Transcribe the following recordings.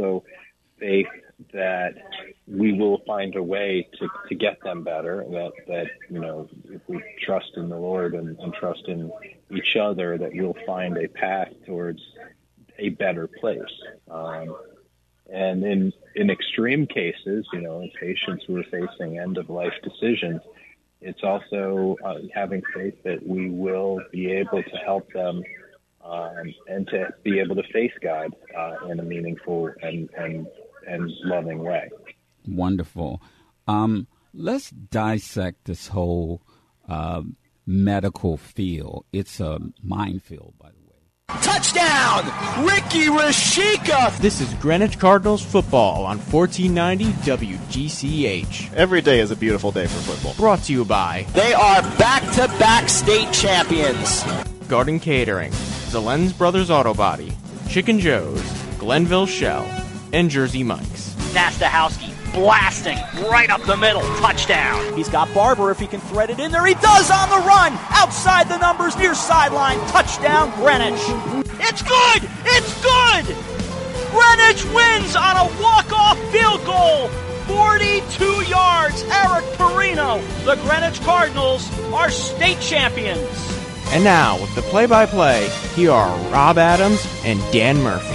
also faith that we will find a way to get them better, that if we trust in the Lord and trust in each other, that we'll find a path towards a better place. And in extreme cases, in patients who are facing end-of-life decisions, it's also having faith that we will be able to help them and to be able to face God in a meaningful and loving way. Wonderful. Let's dissect this whole medical field. It's a minefield, by the way. Touchdown! Ricky Rashika! This is Greenwich Cardinals football on 1490 WGCH. Every day is a beautiful day for football. Brought to you by... They are back-to-back state champions. Garden Catering, Zelen's Brothers Auto Body, Chicken Joe's, Glenville Shell, and Jersey Mike's. Nastahowski blasting right up the middle. Touchdown. He's got Barber if he can thread it in there. He does on the run. Outside the numbers, near sideline. Touchdown, Greenwich. It's good! It's good! Greenwich wins on a walk-off field goal. 42 yards. Eric Perino. The Greenwich Cardinals are state champions. And now, with the play-by-play, here are Rob Adams and Dan Murphy.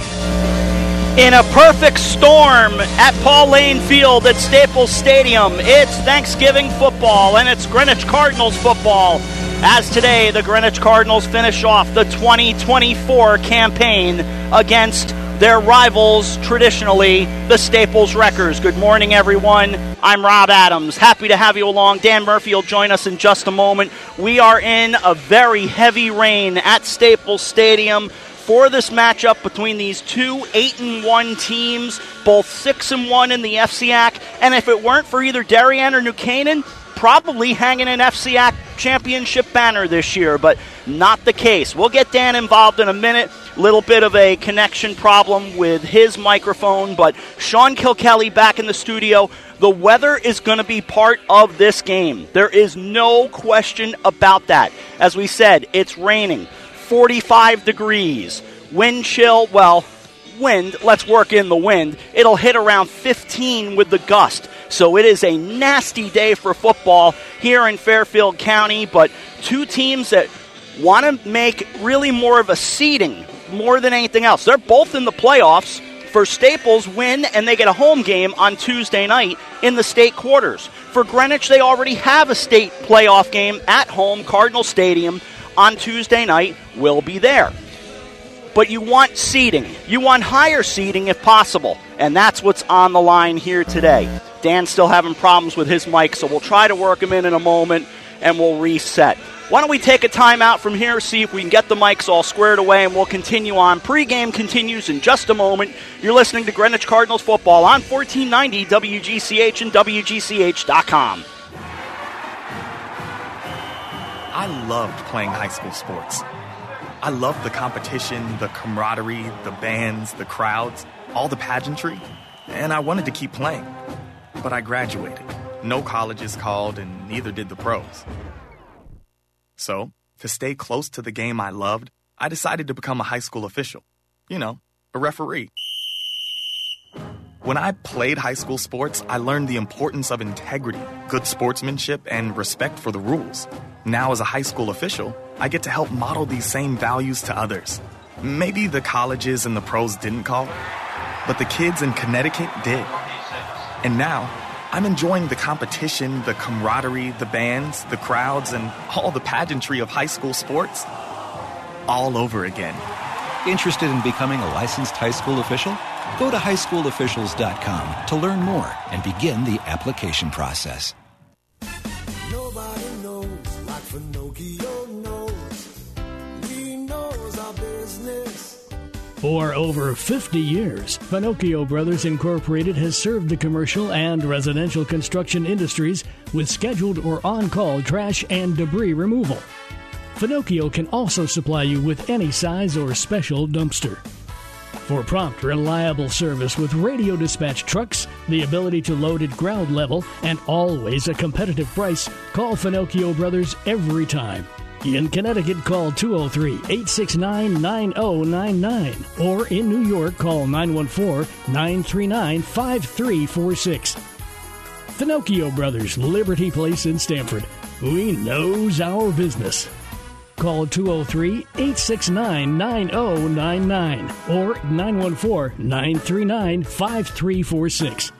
In a perfect storm at Paul Lane Field at Staples Stadium, it's Thanksgiving football and it's Greenwich Cardinals football. As today, the Greenwich Cardinals finish off the 2024 campaign against their rivals, traditionally, the Staples Wreckers. Good morning, everyone. I'm Rob Adams. Happy to have you along. Dan Murphy will join us in just a moment. We are in a very heavy rain at Staples Stadium for this matchup between these two 8-1 teams, both 6-1 in the FCAC. And if it weren't for either Darien or New Canaan, probably hanging an FCAC championship banner this year, but not the case. We'll get Dan involved in a minute. Little bit of a connection problem with his microphone, but Sean Kilkelly back in the studio. The weather is going to be part of this game. There is no question about that. As we said, it's raining. 45 degrees, wind chill, wind, let's work in the wind. It'll hit around 15 with the gust. So it is a nasty day for football here in Fairfield County, but two teams that want to make really more of a seeding more than anything else. They're both in the playoffs. For Staples, win, and they get a home game on Tuesday night in the state quarters. For Greenwich, they already have a state playoff game at home, Cardinal Stadium, on Tuesday night. Will be there. But you want seeding. You want higher seeding if possible. And that's what's on the line here today. Dan's still having problems with his mic, so we'll try to work him in a moment, and we'll reset. Why don't we take a timeout from here, see if we can get the mics all squared away, and we'll continue on. Pre-game continues in just a moment. You're listening to Greenwich Cardinals football on 1490 WGCH and WGCH.com. I loved playing high school sports. I loved the competition, the camaraderie, the bands, the crowds, all the pageantry, and I wanted to keep playing. But I graduated. No colleges called, and neither did the pros. So, to stay close to the game I loved, I decided to become a high school official. A referee. When I played high school sports, I learned the importance of integrity, good sportsmanship, and respect for the rules. Now, as a high school official, I get to help model these same values to others. Maybe the colleges and the pros didn't call, but the kids in Connecticut did. And now, I'm enjoying the competition, the camaraderie, the bands, the crowds, and all the pageantry of high school sports all over again. Interested in becoming a licensed high school official? Go to highschoolofficials.com to learn more and begin the application process. Nobody knows like Finocchio knows. He knows our business. For over 50 years, Finocchio Brothers Incorporated has served the commercial and residential construction industries with scheduled or on-call trash and debris removal. Finocchio can also supply you with any size or special dumpster. For prompt, reliable service with radio dispatch trucks, the ability to load at ground level, and always a competitive price, call Finocchio Brothers every time. In Connecticut, call 203-869-9099. Or in New York, call 914-939-5346. Finocchio Brothers, Liberty Place in Stamford. We knows our business. Call 203-869-9099 or 914-939-5346.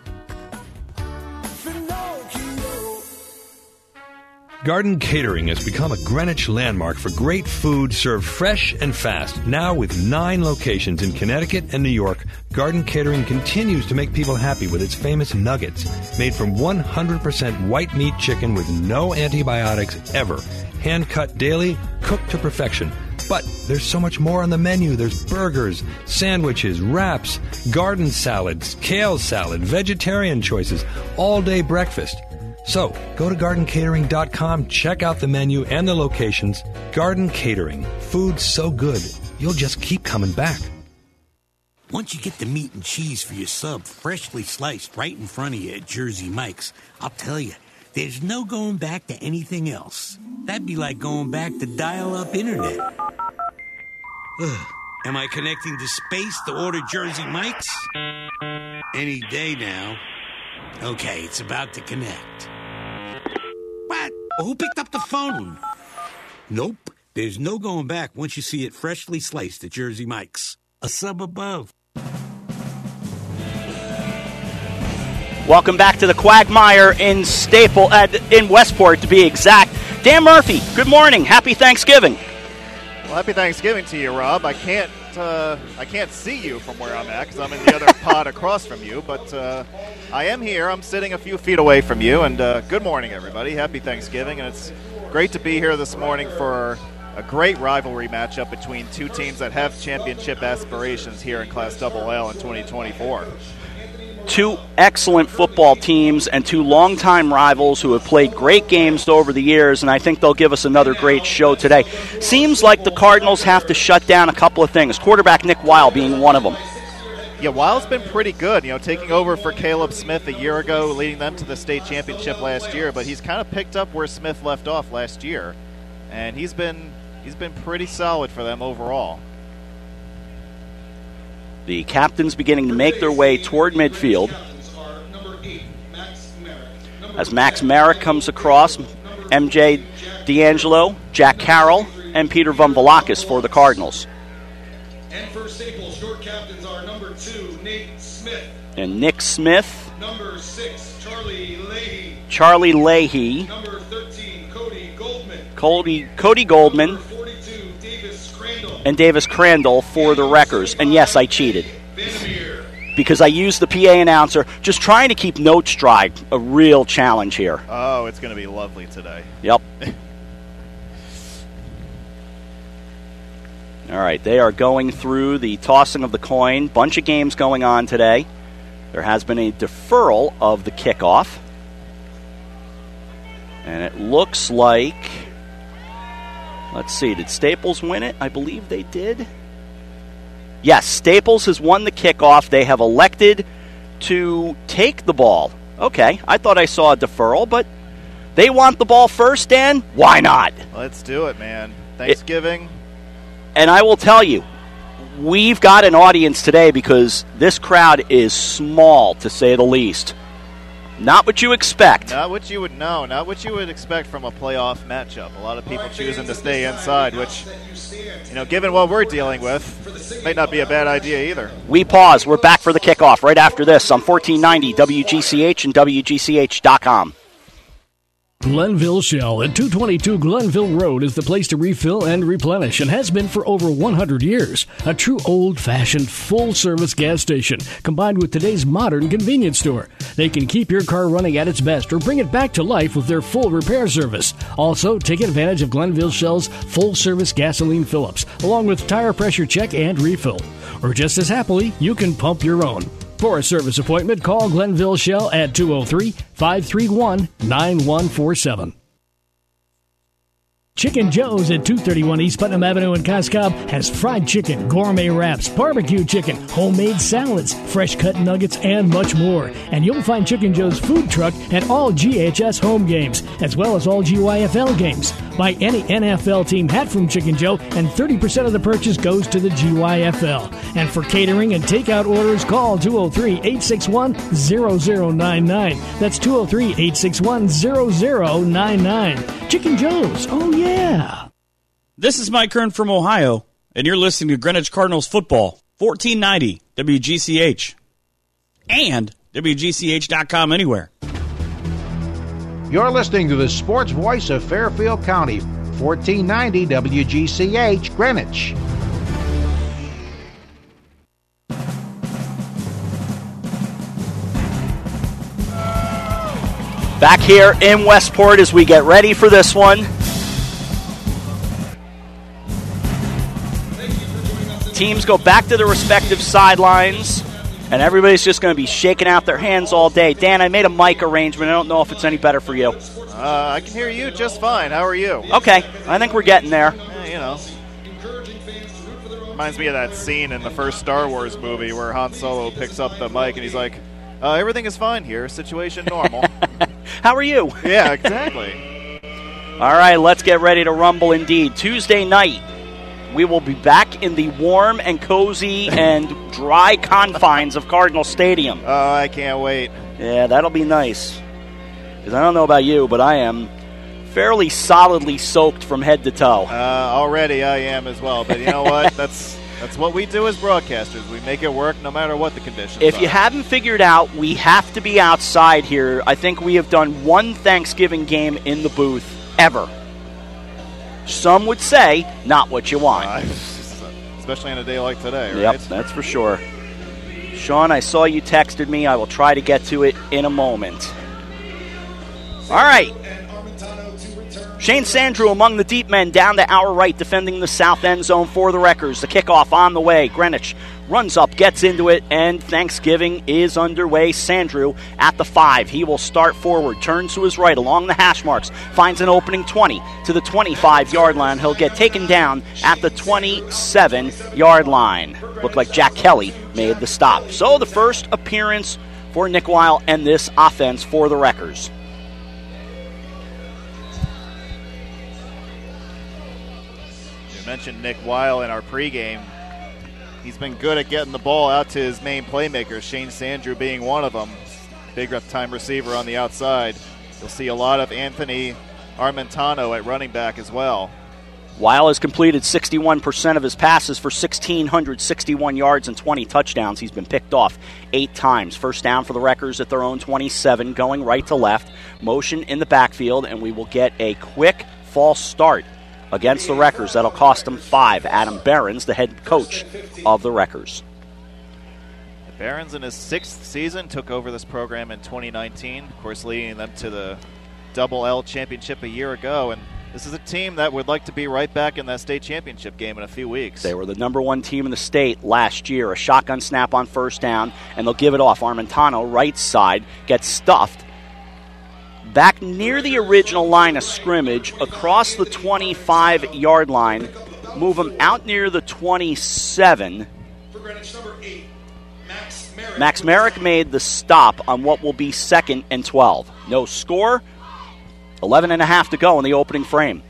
Garden Catering has become a Greenwich landmark for great food served fresh and fast. Now with 9 locations in Connecticut and New York, Garden Catering continues to make people happy with its famous nuggets, made from 100% white meat chicken with no antibiotics ever. Hand-cut daily, cooked to perfection. But there's so much more on the menu. There's burgers, sandwiches, wraps, garden salads, kale salad, vegetarian choices, all-day breakfast. So, go to gardencatering.com, check out the menu and the locations. Garden Catering. Food so good, you'll just keep coming back. Once you get the meat and cheese for your sub freshly sliced right in front of you at Jersey Mike's, I'll tell you, there's no going back to anything else. That'd be like going back to dial-up internet. Ugh. Am I connecting to space to order Jersey Mike's? Any day now. Okay, it's about to connect. What? Who picked up the phone? Nope. There's no going back once you see it freshly sliced at Jersey Mike's. A sub above. Welcome back to the Quagmire in in Westport, to be exact. Dan Murphy, good morning. Happy Thanksgiving. Well, happy Thanksgiving to you, Rob. I can't see you from where I'm at because I'm in the other pod across from you, but I am here. I'm sitting a few feet away from you, and good morning, everybody. Happy Thanksgiving, and it's great to be here this morning for a great rivalry matchup between two teams that have championship aspirations here in Class AA in 2024. Two excellent football teams and two longtime rivals who have played great games over the years, and I think they'll give us another great show today. Seems like the Cardinals have to shut down a couple of things, quarterback Nick Weil being one of them. Yeah, Weil's been pretty good, taking over for Caleb Smith a year ago, leading them to the state championship last year, but he's kind of picked up where Smith left off last year, and he's been pretty solid for them overall. The captains beginning to make their way toward midfield. As Max Merrick comes across, MJ D'Angelo, Jack Carroll, and Peter Von Velakis for the Cardinals. And for Staples, short captains are number 2, Nate Smith. And Nick Smith. Number 6, Charlie Leahy. Charlie Leahy. Number 13, Cody Goldman. Cody Goldman. Number 42, Davis Crandall. And Davis Crandall for the Wreckers. And yes, I cheated. Because I used the PA announcer, just trying to keep notes dry. A real challenge here. Oh, it's going to be lovely today. Yep. All right, they are going through the tossing of the coin. Bunch of games going on today. There has been a deferral of the kickoff. And it looks like, let's see, did Staples win it? I believe they did. Yes, Staples has won the kickoff. They have elected to take the ball. Okay, I thought I saw a deferral, but they want the ball first, Dan. Why not? Let's do it, man. Thanksgiving. And I will tell you, we've got an audience today because this crowd is small, to say the least. Not what you expect. Not what you would expect from a playoff matchup. A lot of people choosing to stay inside, which, given what we're dealing with, might not be a bad idea either. We pause. We're back for the kickoff right after this on 1490 WGCH and WGCH.com. Glenville Shell at 222 Glenville Road is the place to refill and replenish and has been for over 100 years. A true old-fashioned full-service gas station combined with today's modern convenience store. They can keep your car running at its best or bring it back to life with their full repair service. Also, take advantage of Glenville Shell's full-service gasoline fill-ups along with tire pressure check and refill. Or just as happily, you can pump your own. For a service appointment, call Glenville Shell at 203-531-9147. Chicken Joe's at 231 East Putnam Avenue in Coscob has fried chicken, gourmet wraps, barbecue chicken, homemade salads, fresh cut nuggets, and much more. And you'll find Chicken Joe's food truck at all GHS home games, as well as all GYFL games. Buy any NFL team hat from Chicken Joe, and 30% of the purchase goes to the GYFL. And for catering and takeout orders, call 203-861-0099. That's 203-861-0099. Chicken Joe's, oh yeah. This is Mike Kern from Ohio, and you're listening to Greenwich Cardinals football, 1490 WGCH, and WGCH.com anywhere. You're listening to the sports voice of Fairfield County, 1490 WGCH, Greenwich. Back here in Westport as we get ready for this one. Teams go back to their respective sidelines, and everybody's just going to be shaking out their hands all day. Dan, I made a mic arrangement. I don't know if it's any better for you. I can hear you just fine. How are you? Okay, I think we're getting there. Yeah, reminds me of that scene in the first Star Wars movie where Han Solo picks up the mic and he's like, everything is fine here. Situation normal. How are you? Yeah, exactly. All right, let's get ready to rumble indeed. Tuesday night, we will be back in the warm and cozy and dry confines of Cardinal Stadium. Oh, I can't wait. Yeah, that'll be nice. Because I don't know about you, but I am fairly solidly soaked from head to toe. Already I am as well. But you know what? That's what we do as broadcasters. We make it work no matter what the conditions If are. you haven't figured out, we have to be outside here. I think we have done one Thanksgiving game in the booth ever. Some would say, not what you want. Especially on a day like today, right? Yep, that's for sure. Sean, I saw you texted me. I will try to get to it in a moment. All right. Shane Sandrew among the deep men down to our right, defending the south end zone for the Wreckers. The kickoff on the way. Greenwich runs up, gets into it, and Thanksgiving is underway. Sandrew at the 5. He will start forward, turns to his right along the hash marks, finds an opening 20 to the 25-yard line. He'll get taken down at the 27-yard line. Looked like Jack Kelly made the stop. So the first appearance for Nick Weil and this offense for the Wreckers. Mentioned Nick Weil in our pregame. He's been good at getting the ball out to his main playmakers, Shane Sandrew being one of them. Big time receiver on the outside. You'll see a lot of Anthony Armentano at running back as well. Weil has completed 61% of his passes for 1,661 yards and 20 touchdowns. He's been picked off 8 times. First down for the Wreckers at their own 27, going right to left. Motion in the backfield, and we will get a quick false start against the Wreckers. That'll cost them 5. Adam Behrens, the head coach of the Wreckers. Behrens, in his 6th season, took over this program in 2019, of course leading them to the Double L championship a year ago. And this is a team that would like to be right back in that state championship game in a few weeks. They were the number 1 team in the state last year. A shotgun snap on first down, and they'll give it off. Armentano, right side, gets stuffed back near the original line of scrimmage, across the 25-yard line, move him out near the 27. Max Merrick made the stop on what will be 2nd and 12. No score, 11.5 to go in the opening frame.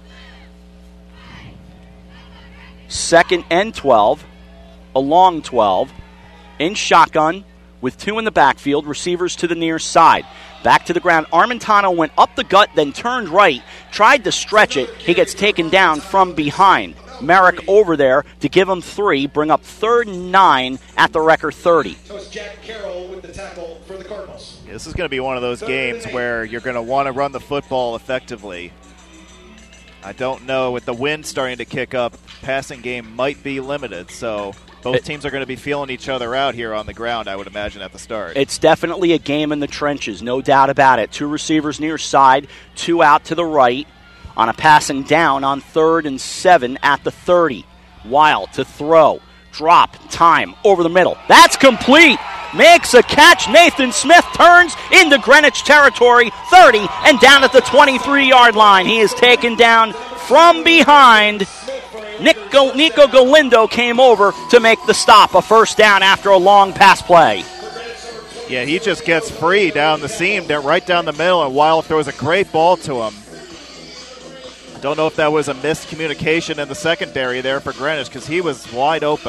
2nd and 12, a long 12, in shotgun with 2 in the backfield, receivers to the near side. Back to the ground. Armentano went up the gut, then turned right, tried to stretch it. He gets taken down from behind. Merrick over there to give him 3, bring up 3rd and 9 at the Wrecker 30. So it's Jack Carroll with the tackle for the Cardinals. Yeah, this is going to be one of those games where you're going to want to run the football effectively. I don't know, with the wind starting to kick up, passing game might be limited, so both teams are going to be feeling each other out here on the ground, I would imagine, at the start. It's definitely a game in the trenches, no doubt about it. 2 receivers near side, 2 out to the right on a passing down on 3rd and 7 at the 30. Weil to throw, drop, time, over the middle. That's complete! Makes a catch. Nathan Smith turns into Greenwich territory, 30, and down at the 23-yard line. He is taken down from behind. Nico Galindo came over to make the stop, a first down after a long pass play. Yeah, he just gets free down the seam, right down the middle, and Weil throws a great ball to him. Don't know if that was a miscommunication in the secondary there for Greenwich because he was wide open.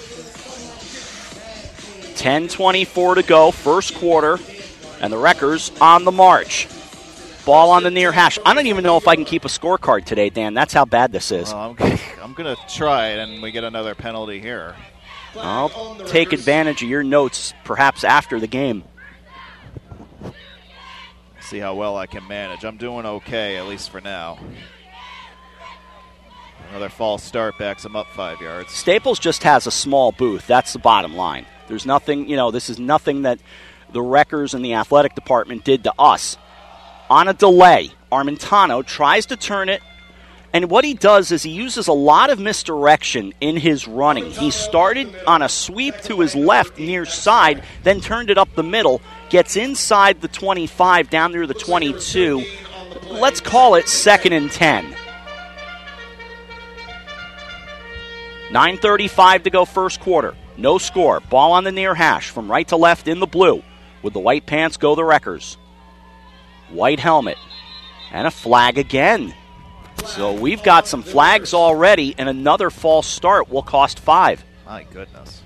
10:24 to go, first quarter, and the Wreckers on the march. Ball on the near hash. I don't even know if I can keep a scorecard today, Dan. That's how bad this is. Well, I'm going to try it, and we get another penalty here. I'll take advantage of your notes perhaps after the game. See how well I can manage. I'm doing okay, at least for now. Another false start backs him up 5 yards. Staples just has a small booth. That's the bottom line. There's nothing, this is nothing that the Wreckers and the athletic department did to us. On a delay, Armentano tries to turn it, and what he does is he uses a lot of misdirection in his running. He started on a sweep to his left near side, then turned it up the middle, gets inside the 25, down near the 22. Let's call it 2nd and 10. 9:35 to go first quarter. No score. Ball on the near hash from right to left in the blue. With the white pants go the Wreckers. White helmet. And a flag again. So we've got some flags already, and another false start will cost 5. My goodness.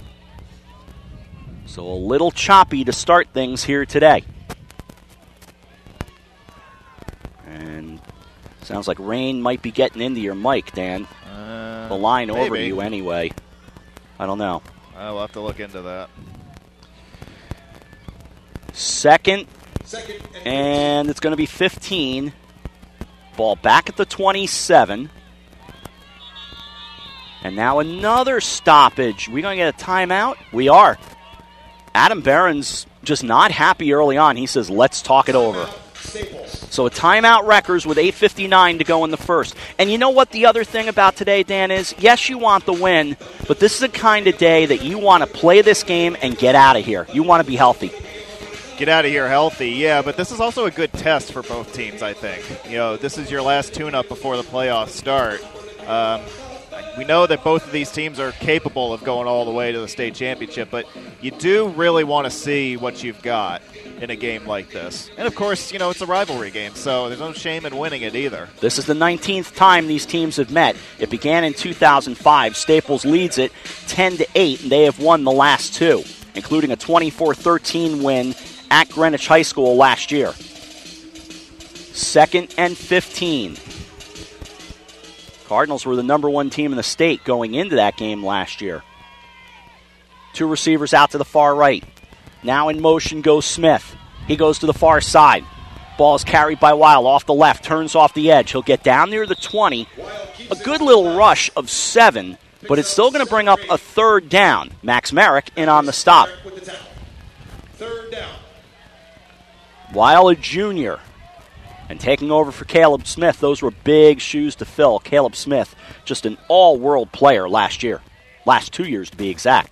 So a little choppy to start things here today. And sounds like rain might be getting into your mic, Dan. The line maybe. Over to you anyway. I don't know. We'll have to look into that. Second, and it's going to be 15. Ball back at the 27. And now another stoppage. We going to get a timeout? We are. Adam Barron's just not happy early on. He says, let's talk it over. So a timeout, Wreckers, with 8:59 to go in the first. And you know what the other thing about today, Dan, is? Yes, you want the win, but this is the kind of day that you want to play this game and get out of here. You want to be healthy. Get out of here healthy, yeah, but this is also a good test for both teams, I think. This is your last tune-up before the playoffs start. We know that both of these teams are capable of going all the way to the state championship, but you do really want to see what you've got in a game like this. And, of course, it's a rivalry game, so there's no shame in winning it either. This is the 19th time these teams have met. It began in 2005. Staples leads it 10-8, and they have won the last 2, including a 24-13 win at Greenwich High School last year. 2nd and 15. Cardinals were the number 1 team in the state going into that game last year. 2 receivers out to the far right. Now in motion goes Smith. He goes to the far side. Ball is carried by Weil off the left, turns off the edge. He'll get down near the 20. A good little rush of 7, but it's still going to bring up a 3rd down. Max Merrick in on the stop. 3rd down. Weil, a junior, and taking over for Caleb Smith. Those were big shoes to fill. Caleb Smith, just an all-world player last year. Last 2 years, to be exact.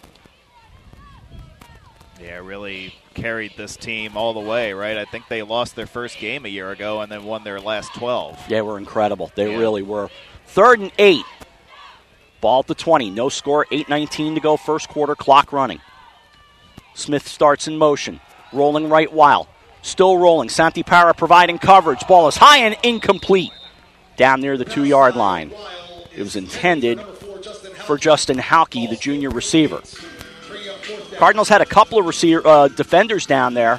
Yeah, really carried this team all the way, right? I think they lost their first game a year ago and then won their last 12. They were incredible. They really were. 3rd and 8. Ball at the 20. No score. 8:19 to go. First quarter. Clock running. Smith starts in motion. Rolling right Weil. Still rolling. Santipara providing coverage. Ball is high and incomplete. Down near the 2-yard line. It was intended for Justin Halke, the junior receiver. Cardinals had a couple of defenders down there,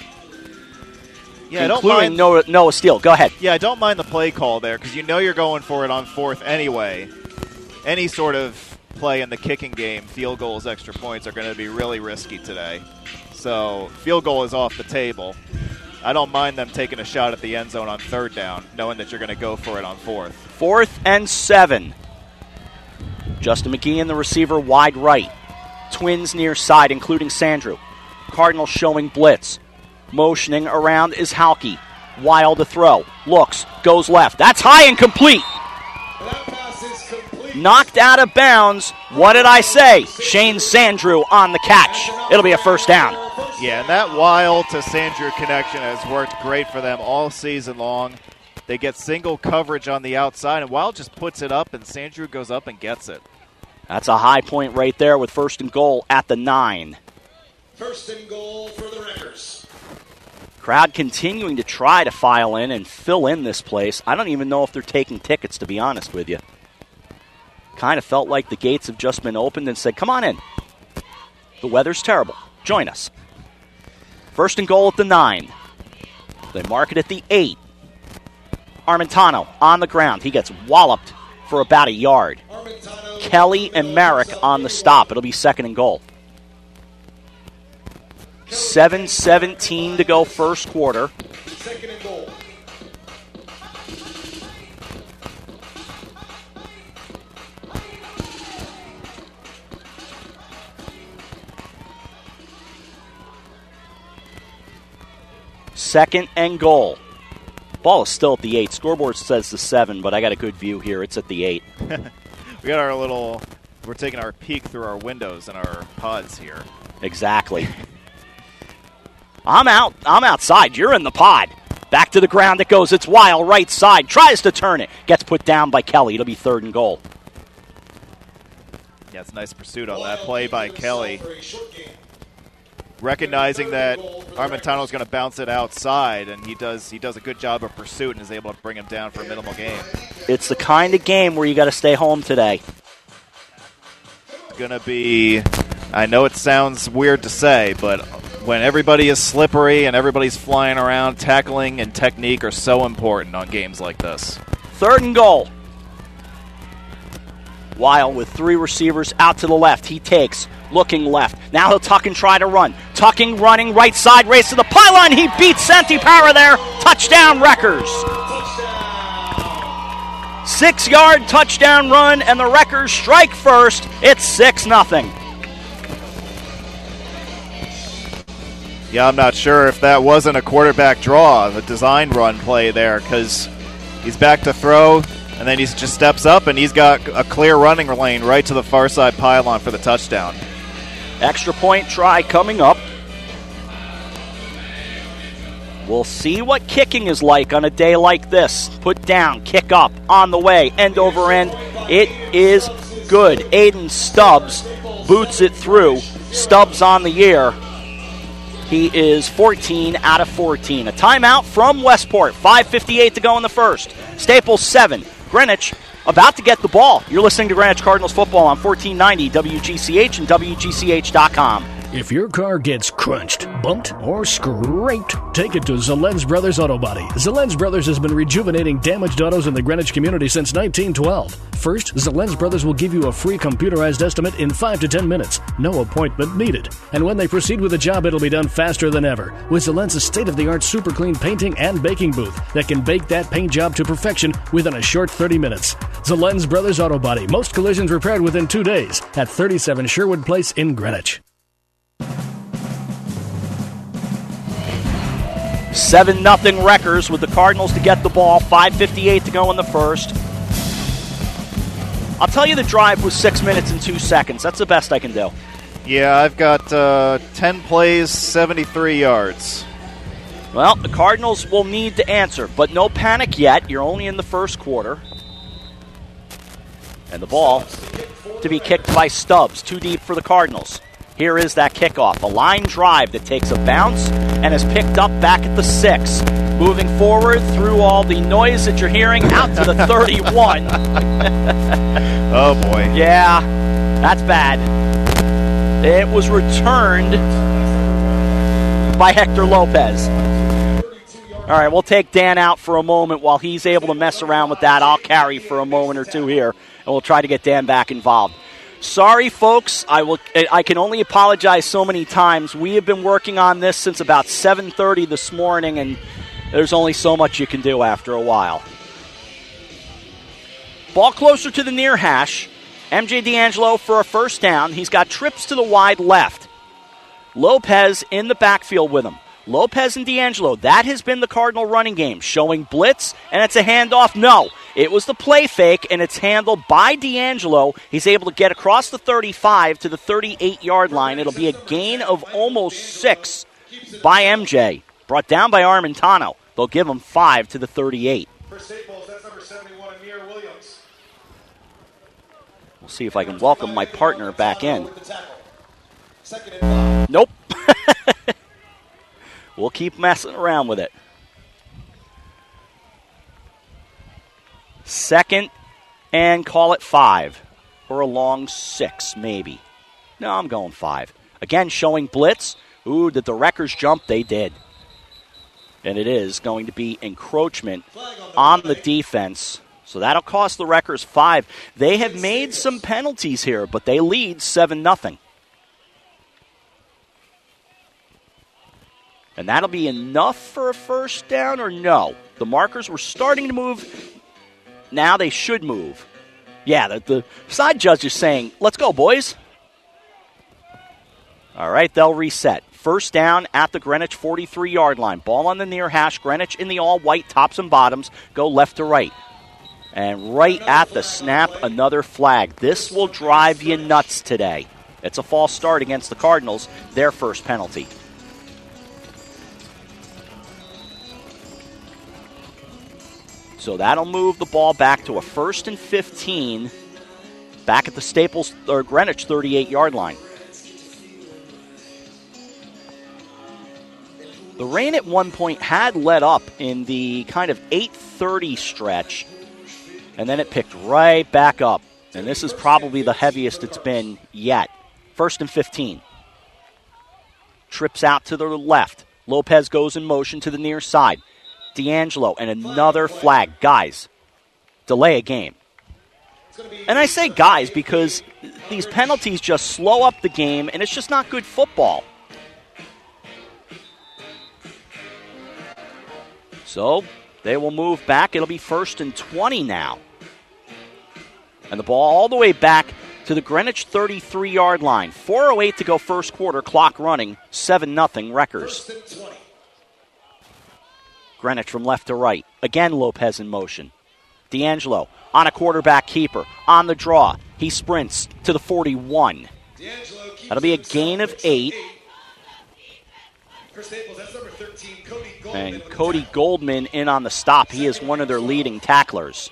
including Noah Steele. Go ahead. Yeah, I don't mind the play call there because you're going for it on 4th anyway. Any sort of play in the kicking game, field goals, extra points, are going to be really risky today. So field goal is off the table. I don't mind them taking a shot at the end zone on 3rd down, knowing that you're going to go for it on 4th. 4th and 7. Justin McGee, the receiver, wide right. Twins near side, including Sandrew. Cardinals showing blitz. Motioning around is Halke. Weil to throw. Looks. Goes left. That's high and complete. Knocked out of bounds. What did I say? Shane Sandrew on the catch. It'll be a 1st down. Yeah, and that Weil to Sandrew connection has worked great for them all season long. They get single coverage on the outside, and Wild just puts it up, and Sandrew goes up and gets it. That's a high point right there with 1st and goal at the 9. 1st and goal for the Wreckers. Crowd continuing to try to file in and fill in this place. I don't even know if they're taking tickets, to be honest with you. Kind of felt like the gates have just been opened and said, come on in. The weather's terrible. Join us. 1st and goal at the 9. They mark it at the 8. Armentano on the ground. He gets walloped for about a yard. Kelly and Merrick on the stop. It'll be 2nd and goal. 7:17 to go first quarter. 2nd and goal. Second and goal. Ball is still at the 8. Scoreboard says the 7, but I got a good view here. It's at the 8. We got our little, we're taking our peek through our windows and our pods here. Exactly. I'm outside. You're in the pod. Back to the ground it goes. It's Wild, right side. Tries to turn it. Gets put down by Kelly. It'll be 3rd and goal. Yeah, it's a nice pursuit on that play by Kelly. Recognizing that Armentano's going to bounce it outside, and he does a good job of pursuit and is able to bring him down for a minimal gain. It's the kind of game where you got to stay home today. It's going to be, I know it sounds weird to say, but when everybody is slippery and everybody's flying around, tackling and technique are so important on games like this. 3rd and goal. Wild with 3 receivers out to the left. He takes, looking left. Now he'll tuck and try to run. Tucking, running, right side, race to the pylon. He beats Santi Para there. Touchdown, Wreckers. 6-yard touchdown run, and the Wreckers strike first. It's 6-0. Yeah, I'm not sure if that wasn't a quarterback draw, the design run play there, because he's back to throw, and then he just steps up, and he's got a clear running lane right to the far side pylon for the touchdown. Extra point try coming up. We'll see what kicking is like on a day like this. Put down, kick up, on the way, end over end. It is good. Aiden Stubbs boots it through. Stubbs on the year. He is 14 out of 14. A timeout from Westport. 5:58 to go in the first. Staples 7. Greenwich about to get the ball. You're listening to Greenwich Cardinals football on 1490 WGCH and WGCH.com. If your car gets crunched, bumped, or scraped, take it to Zelen's Brothers Auto Body. Zelen's Brothers has been rejuvenating damaged autos in the Greenwich community since 1912. First, Zelen's Brothers will give you a free computerized estimate in 5 to 10 minutes. No appointment needed. And when they proceed with the job, it'll be done faster than ever. With Zelen's state-of-the-art super clean painting and baking booth that can bake that paint job to perfection within a short 30 minutes. Zelen's Brothers Auto Body. Most collisions repaired within 2 days at 37 Sherwood Place in Greenwich. 7-0 Wreckers with the Cardinals to get the ball. 5:58 to go in the first. I'll tell you the drive was 6 minutes and 2 seconds. That's the best I can do. Yeah, I've got 10 plays, 73 yards. Well, the Cardinals will need to answer, but no panic yet. You're only in the first quarter. And the ball to be kicked by Stubbs. Too deep for the Cardinals. Here is that kickoff. A line drive that takes a bounce and is picked up back at the 6. Moving forward through all the noise that you're hearing out to the 31. Oh, boy. Yeah, that's bad. It was returned by Hector Lopez. All right, we'll take Dan out for a moment while he's able to mess around with that. I'll carry for a moment or two here, and we'll try to get Dan back involved. Sorry, folks. I can only apologize so many times. We have been working on this since about 7:30 this morning, and there's only so much you can do after a while. Ball closer to the near hash. MJ D'Angelo for a first down. He's got trips to the wide left. Lopez in the backfield with him. Lopez and D'Angelo, that has been the Cardinal running game, showing blitz, and it's a handoff. No, it was the play fake, and it's handled by D'Angelo. He's able to get across the 35 to the 38-yard line. It'll be a gain of almost 6 by MJ, brought down by Armentano. They'll give him 5 to the 38. For Staples, that's number 71, Amir Williams. We'll see if I can welcome my partner back in. Second and 5. Nope. We'll keep messing around with it. Second and call it 5. Or a long 6, maybe. No, I'm going 5. Again, showing blitz. Ooh, did the Wreckers jump? They did. And it is going to be encroachment on the defense. So that'll cost the Wreckers 5. They have made some penalties here, but they lead 7-0. And that'll be enough for a first down or no? The markers were starting to move. Now they should move. Yeah, the side judge is saying, let's go, boys. All right, they'll reset. First down at the Greenwich 43-yard line. Ball on the near hash. Greenwich in the all-white tops and bottoms. Go left to right. And right at the snap, another flag. This will drive you nuts today. It's a false start against the Cardinals, their first penalty. So that'll move the ball back to a 1st and 15 back at the Staples or Greenwich 38-yard line. The rain at one point had let up in the kind of 8:30 stretch, and then it picked right back up. And this is probably the heaviest it's been yet. 1st and 15. Trips out to the left. Lopez goes in motion to the near side. D'Angelo and another flag. Guys, delay a game. And I say guys because these penalties just slow up the game, and it's just not good football. So they will move back. It'll be 1st and 20 now. And the ball all the way back to the Greenwich 33-yard line. 4:08 to go first quarter, clock running, 7-0 Wreckers. Greenwich from left to right. Again, Lopez in motion. D'Angelo on a quarterback keeper. On the draw. He sprints to the 41. That'll be a gain of 8. And Cody Goldman in on the stop. He is one of their leading tacklers.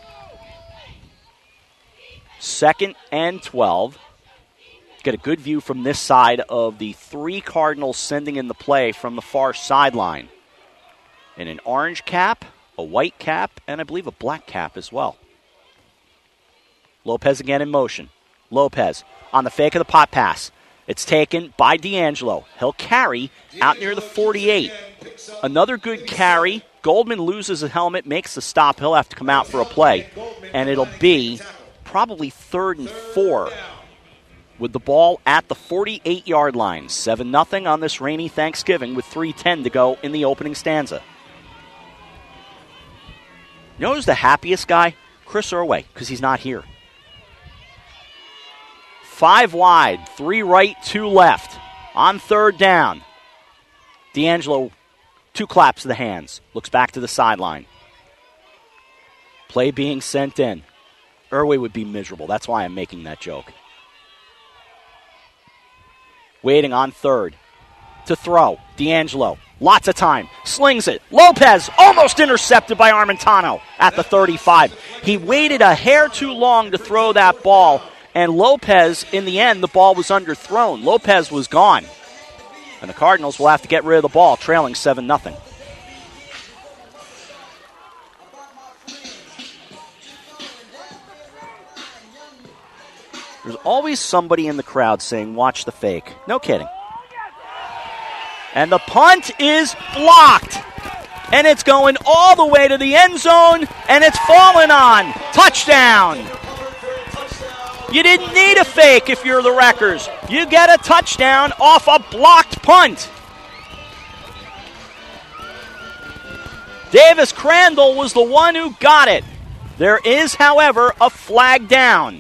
2nd and 12. Get a good view from this side of the 3 Cardinals sending in the play from the far sideline. In an orange cap, a white cap, and I believe a black cap as well. Lopez again in motion. Lopez on the fake of the pot pass. It's taken by D'Angelo. He'll carry out near the 48. Another good carry. Goldman loses a helmet, makes the stop. He'll have to come out for a play. And it'll be probably 3rd and 4 with the ball at the 48-yard line. 7-0 on this rainy Thanksgiving with 3:10 to go in the opening stanza. You know who's the happiest guy? Chris Irway, because he's not here. 5 wide, 3 right, 2 left. On 3rd down. D'Angelo, 2 claps to the hands. Looks back to the sideline. Play being sent in. Irway would be miserable. That's why I'm making that joke. Waiting on 3rd. To throw. D'Angelo. Lots of time. Slings it. Lopez almost intercepted by Armentano at the 35. He waited a hair too long to throw that ball. And Lopez, in the end, the ball was underthrown. Lopez was gone. And the Cardinals will have to get rid of the ball, trailing 7-0. There's always somebody in the crowd saying, watch the fake. No kidding. And the punt is blocked. And it's going all the way to the end zone, and it's fallen on. Touchdown. You didn't need a fake if you're the Wreckers. You get a touchdown off a blocked punt. Davis Crandall was the one who got it. There is, however, a flag down.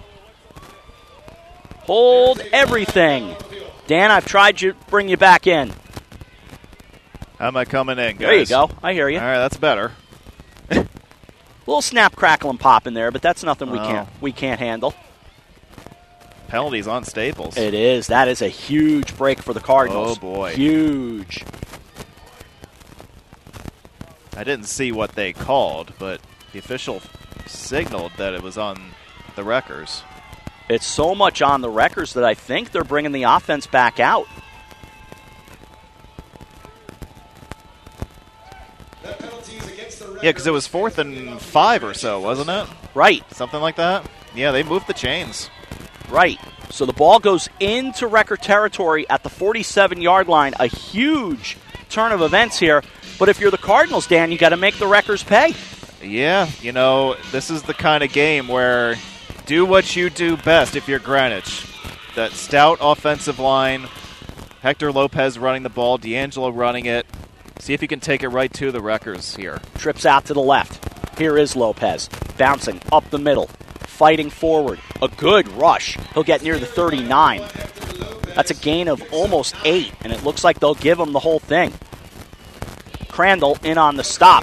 Hold everything. Dan, I've tried to bring you back in. How am I coming in, guys? There you go. I hear you. All right, that's better. A little snap, crackle, and pop in there, but that's nothing we can't handle. Penalties on Staples. It is. That is a huge break for the Cardinals. Oh, boy. Huge. I didn't see what they called, but the official signaled that it was on the Wreckers. It's so much on the Wreckers that I think they're bringing the offense back out. Yeah, because it was 4th and 5 or so, wasn't it? Right. Something like that? Yeah, they moved the chains. Right. So the ball goes into Wrecker territory at the 47-yard line. A huge turn of events here. But if you're the Cardinals, Dan, you got to make the Wreckers pay. Yeah, this is the kind of game where do what you do best if you're Greenwich. That stout offensive line, Hector Lopez running the ball, D'Angelo running it. See if you can take it right to the Wreckers here. Trips out to the left. Here is Lopez, bouncing up the middle, fighting forward. A good rush. He'll get near the 39. That's a gain of almost 8, and it looks like they'll give him the whole thing. Crandall in on the stop.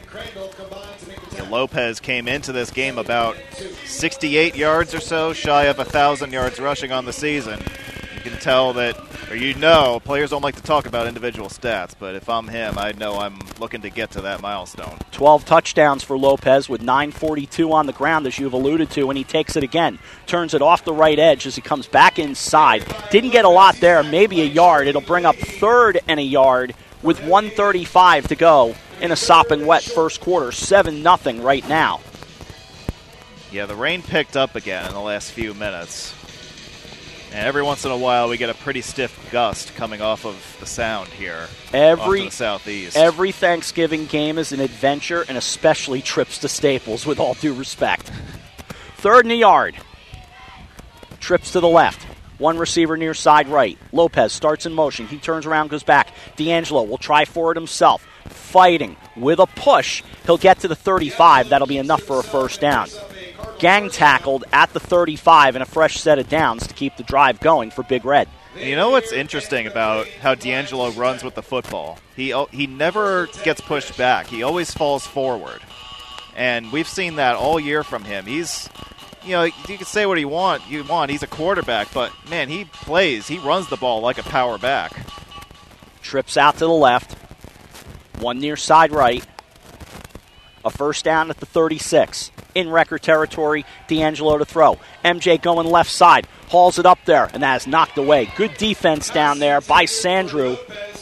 Lopez came into this game about 68 yards or so, shy of 1,000 yards rushing on the season. You can tell that, or players don't like to talk about individual stats, but if I'm him, I know I'm looking to get to that milestone. 12 touchdowns for Lopez with 9:42 on the ground, as you've alluded to, and he takes it again. Turns it off the right edge as he comes back inside. Didn't get a lot there, maybe a yard. It'll bring up 3rd and a yard with 1:35 to go in a sopping wet first quarter. 7-0 right now. Yeah, the rain picked up again in the last few minutes. And every once in a while, we get a pretty stiff gust coming off of the sound here. Off to the southeast. Every Thanksgiving game is an adventure, and especially trips to Staples, with all due respect. 3rd and a yard. Trips to the left. One receiver near side right. Lopez starts in motion. He turns around, goes back. D'Angelo will try for it himself. Fighting with a push. He'll get to the 35. That'll be enough for a first down. Gang tackled at the 35 and a fresh set of downs to keep the drive going for Big Red. You know what's interesting about how D'Angelo runs with the football? He never gets pushed back. He always falls forward. And we've seen that all year from him. He's, you can say what you want. He's a quarterback, but, man, he runs the ball like a power back. Trips out to the left. One near side right. A first down at the 36. In Wrecker territory, D'Angelo to throw. MJ going left side. Hauls it up there, and that is knocked away. Good defense down there by Sandrew.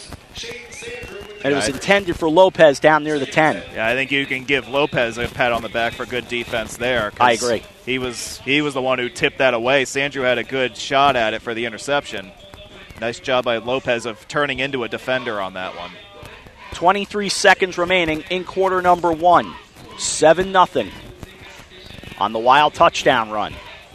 And it was intended for Lopez down near the 10. Yeah, I think you can give Lopez a pat on the back for good defense there. I agree. He was the one who tipped that away. Sandrew had a good shot at it for the interception. Nice job by Lopez of turning into a defender on that one. 23 seconds remaining in quarter number 1. 7-0 on the Wild touchdown run.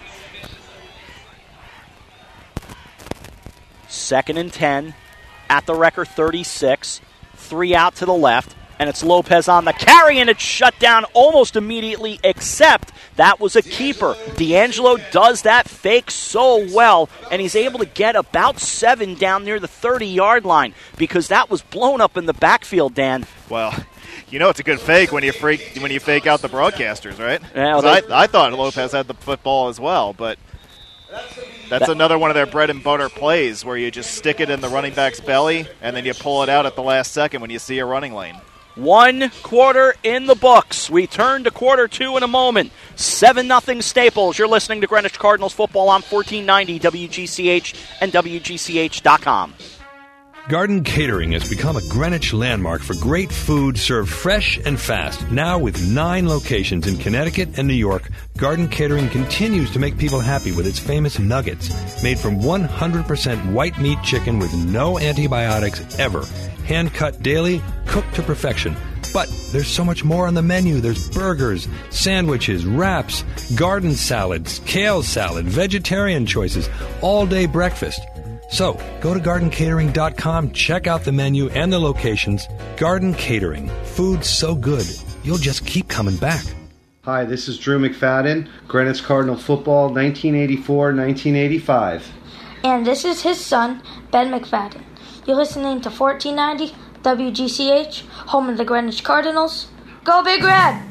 2nd and 10 at the Wrecker 36. 3 out to the left, and it's Lopez on the carry, and it's shut down almost immediately, except that was a keeper. D'Angelo does that fake so well, and he's able to get about 7 down near the 30-yard line because that was blown up in the backfield, Dan. Well, it's a good fake when you fake out the broadcasters, right? Yeah, I thought Lopez had the football as well, but that's another one of their bread and butter plays where you just stick it in the running back's belly and then you pull it out at the last second when you see a running lane. 1 quarter in the books. We turn to quarter 2 in a moment. 7-0 Staples. You're listening to Greenwich Cardinals football on 1490 WGCH and WGCH.com. Garden Catering has become a Greenwich landmark for great food served fresh and fast. Now with 9 locations in Connecticut and New York, Garden Catering continues to make people happy with its famous nuggets, made from 100% white meat chicken with no antibiotics ever. Hand-cut daily, cooked to perfection. But there's so much more on the menu. There's burgers, sandwiches, wraps, garden salads, kale salad, vegetarian choices, all-day breakfast. So, go to gardencatering.com, check out the menu and the locations. Garden Catering. Food so good, you'll just keep coming back. Hi, this is Drew McFadden, Greenwich Cardinal football, 1984-1985. And this is his son, Ben McFadden. You're listening to 1490 WGCH, home of the Greenwich Cardinals. Go Big Red!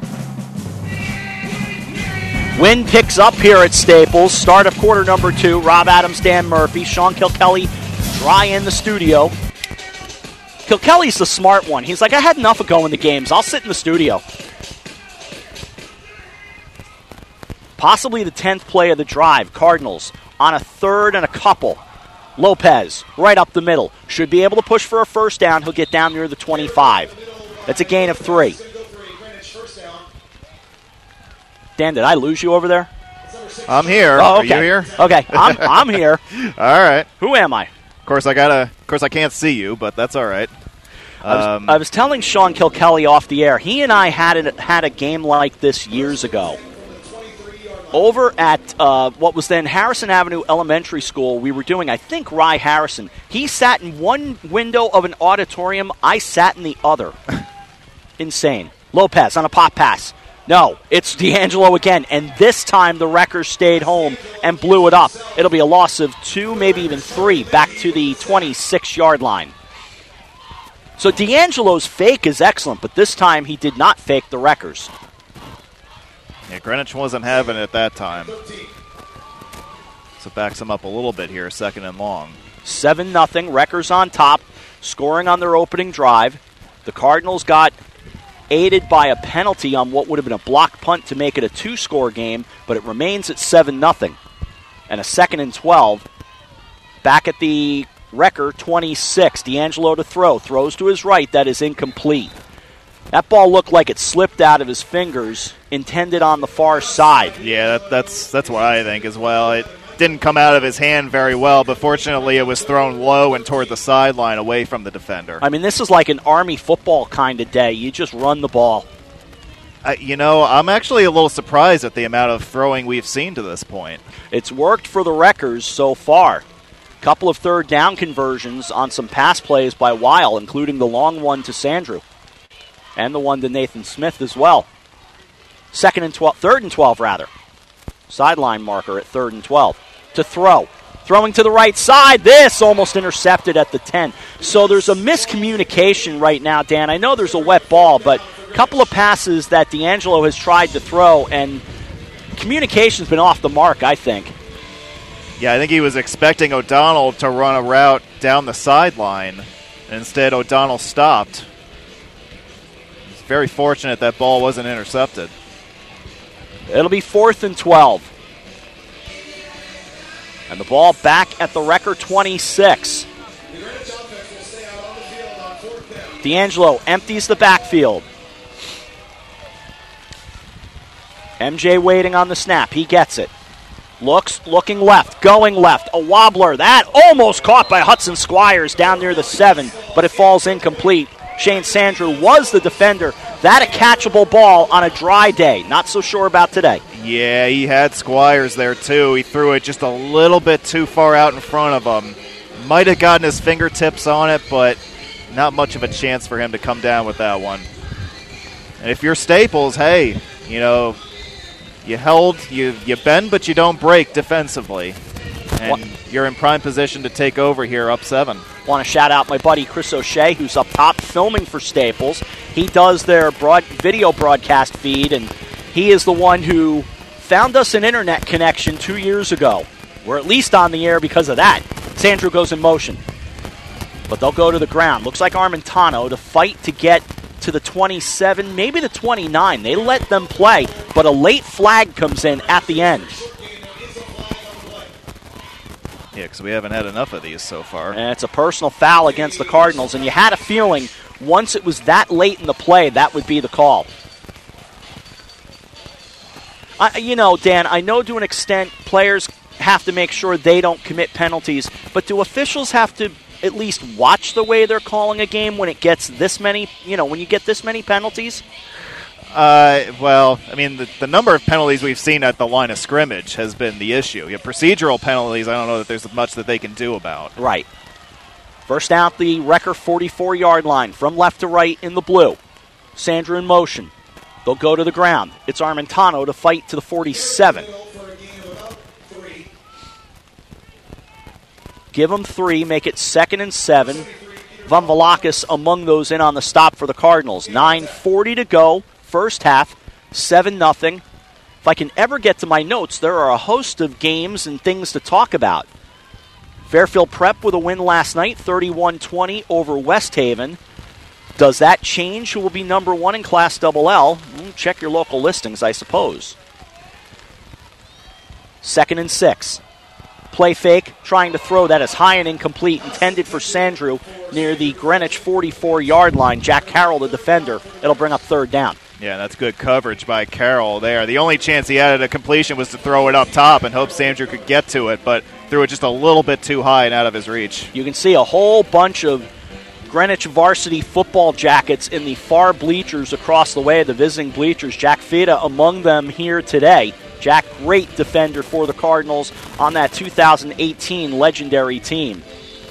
Wind picks up here at Staples. Start of quarter number 2. Rob Adams, Dan Murphy, Sean Kilkelly dry in the studio. Kilkelly's the smart one. He's like, I had enough of going to games. I'll sit in the studio. Possibly the 10th play of the drive. Cardinals on a 3rd and a couple. Lopez, right up the middle. Should be able to push for a first down. He'll get down near the 25. That's a gain of 3. Dan, did I lose you over there? I'm here. Oh, okay. Are you here? Okay, I'm here. All right. Who am I? Of course, I can't see you, but that's all right. I was telling Sean Kilkelly off the air. He and I had a game like this years ago. Over at what was then Harrison Avenue Elementary School, we were doing, I think, Rye Harrison. He sat in one window of an auditorium. I sat in the other. Insane. Lopez on a pop pass. No, it's D'Angelo again, and this time the Wreckers stayed home and blew it up. It'll be a loss of 2, maybe even 3, back to the 26-yard line. So D'Angelo's fake is excellent, but this time he did not fake the Wreckers. Yeah, Greenwich wasn't having it that time. So backs them up a little bit here, 2nd and long. 7-0, Wreckers on top, scoring on their opening drive. The Cardinals got aided by a penalty on what would have been a block punt to make it a 2-score game, but it remains at 7-0. And a 2nd and 12. Back at the Wrecker 26. D'Angelo to throw. Throws to his right. That is incomplete. That ball looked like it slipped out of his fingers, intended on the far side. Yeah, that's what I think as well. It didn't come out of his hand very well, but fortunately it was thrown low and toward the sideline away from the defender. I mean, this is like an Army football kind of day. You just run the ball. I'm actually a little surprised at the amount of throwing we've seen to this point. It's worked for the Wreckers so far. Couple of 3rd down conversions on some pass plays by Weil, including the long one to Sandrew. And the one to Nathan Smith as well. 3rd and 12 rather. Sideline marker at 3rd and 12. To throw. Throwing to the right side. This almost intercepted at the 10. So there's a miscommunication right now, Dan. I know there's a wet ball, but a couple of passes that D'Angelo has tried to throw, and communication's been off the mark, I think. Yeah, I think he was expecting O'Donnell to run a route down the sideline. Instead, O'Donnell stopped. It's very fortunate that ball wasn't intercepted. It'll be 4th and 12. And the ball back at the Wrecker 26. D'Angelo empties the backfield. MJ waiting on the snap. He gets it. Looking left, going left. A wobbler. That almost caught by Hudson Squires down near the 7, but it falls incomplete. Shane Sandrew was the defender. That a catchable ball on a dry day. Not so sure about today. Yeah, he had Squires there too. He threw it just a little bit too far out in front of him. Might have gotten his fingertips on it, but not much of a chance for him to come down with that one. And if you're Staples, hey, you bend, but you don't break defensively. And you're in prime position to take over here up 7. Want to shout out my buddy Chris O'Shea, who's up top filming for Staples. He does their video broadcast feed, and he is the one who found us an internet connection 2 years ago. We're at least on the air because of that. Sandrew goes in motion. But they'll go to the ground. Looks like Armentano to fight to get to the 27, maybe the 29. They let them play, but a late flag comes in at the end. Yeah, because we haven't had enough of these so far. And it's a personal foul against the Cardinals, and you had a feeling once it was that late in the play, that would be the call. Dan, I know to an extent players have to make sure they don't commit penalties, but do officials have to at least watch the way they're calling a game when it gets this many, when you get this many penalties? Well, I mean, the number of penalties we've seen at the line of scrimmage has been the issue. Procedural penalties, I don't know that there's much that they can do about. Right. First down at the Wrecker 44-yard line, from left to right in the blue. Sandrew in motion. They'll go to the ground. It's Armentano to fight to the 47. Give them 3, make it 2nd and 7. Von Velakis among those in on the stop for the Cardinals. 9:40 to go, first half, 7-0. If I can ever get to my notes, there are a host of games and things to talk about. Fairfield Prep with a win last night, 31-20 over West Haven. Does that change who will be number 1 in Class LL? Check your local listings, I suppose. 2nd and 6. Play fake, trying to throw. That is high and incomplete, intended for Sandrew near the Greenwich 44-yard line. Jack Carroll, the defender. It'll bring up 3rd down. Yeah, that's good coverage by Carroll there. The only chance he had at a completion was to throw it up top and hope Sandrew could get to it, but threw it just a little bit too high and out of his reach. You can see a whole bunch of Greenwich varsity football jackets in the far bleachers across the way, the visiting bleachers. Jack Fida among them here today. Jack, great defender for the Cardinals on that 2018 legendary team.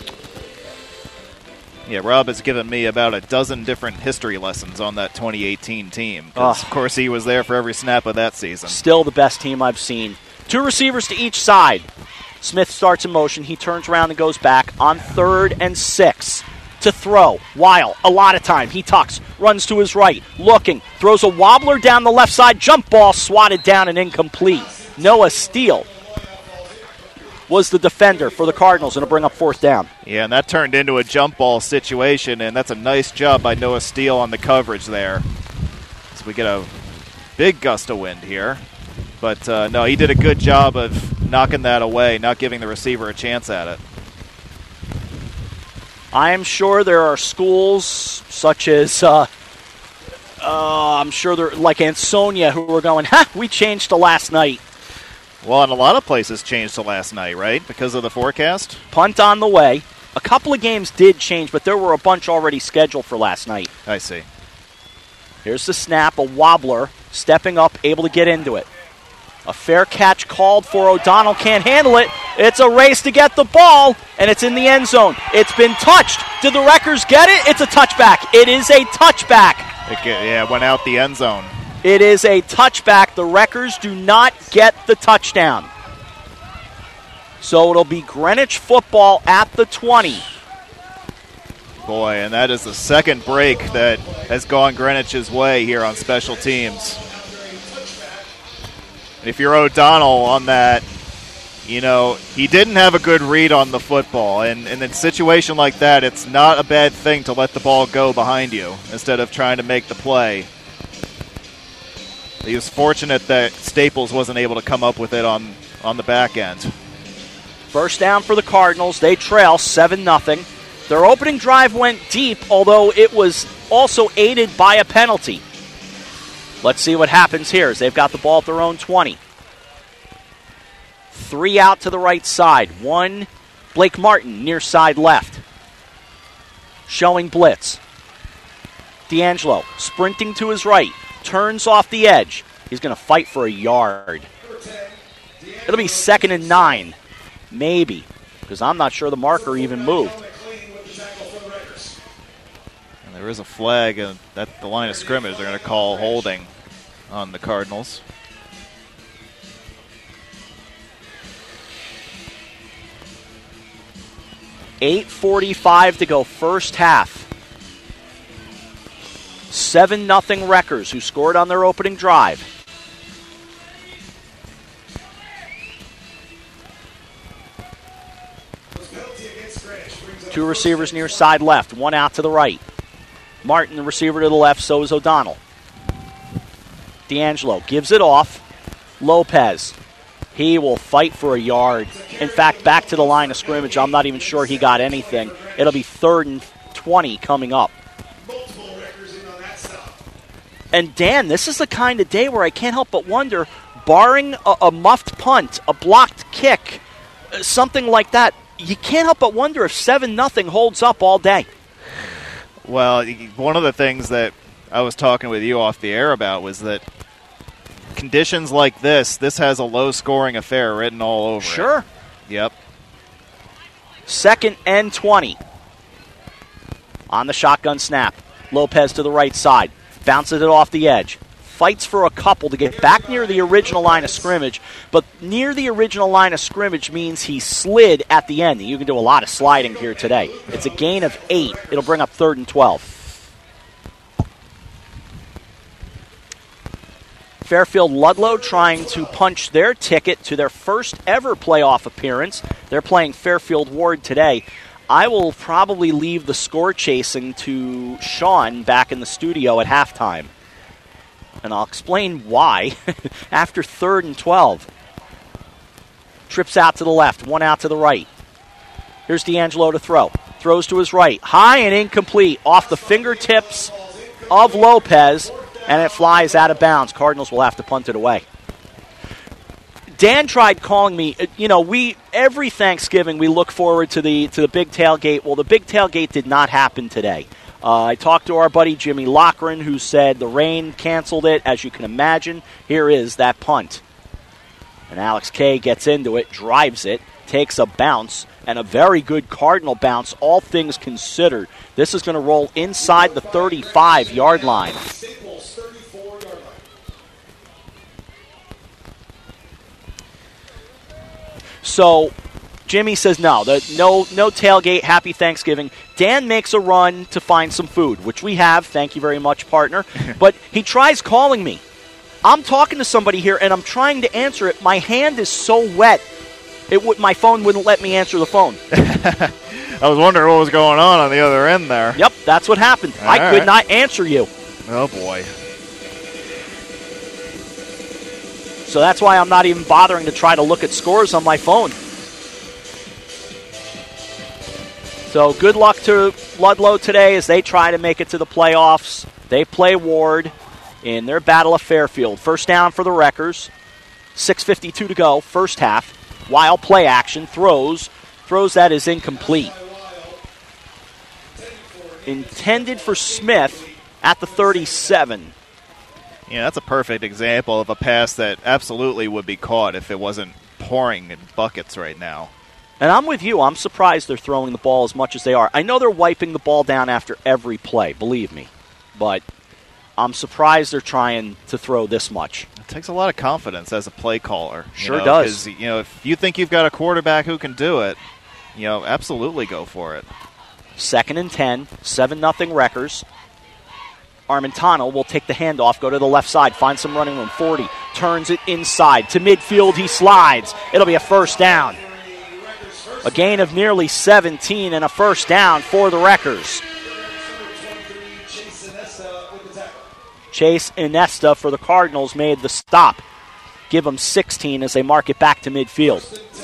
Yeah, Rob has given me about a dozen different history lessons on that 2018 team. Of course, he was there for every snap of that season. Still the best team I've seen. 2 receivers to each side. Smith starts in motion. He turns around and goes back on 3rd and 6. To throw. Weil, a lot of time. He tucks, runs to his right, looking, throws a wobbler down the left side, jump ball swatted down and incomplete. Noah Steele was the defender for the Cardinals, and it'll bring up 4th down. Yeah, and that turned into a jump ball situation, and that's a nice job by Noah Steele on the coverage there. So we get a big gust of wind here. But, no, he did a good job of knocking that away, not giving the receiver a chance at it. I am sure there are schools such as, I'm sure they're like Ansonia who are going, we changed to last night. Well, and a lot of places changed to last night, right, because of the forecast? Punt on the way. A couple of games did change, but there were a bunch already scheduled for last night. I see. Here's the snap, a wobbler, stepping up, able to get into it. A fair catch called for. O'Donnell can't handle it. It's a race to get the ball, and it's in the end zone. It's been touched. Did the Wreckers get it? It's a touchback. It is a touchback. It went out the end zone. It is a touchback. The Wreckers do not get the touchdown. So it'll be Greenwich football at the 20. Boy, and that is the second break that has gone Greenwich's way here on special teams. If you're O'Donnell on that, you know, he didn't have a good read on the football. And in a situation like that, it's not a bad thing to let the ball go behind you instead of trying to make the play. He was fortunate that Staples wasn't able to come up with it on the back end. 1st down for the Cardinals. They trail 7-0. Their opening drive went deep, although it was also aided by a penalty. Let's see what happens here as they've got the ball at their own 20. 3 out to the right side. 1, Blake Martin, near side left. Showing blitz. D'Angelo sprinting to his right. Turns off the edge. He's going to fight for a yard. It'll be 2nd and 9. Maybe. Because I'm not sure the marker even moved. There is a flag at the line of scrimmage. They're going to call holding on the Cardinals. $8:45 to go first half. 7-0 Wreckers, who scored on their opening drive. Two receivers near side left, 1 out to the right. Martin, the receiver to the left, so is O'Donnell. D'Angelo gives it off. Lopez, he will fight for a yard. In fact, back to the line of scrimmage, I'm not even sure he got anything. It'll be 3rd and 20 coming up. And Dan, this is the kind of day where I can't help but wonder, barring a muffed punt, a blocked kick, something like that, you can't help but wonder if 7-0 holds up all day. Well, one of the things that I was talking with you off the air about was that conditions like this has a low-scoring affair written all over Sure. it. Yep. 2nd and 20. On the shotgun snap. Lopez to the right side. Bounces it off the edge. Fights for a couple to get back near the original line of scrimmage, but near the original line of scrimmage means he slid at the end. You can do a lot of sliding here today. It's a gain of 8. It'll bring up 3rd and 12. Fairfield Ludlow trying to punch their ticket to their first ever playoff appearance. They're playing Fairfield Ward today. I will probably leave the score chasing to Sean back in the studio at halftime. And I'll explain why after 3rd and 12. Trips out to the left, one out to the right. Here's D'Angelo to throw. Throws to his right. High and incomplete off the fingertips of Lopez, and it flies out of bounds. Cardinals will have to punt it away. Dan tried calling me. Every Thanksgiving we look forward to the big tailgate. Well, the big tailgate did not happen today. I talked to our buddy Jimmy Lochran, who said the rain canceled it. As you can imagine, here is that punt. And Alex Kay gets into it, drives it, takes a bounce, and a very good Cardinal bounce, all things considered. This is going to roll inside the 35-yard line. So Jimmy says no tailgate, happy Thanksgiving. Dan makes a run to find some food, which we have. Thank you very much, partner. But he tries calling me. I'm talking to somebody here, and I'm trying to answer it. My hand is so wet, my phone wouldn't let me answer the phone. I was wondering what was going on the other end there. Yep, that's what happened. I could not answer you. Oh, boy. So that's why I'm not even bothering to try to look at scores on my phone. So good luck to Ludlow today as they try to make it to the playoffs. They play Ward in their Battle of Fairfield. First down for the Wreckers. 6:52 to go, first half. Wild play action, throws that is incomplete. Intended for Smith at the 37. Yeah, that's a perfect example of a pass that absolutely would be caught if it wasn't pouring in buckets right now. And I'm with you. I'm surprised they're throwing the ball as much as they are. I know they're wiping the ball down after every play, believe me. But I'm surprised they're trying to throw this much. It takes a lot of confidence as a play caller. Sure does. Because, if you think you've got a quarterback who can do it, absolutely go for it. 2nd and 10, 7-0 Wreckers. Armentano will take the handoff, go to the left side, find some running room. 40, turns it inside. To midfield, he slides. It'll be a first down. A gain of nearly 17 and a first down for the Wreckers. Chase Inesta for the Cardinals made the stop. Give them 16 as they mark it back to midfield.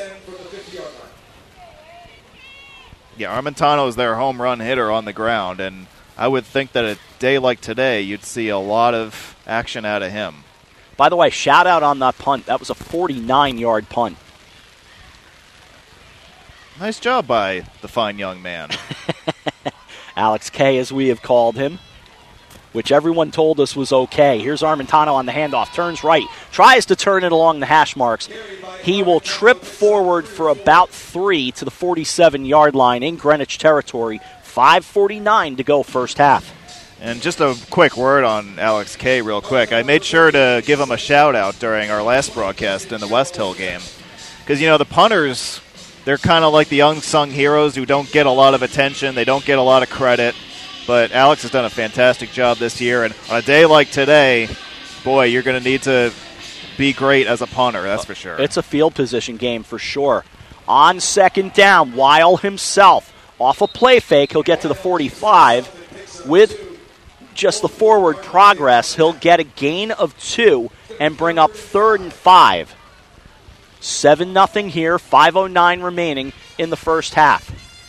Yeah, Armentano is their home run hitter on the ground, and I would think that a day like today, you'd see a lot of action out of him. By the way, shout out on that punt. That was a 49-yard punt. Nice job by the fine young man. Alex Kay, as we have called him, which everyone told us was okay. Here's Armentano on the handoff. Turns right. Tries to turn it along the hash marks. He will trip forward for about 3 to the 47-yard line in Greenwich territory. 5:49 to go first half. And just a quick word on Alex Kay real quick. I made sure to give him a shout-out during our last broadcast in the West Hill game. Because, the punters, they're kind of like the unsung heroes who don't get a lot of attention. They don't get a lot of credit. But Alex has done a fantastic job this year. And on a day like today, boy, you're going to need to be great as a punter, that's for sure. It's a field position game for sure. On second down, Weil himself. Off a play fake, he'll get to the 45. With just the forward progress, he'll get a gain of 2 and bring up 3rd and 5. 7-0 here, 5:09 remaining in the first half.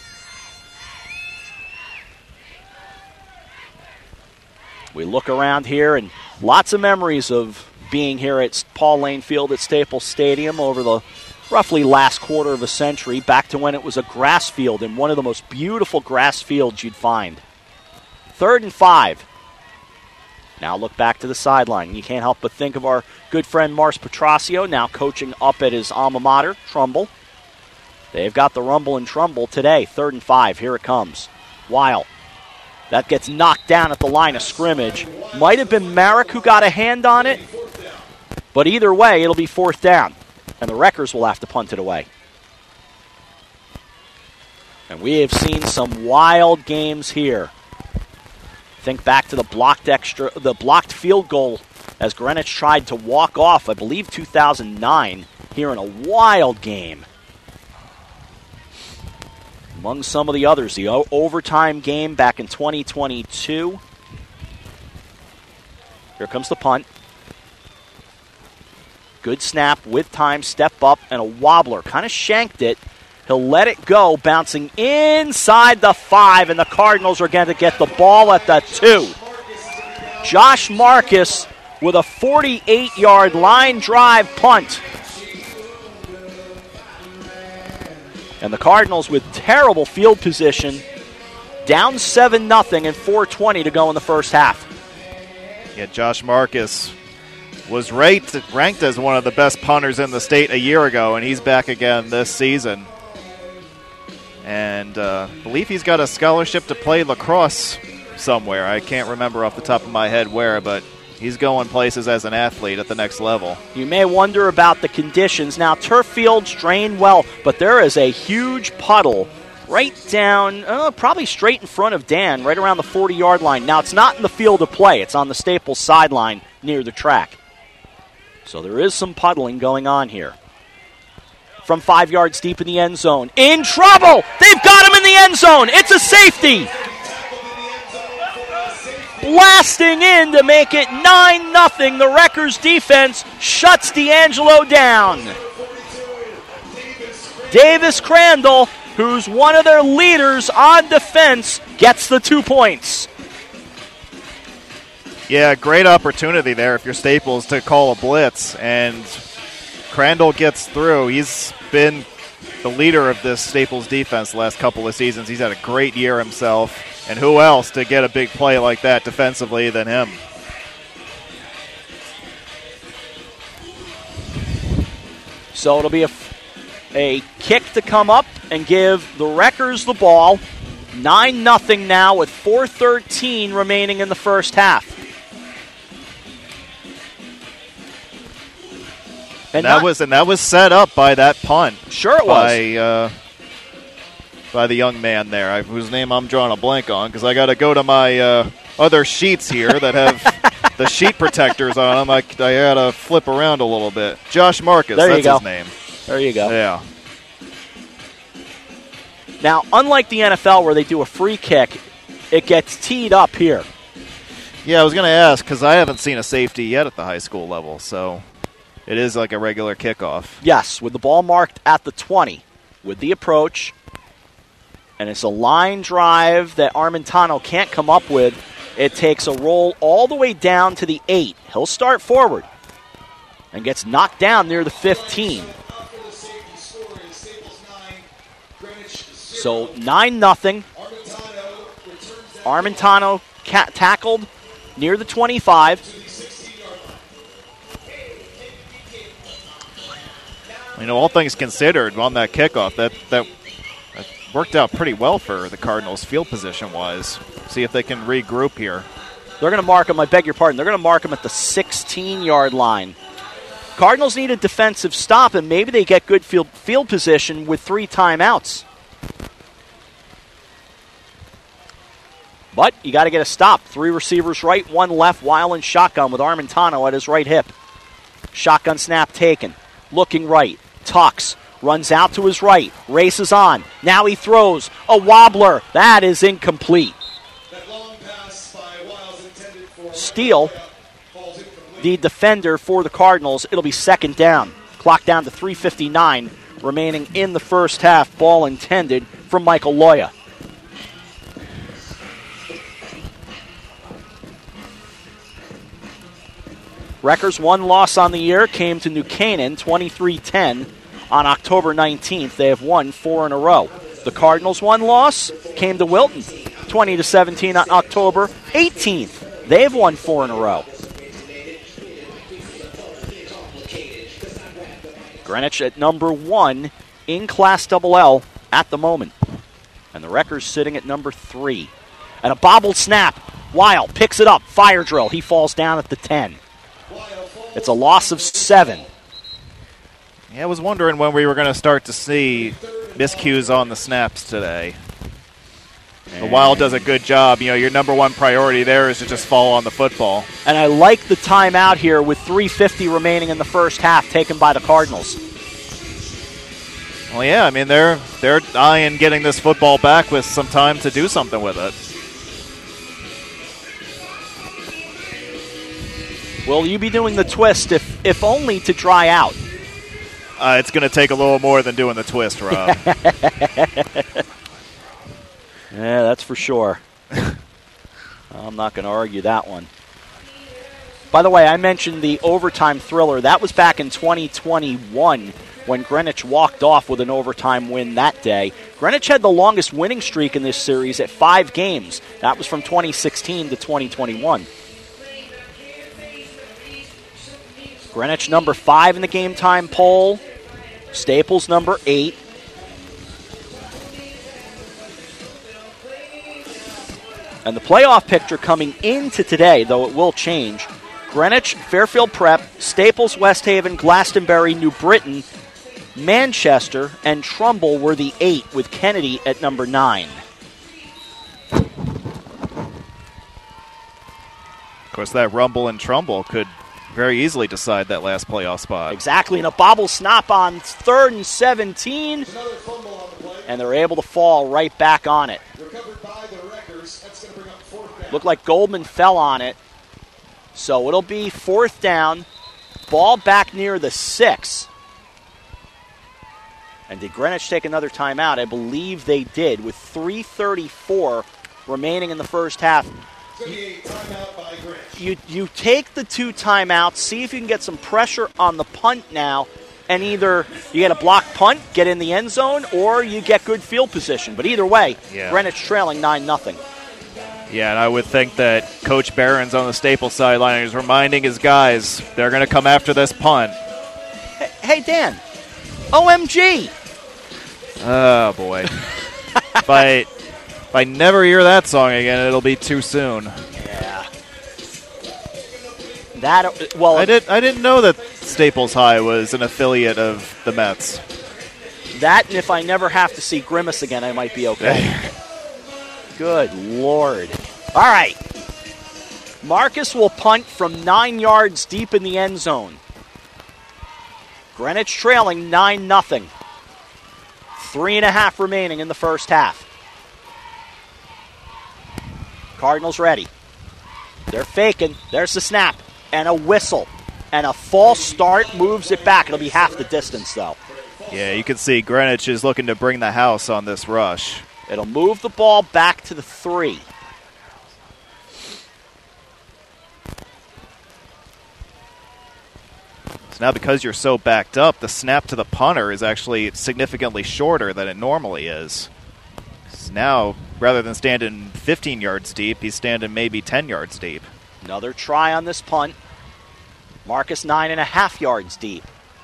We look around here, and lots of memories of being here at Paul Lane Field at Staples Stadium over the roughly last quarter of a century, back to when it was a grass field and one of the most beautiful grass fields you'd find. 3rd and 5. Now look back to the sideline. You can't help but think of our good friend Mars Petrosio, now coaching up at his alma mater, Trumbull. They've got the rumble and trumble today. 3rd and 5. Here it comes. Weil. That gets knocked down at the line of scrimmage. Might have been Marek who got a hand on it, but either way, it'll be 4th down. And the Wreckers will have to punt it away. And we have seen some wild games here. Think back to the blocked field goal as Greenwich tried to walk off, I believe, 2009 here in a wild game. Among some of the others, the overtime game back in 2022. Here comes the punt. Good snap with time, step up, and a wobbler. Kind of shanked it. He'll let it go, bouncing inside the 5, and the Cardinals are going to get the ball at the 2. Josh Marcus with a 48-yard line drive punt. And the Cardinals with terrible field position, down 7-0 and 4:20 to go in the first half. Yeah, Josh Marcus was ranked as one of the best punters in the state a year ago, and he's back again this season. And I believe he's got a scholarship to play lacrosse somewhere. I can't remember off the top of my head where, but he's going places as an athlete at the next level. You may wonder about the conditions. Now, turf fields drain well, but there is a huge puddle right down, probably straight in front of Dan, right around the 40-yard line. Now, it's not in the field of play. It's on the Staples sideline near the track. So there is some puddling going on here. From 5 yards deep in the end zone. In trouble! They've got him in the end zone! It's a safety! Blasting in to make it 9-0. The Wreckers defense shuts D'Angelo down. Davis Crandall, who's one of their leaders on defense, gets the 2 points. Yeah, great opportunity there if you're Staples to call a blitz, and Crandall gets through. He's been the leader of this Staples defense the last couple of seasons. He's had a great year himself. And who else to get a big play like that defensively than him? So it'll be a kick to come up and give the Wreckers the ball. 9-0 now with 4:13 remaining in the first half. And that was set up by that punt. Sure it was. By the young man there, whose name I'm drawing a blank on, because I got to go to my other sheets here that have the sheet protectors on them. I got to flip around a little bit. Josh Marcus, that's his name. There you go. Yeah. Now, unlike the NFL where they do a free kick, it gets teed up here. Yeah, I was going to ask, because I haven't seen a safety yet at the high school level, so it is like a regular kickoff. Yes, with the ball marked at the 20 with the approach. And it's a line drive that Armentano can't come up with. It takes a roll all the way down to the 8. He'll start forward and gets knocked down near the 15. So 9-0. Armentano tackled near the 25. You know, all things considered, on that kickoff, that worked out pretty well for the Cardinals field position-wise. See if they can regroup here. They're going to mark him, I beg your pardon, they're going to mark him at the 16-yard line. Cardinals need a defensive stop, and maybe they get good field position with 3 timeouts. But you got to get a stop. 3 receivers right, 1 left, while in shotgun with Armentano at his right hip. Shotgun snap taken. Looking right. Tucks. Runs out to his right. Races on. Now he throws. A wobbler. That is incomplete. Steele, the defender for the Cardinals. It'll be second down. Clock down to 3:59 remaining in the first half. Ball intended from Michael Loya. Wreckers' 1 loss on the year came to New Canaan, 23-10 on October 19th. They have won 4 in a row. The Cardinals' 1 loss came to Wilton, 20-17 on October 18th. They've won 4 in a row. Greenwich at number 1 in Class LL at the moment. And the Wreckers sitting at number 3. And a bobbled snap. Weil picks it up. Fire drill. He falls down at the 10. It's a loss of 7. Yeah, I was wondering when we were going to start to see miscues on the snaps today. The Wild does a good job. Your number one priority there is to just fall on the football. And I like the timeout here with 3:50 remaining in the first half taken by the Cardinals. Well, yeah, they're eyeing getting this football back with some time to do something with it. Will you be doing the twist if only to dry out? It's going to take a little more than doing the twist, Rob. Yeah, that's for sure. I'm not going to argue that one. By the way, I mentioned the overtime thriller. That was back in 2021 when Greenwich walked off with an overtime win that day. Greenwich had the longest winning streak in this series at 5 games. That was from 2016 to 2021. Greenwich number 5 in the game time poll. Staples number 8. And the playoff picture coming into today, though it will change. Greenwich, Fairfield Prep, Staples, West Haven, Glastonbury, New Britain, Manchester, and Trumbull were the 8, with Kennedy at number 9. Of course, that Rumble and Trumbull could very easily decide that last playoff spot. Exactly, and a bobble snap on 3rd and 17. And they're able to fall right back on it. Looked like Goldman fell on it. So it'll be 4th down. Ball back near the 6. And did Greenwich take another timeout? I believe they did, with 3:34 remaining in the first half. You take the 2 timeouts, see if you can get some pressure on the punt now, and either you get a blocked punt, get in the end zone, or you get good field position. But either way, Greenwich trailing 9-0. Yeah, and I would think that Coach Barron's on the Staples sideline is reminding his guys they're going to come after this punt. Hey, Dan. OMG. Oh, boy. If I never hear that song again, it'll be too soon. Yeah. I didn't know that Staples High was an affiliate of the Mets. That, and if I never have to see Grimace again, I might be okay. Good Lord. All right. Marcus will punt from 9 yards deep in the end zone. Greenwich trailing 9-0. 3.5 remaining in the first half. Cardinals ready. They're faking. There's the snap. And a whistle. And a false start moves it back. It'll be half the distance, though. Yeah, you can see Greenwich is looking to bring the house on this rush. It'll move the ball back to the 3. So now because you're so backed up, the snap to the punter is actually significantly shorter than it normally is. So now, rather than standing 15 yards deep, he's standing maybe 10 yards deep. Another try on this punt. Marcus 9.5 yards deep.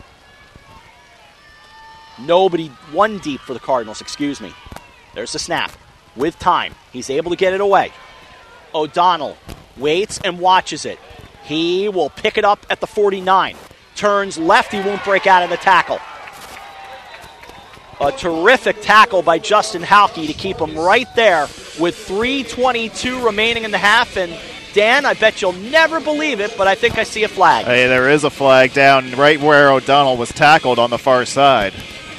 Nobody, 1 deep for the Cardinals, excuse me. There's the snap. With time, he's able to get it away. O'Donnell waits and watches it. He will pick it up at the 49. Turns left, he won't break out of the tackle. A terrific tackle by Justin Halke to keep him right there with 3:22 remaining in the half. And Dan, I bet you'll never believe it, but I think I see a flag. Hey, there is a flag down right where O'Donnell was tackled on the far side.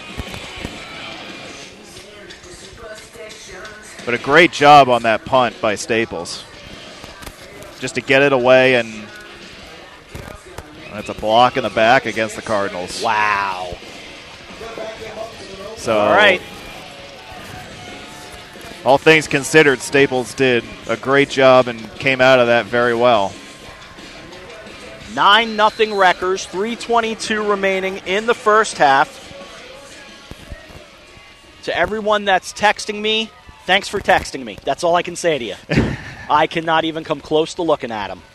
But a great job on that punt by Staples. Just to get it away, and that's a block in the back against the Cardinals. Wow. So, all right. All things considered, Staples did a great job and came out of that very well. 9-0 Wreckers, 3:22 remaining in the first half. To everyone that's texting me, thanks for texting me. That's all I can say to you. I cannot even come close to looking at him.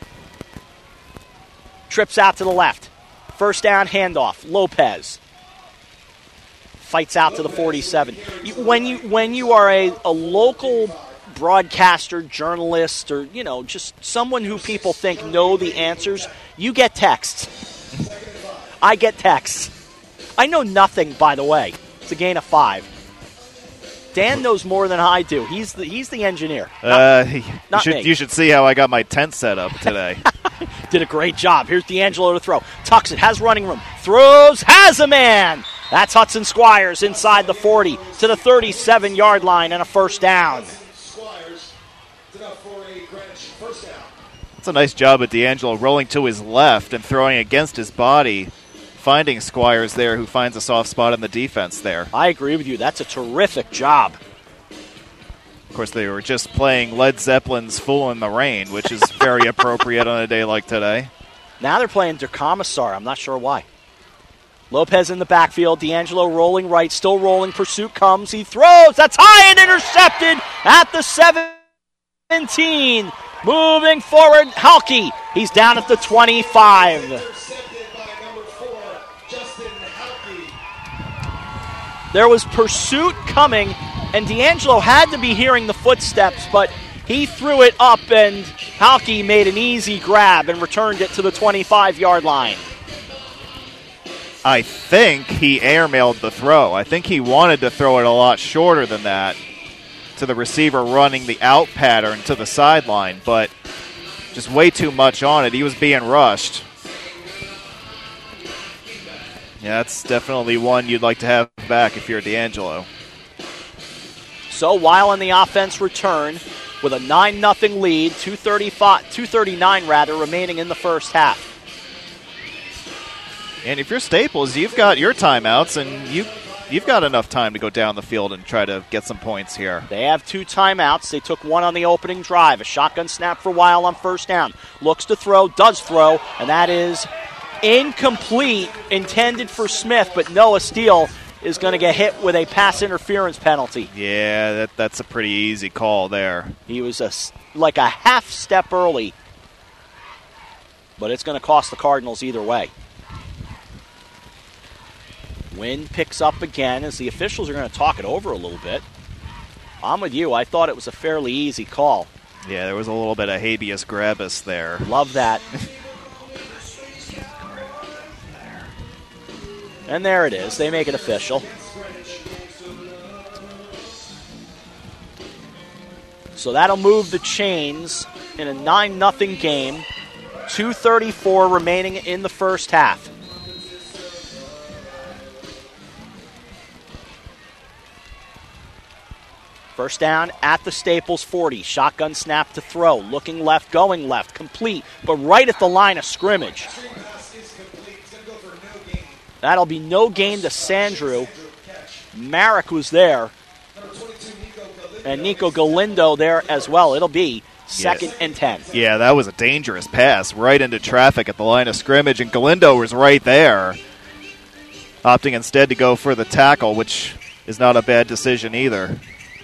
Trips out to the left. First down handoff. Lopez fights out to the 47. When you are a local broadcaster, journalist, or just someone who people think know the answers, you get texts. I get texts. I know nothing, by the way. It's a gain of 5. Dan knows more than I do. He's the engineer. You should see how I got my tent set up today. Did a great job. Here's D'Angelo to throw. Tucks it, has running room. Throws, has a man. That's Hudson Squires inside the 40 to the 37-yard line and a first down. That's a nice job at D'Angelo rolling to his left and throwing against his body, finding Squires there, who finds a soft spot in the defense there. I agree with you. That's a terrific job. Of course, they were just playing Led Zeppelin's Fool in the Rain, which is very appropriate on a day like today. Now they're playing Der Kommissar. I'm not sure why. Lopez in the backfield. D'Angelo rolling right, still rolling. Pursuit comes. He throws. That's high and intercepted at the 17. Moving forward, Halke. He's down at the 25. There was pursuit coming, and D'Angelo had to be hearing the footsteps, but he threw it up, and Halke made an easy grab and returned it to the 25-yard line. I think he airmailed the throw. I think he wanted to throw it a lot shorter than that to the receiver running the out pattern to the sideline, but just way too much on it. He was being rushed. Yeah, that's definitely one you'd like to have back if you're D'Angelo. So while on the offense return with a 9-0 lead, 2:39 remaining in the first half. And if you're Staples, you've got your timeouts, and you've got enough time to go down the field and try to get some points here. They have 2 timeouts. They took one on the opening drive. A shotgun snap for Weil on first down. Looks to throw, does throw, and that is incomplete, intended for Smith, but Noah Steele is going to get hit with a pass interference penalty. Yeah, that's a pretty easy call there. He was like a half step early, but it's going to cost the Cardinals either way. Wind picks up again as the officials are going to talk it over a little bit. I'm with you. I thought it was a fairly easy call. Yeah, there was a little bit of habeas grabus there. Love that. And there it is. They make it official. So that'll move the chains in a 9-0 game. 2:34 remaining in the first half. First down at the Staples 40. Shotgun snap to throw. Looking left, going left. Complete, but right at the line of scrimmage. That'll be no gain to Sandrew. Marek was there. And Nico Galindo there as well. It'll be 2nd and 10. Yeah, that was a dangerous pass right into traffic at the line of scrimmage, and Galindo was right there, opting instead to go for the tackle, which is not a bad decision either.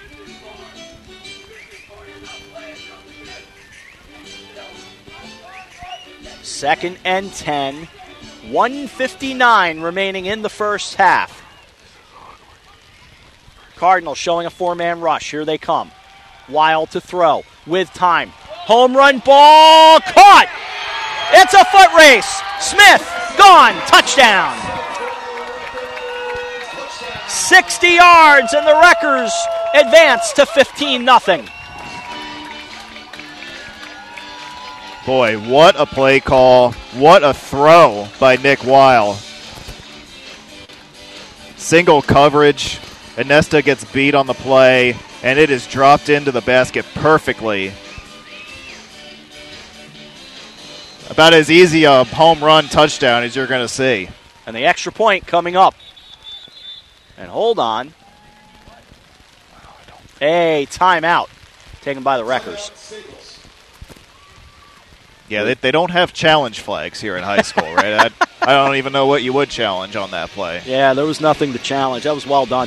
Second and 10. 1:59 remaining in the first half. Cardinals showing a 4-man rush. Here they come. Weil to throw with time. Home run ball caught. It's a foot race. Smith gone. Touchdown. 60 yards and the Wreckers advance to 15-0. Boy, what a play call. What a throw by Nick Weil. Single coverage. Inesta gets beat on the play, and it is dropped into the basket perfectly. About as easy a home run touchdown as you're going to see. And the extra point coming up. And hold on. A timeout taken by the Wreckers. Yeah, they don't have challenge flags here in high school, right? I don't even know what you would challenge on that play. Yeah, there was nothing to challenge. That was well done.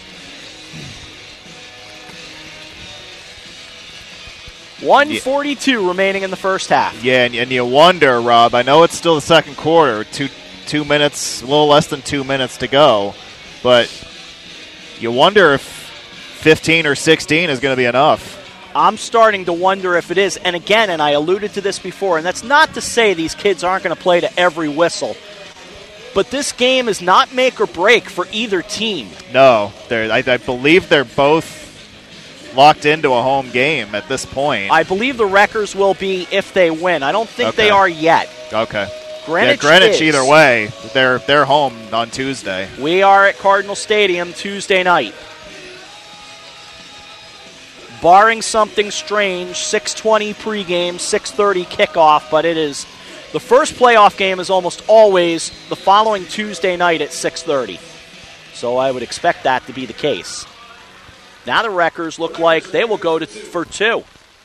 .142 remaining in the first half. Yeah, and you wonder, Rob, I know it's still the second quarter, 2 minutes, a little less than 2 minutes to go, but you wonder if 15 or 16 is going to be enough. I'm starting to wonder if it is. And again, and I alluded to this before, and that's not to say these kids aren't going to play to every whistle. but this game is not make or break for either team. No, I believe they're both locked into a home game at this point. I believe the Wreckers will be if they win. I don't think they are yet. Okay. Greenwich Greenwich either way. They're home on Tuesday. We are at Cardinal Stadium Tuesday night. Barring something strange, 6:20 pregame, 6:30 kickoff, but it is the first playoff game is almost always the following Tuesday night at 6:30. So I would expect that to be the case. Now the Wreckers look like they will go for two.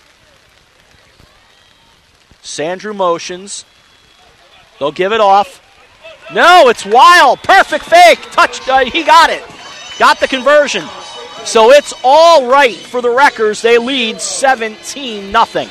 Sandrew motions. They'll give it off. No, it's Weil. Perfect fake. Touch. He got it. Got the conversion. So it's all right for the Wreckers. They lead 17-0.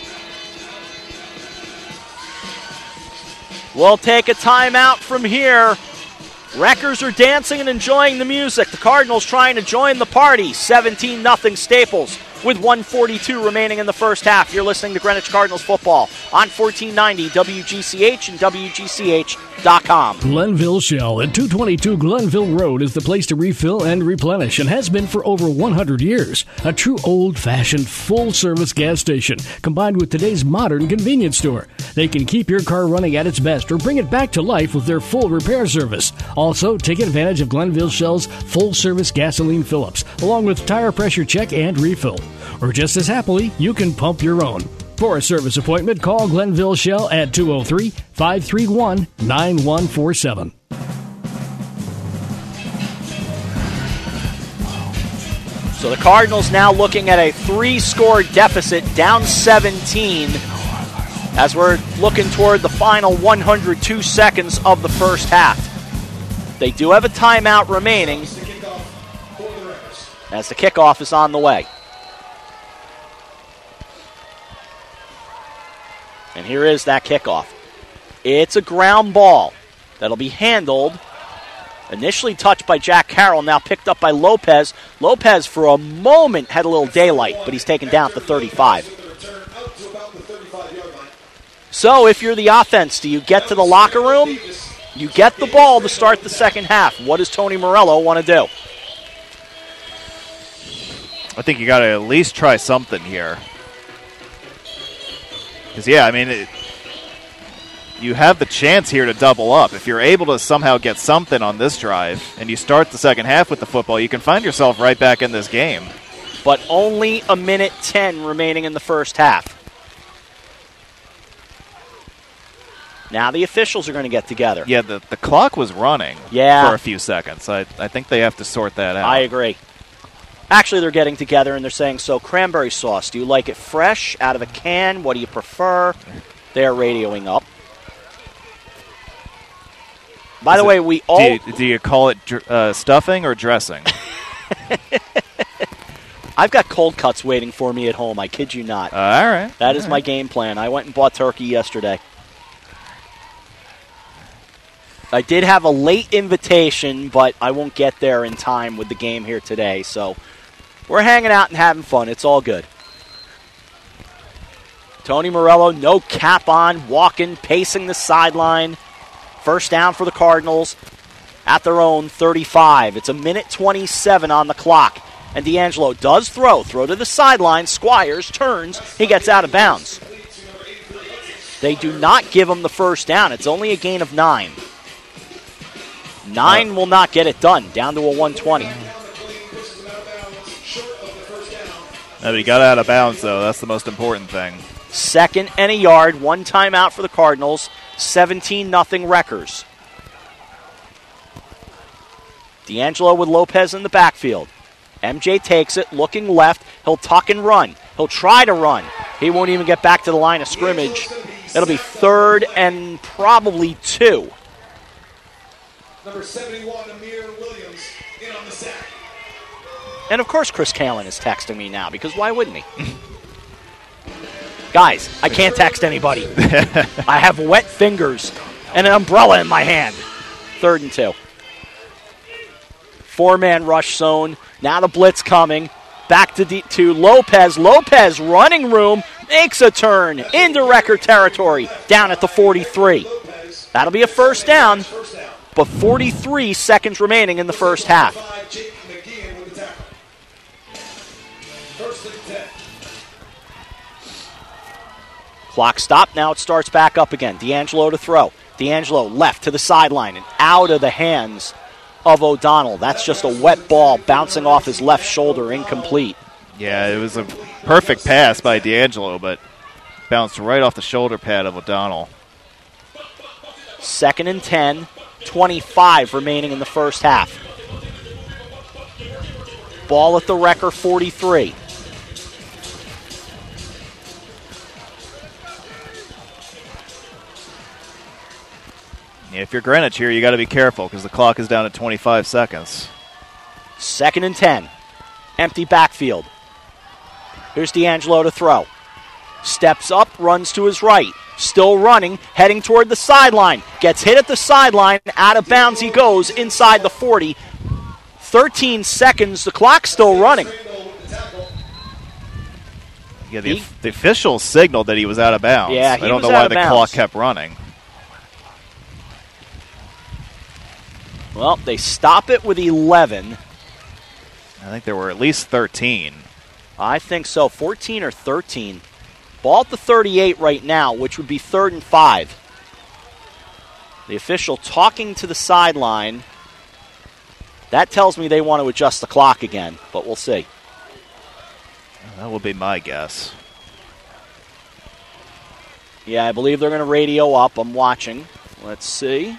We'll take a timeout from here. Wreckers are dancing and enjoying the music. The Cardinals trying to join the party. 17-0 Staples with 1:42 remaining in the first half. You're listening to Greenwich Cardinals football on 1490 WGCH and WGCH.com. Glenville Shell at 222 Glenville Road is the place to refill and replenish and has been for over 100 years. A true old-fashioned full-service gas station combined with today's modern convenience store. They can keep your car running at its best or bring it back to life with their full repair service. Also, take advantage of Glenville Shell's full-service gasoline fill-ups along with tire pressure check and refill. Or just as happily, you can pump your own. For a service appointment, call Glenville Shell at 203-531-9147. So the Cardinals now looking at a 3-score deficit, down 17, as we're looking toward the final 102 seconds of the first half. They do have a timeout remaining as the kickoff is on the way. And here is that kickoff. It's a ground ball that'll be handled. Initially touched by Jack Carroll, now picked up by Lopez. Lopez, for a moment, had a little daylight, but he's taken down at the 35. So if you're the offense, do you get to the locker room? You get the ball to start the second half. What does Tony Morello want to do? I think you got to at least try something here. Because, you have the chance here to double up. If you're able to somehow get something on this drive and you start the second half with the football, you can find yourself right back in this game. But only a minute 10 remaining in the first half. Now the officials are going to get together. Yeah, the clock was running for a few seconds. I think they have to sort that out. I agree. Actually, they're getting together and they're saying, so cranberry sauce, do you like it fresh, out of a can? What do you prefer? They're radioing up. By the way, we all... Do you call it stuffing or dressing? I've got cold cuts waiting for me at home. I kid you not. All right. That is my game plan. I went and bought turkey yesterday. I did have a late invitation, but I won't get there in time with the game here today. So we're hanging out and having fun. It's all good. Tony Morello, no cap on, walking, pacing the sideline. First down for the Cardinals at their own 35. It's a minute 27 on the clock. And D'Angelo does throw to the sideline. Squires turns. He gets out of bounds. They do not give him the first down. It's only a gain of 9. 9 will not get it done. Down to a 120. He got out of bounds, though. That's the most important thing. Second and a yard. One timeout for the Cardinals. 17-0 Wreckers. D'Angelo with Lopez in the backfield. MJ takes it, looking left. He'll tuck and run. He'll try to run. He won't even get back to the line of scrimmage. It'll be 3rd and probably 2. Number 71, Amir Williams, in on the sack. And, of course, Chris Kalen is texting me now, because why wouldn't he? Guys, I can't text anybody. I have wet fingers and an umbrella in my hand. 3rd and 2. 4-man rush zone. Now the blitz coming. Back to Lopez. Lopez, running room, makes a turn into Wrecker territory, down at the 43. That'll be a first down. but 43 seconds remaining in the first half. Clock stopped. Now it starts back up again. D'Angelo to throw. D'Angelo left to the sideline and out of the hands of O'Donnell. That's just a wet ball bouncing off his left shoulder, incomplete. Yeah, it was a perfect pass by D'Angelo, but bounced right off the shoulder pad of O'Donnell. 2nd and 10, 25 remaining in the first half. Ball at the Wrecker 43. If you're Greenwich here, you got to be careful because the clock is down to 25 seconds. 2nd and 10. Empty backfield. Here's D'Angelo to throw. Steps up, runs to his right. Still running, heading toward the sideline. Gets hit at the sideline. Out of bounds he goes inside the 40. 13 seconds. The clock's still running. Yeah, the official signaled that he was out of bounds. Yeah, I don't know why the clock kept running. Well, they stop it with 11. I think there were at least 13. I think so, 14 or 13. Ball at the 38 right now, which would be 3rd and 5. The official talking to the sideline. That tells me they want to adjust the clock again, but we'll see. That will be my guess. Yeah, I believe they're going to radio up. I'm watching. Let's see.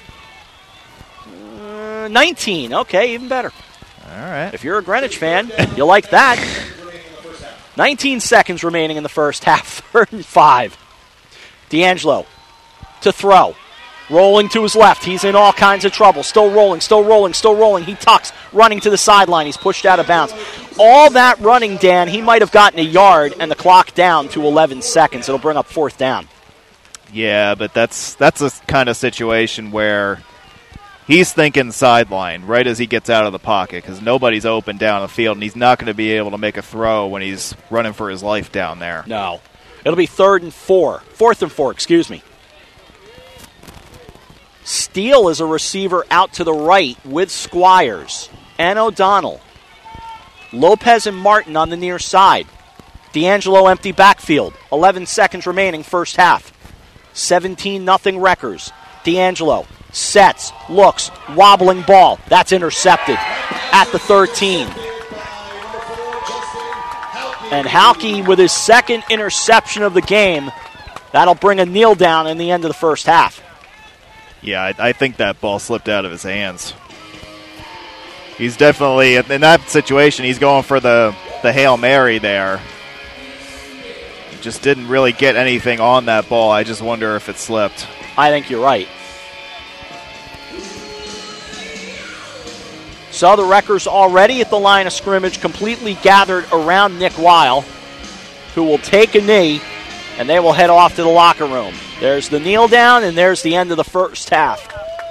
19. Okay, even better. All right. If you're a Greenwich fan, you'll like that. 19 seconds remaining in the first half. 3rd and 5. D'Angelo to throw. Rolling to his left. He's in all kinds of trouble. Still rolling, still rolling, still rolling. He tucks, running to the sideline. He's pushed out of bounds. All that running, Dan, he might have gotten a yard and the clock down to 11 seconds. It'll bring up 4th down. Yeah, but that's a kind of situation where he's thinking sideline right as he gets out of the pocket because nobody's open down the field, and he's not going to be able to make a throw when he's running for his life down there. No. It'll be 4th and 4, excuse me. Steele is a receiver out to the right with Squires and O'Donnell. Lopez and Martin on the near side. D'Angelo empty backfield. 11 seconds remaining, first half. 17-0 Wreckers. D'Angelo sets, looks, wobbling ball. That's intercepted at the 13. And Halke with his second interception of the game. That'll bring a kneel down in the end of the first half. Yeah, I think that ball slipped out of his hands. He's definitely, in that situation, he's going for the Hail Mary there. He just didn't really get anything on that ball. I just wonder if it slipped. I think you're right. So the Wreckers already at the line of scrimmage, completely gathered around Nick Weil, who will take a knee, and they will head off to the locker room. There's the kneel down, and there's the end of the first half.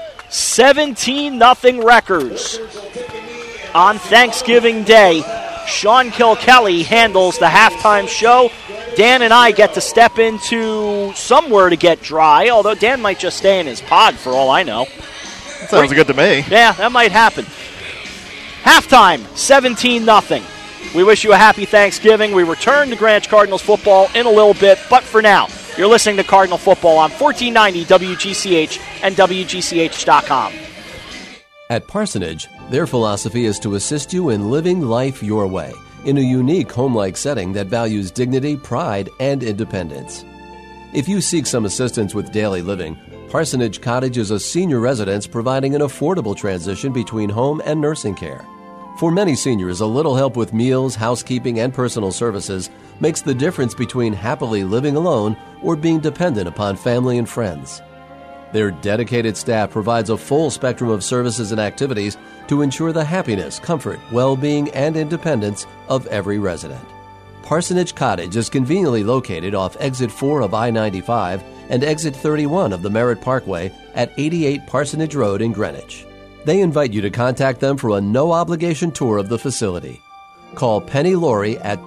17-0 Wreckers. On Thanksgiving Day, Sean Kilkelly handles the halftime show. Dan and I get to step into somewhere to get dry, although Dan might just stay in his pod for all I know. That sounds good to me. Yeah, that might happen. Halftime, 17-0. We wish you a happy Thanksgiving. We return to Greenwich Cardinals football in a little bit, but for now, you're listening to Cardinal Football on 1490 WGCH and WGCH.com. At Parsonage, their philosophy is to assist you in living life your way, in a unique home-like setting that values dignity, pride, and independence. If you seek some assistance with daily living, Parsonage Cottage is a senior residence providing an affordable transition between home and nursing care. For many seniors, a little help with meals, housekeeping, and personal services makes the difference between happily living alone or being dependent upon family and friends. Their dedicated staff provides a full spectrum of services and activities to ensure the happiness, comfort, well-being, and independence of every resident. Parsonage Cottage is conveniently located off Exit 4 of I-95 and Exit 31 of the Merritt Parkway at 88 Parsonage Road in Greenwich. They invite you to contact them for a no-obligation tour of the facility. Call Penny Laurie at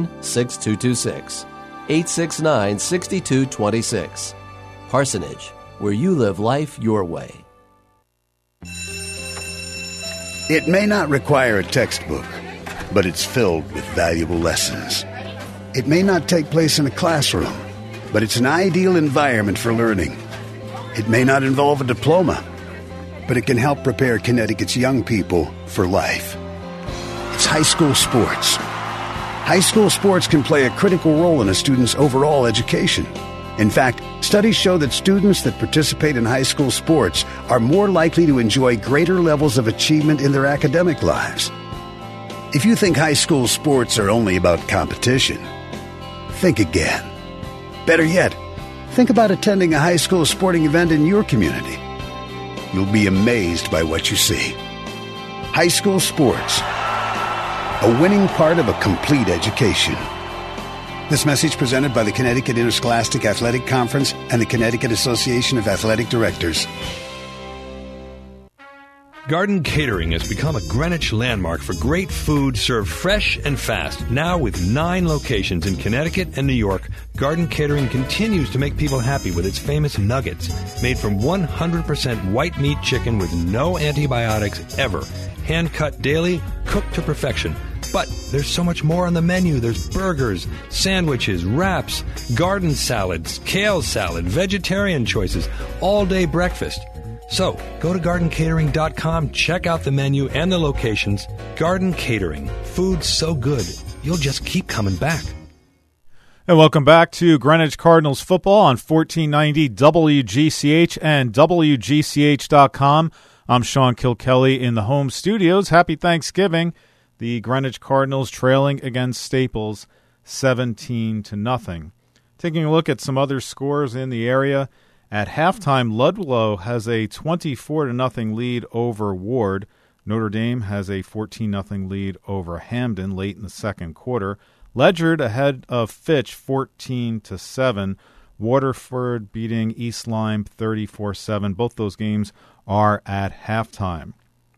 203-869-6226. 869-6226. Parsonage, where you live life your way. It may not require a textbook, but it's filled with valuable lessons. It may not take place in a classroom, but it's an ideal environment for learning. It may not involve a diploma, but it can help prepare Connecticut's young people for life. It's high school sports. High school sports can play a critical role in a student's overall education. In fact, studies show that students that participate in high school sports are more likely to enjoy greater levels of achievement in their academic lives. If you think high school sports are only about competition, think again. Better yet, think about attending a high school sporting event in your community. You'll be amazed by what you see. High school sports, a winning part of a complete education. This message presented by the Connecticut Interscholastic Athletic Conference and the Connecticut Association of Athletic Directors. Garden Catering has become a Greenwich landmark for great food served fresh and fast. Now with 9 locations in Connecticut and New York, Garden Catering continues to make people happy with its famous nuggets, made from 100% white meat chicken with no antibiotics ever. Hand-cut daily, cooked to perfection. But there's so much more on the menu. There's burgers, sandwiches, wraps, garden salads, kale salad, vegetarian choices, all-day breakfast. So, go to gardencatering.com, check out the menu and the locations. Garden Catering. Food so good, you'll just keep coming back. And welcome back to Greenwich Cardinals football on 1490 WGCH and WGCH.com. I'm Sean Kilkelly in the home studios. Happy Thanksgiving. The Greenwich Cardinals trailing against Staples 17-0. Taking a look at some other scores in the area. At halftime, Ludlow has a 24-0 lead over Ward. Notre Dame has a 14-0 lead over Hamden late in the second quarter. Ledyard ahead of Fitch 14-7. Waterford beating East Lyme 34-7. Both those games are at halftime.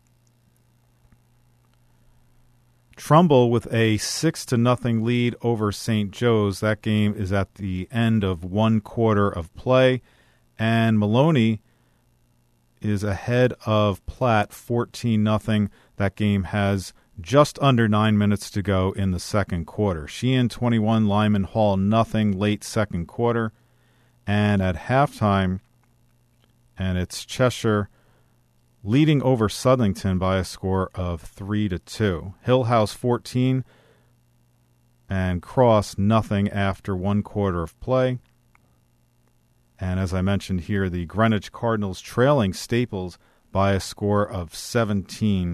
Trumbull with a 6-0 lead over St. Joe's. That game is at the end of one quarter of play. And Maloney is ahead of Platt 14-0. That game has just under 9 minutes to go in the second quarter. Sheehan 21, Lyman Hall 0 late second quarter. And at halftime, and it's Cheshire leading over Southington by a score of 3-2. Hillhouse 14 and Cross 0 after one quarter of play. And as I mentioned here, the Greenwich Cardinals trailing Staples by a score of 17-0.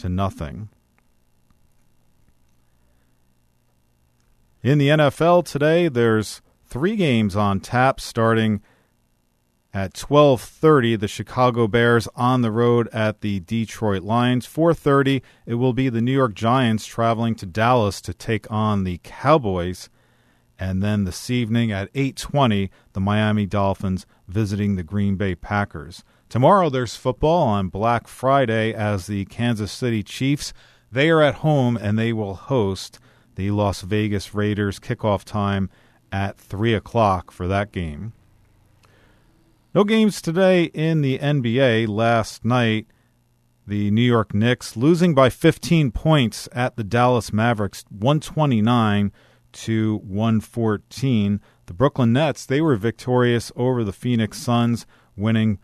In the NFL today, there's 3 games on tap starting at 12:30, the Chicago Bears on the road at the Detroit Lions. 4:30, it will be the New York Giants traveling to Dallas to take on the Cowboys. And then this evening at 8:20, the Miami Dolphins visiting the Green Bay Packers. Tomorrow there's football on Black Friday as the Kansas City Chiefs, they are at home and they will host the Las Vegas Raiders. Kickoff time at 3 o'clock for that game. No games today in the NBA. Last night, the New York Knicks losing by 15 points at the Dallas Mavericks, 129-114. The Brooklyn Nets, they were victorious over the Phoenix Suns, winning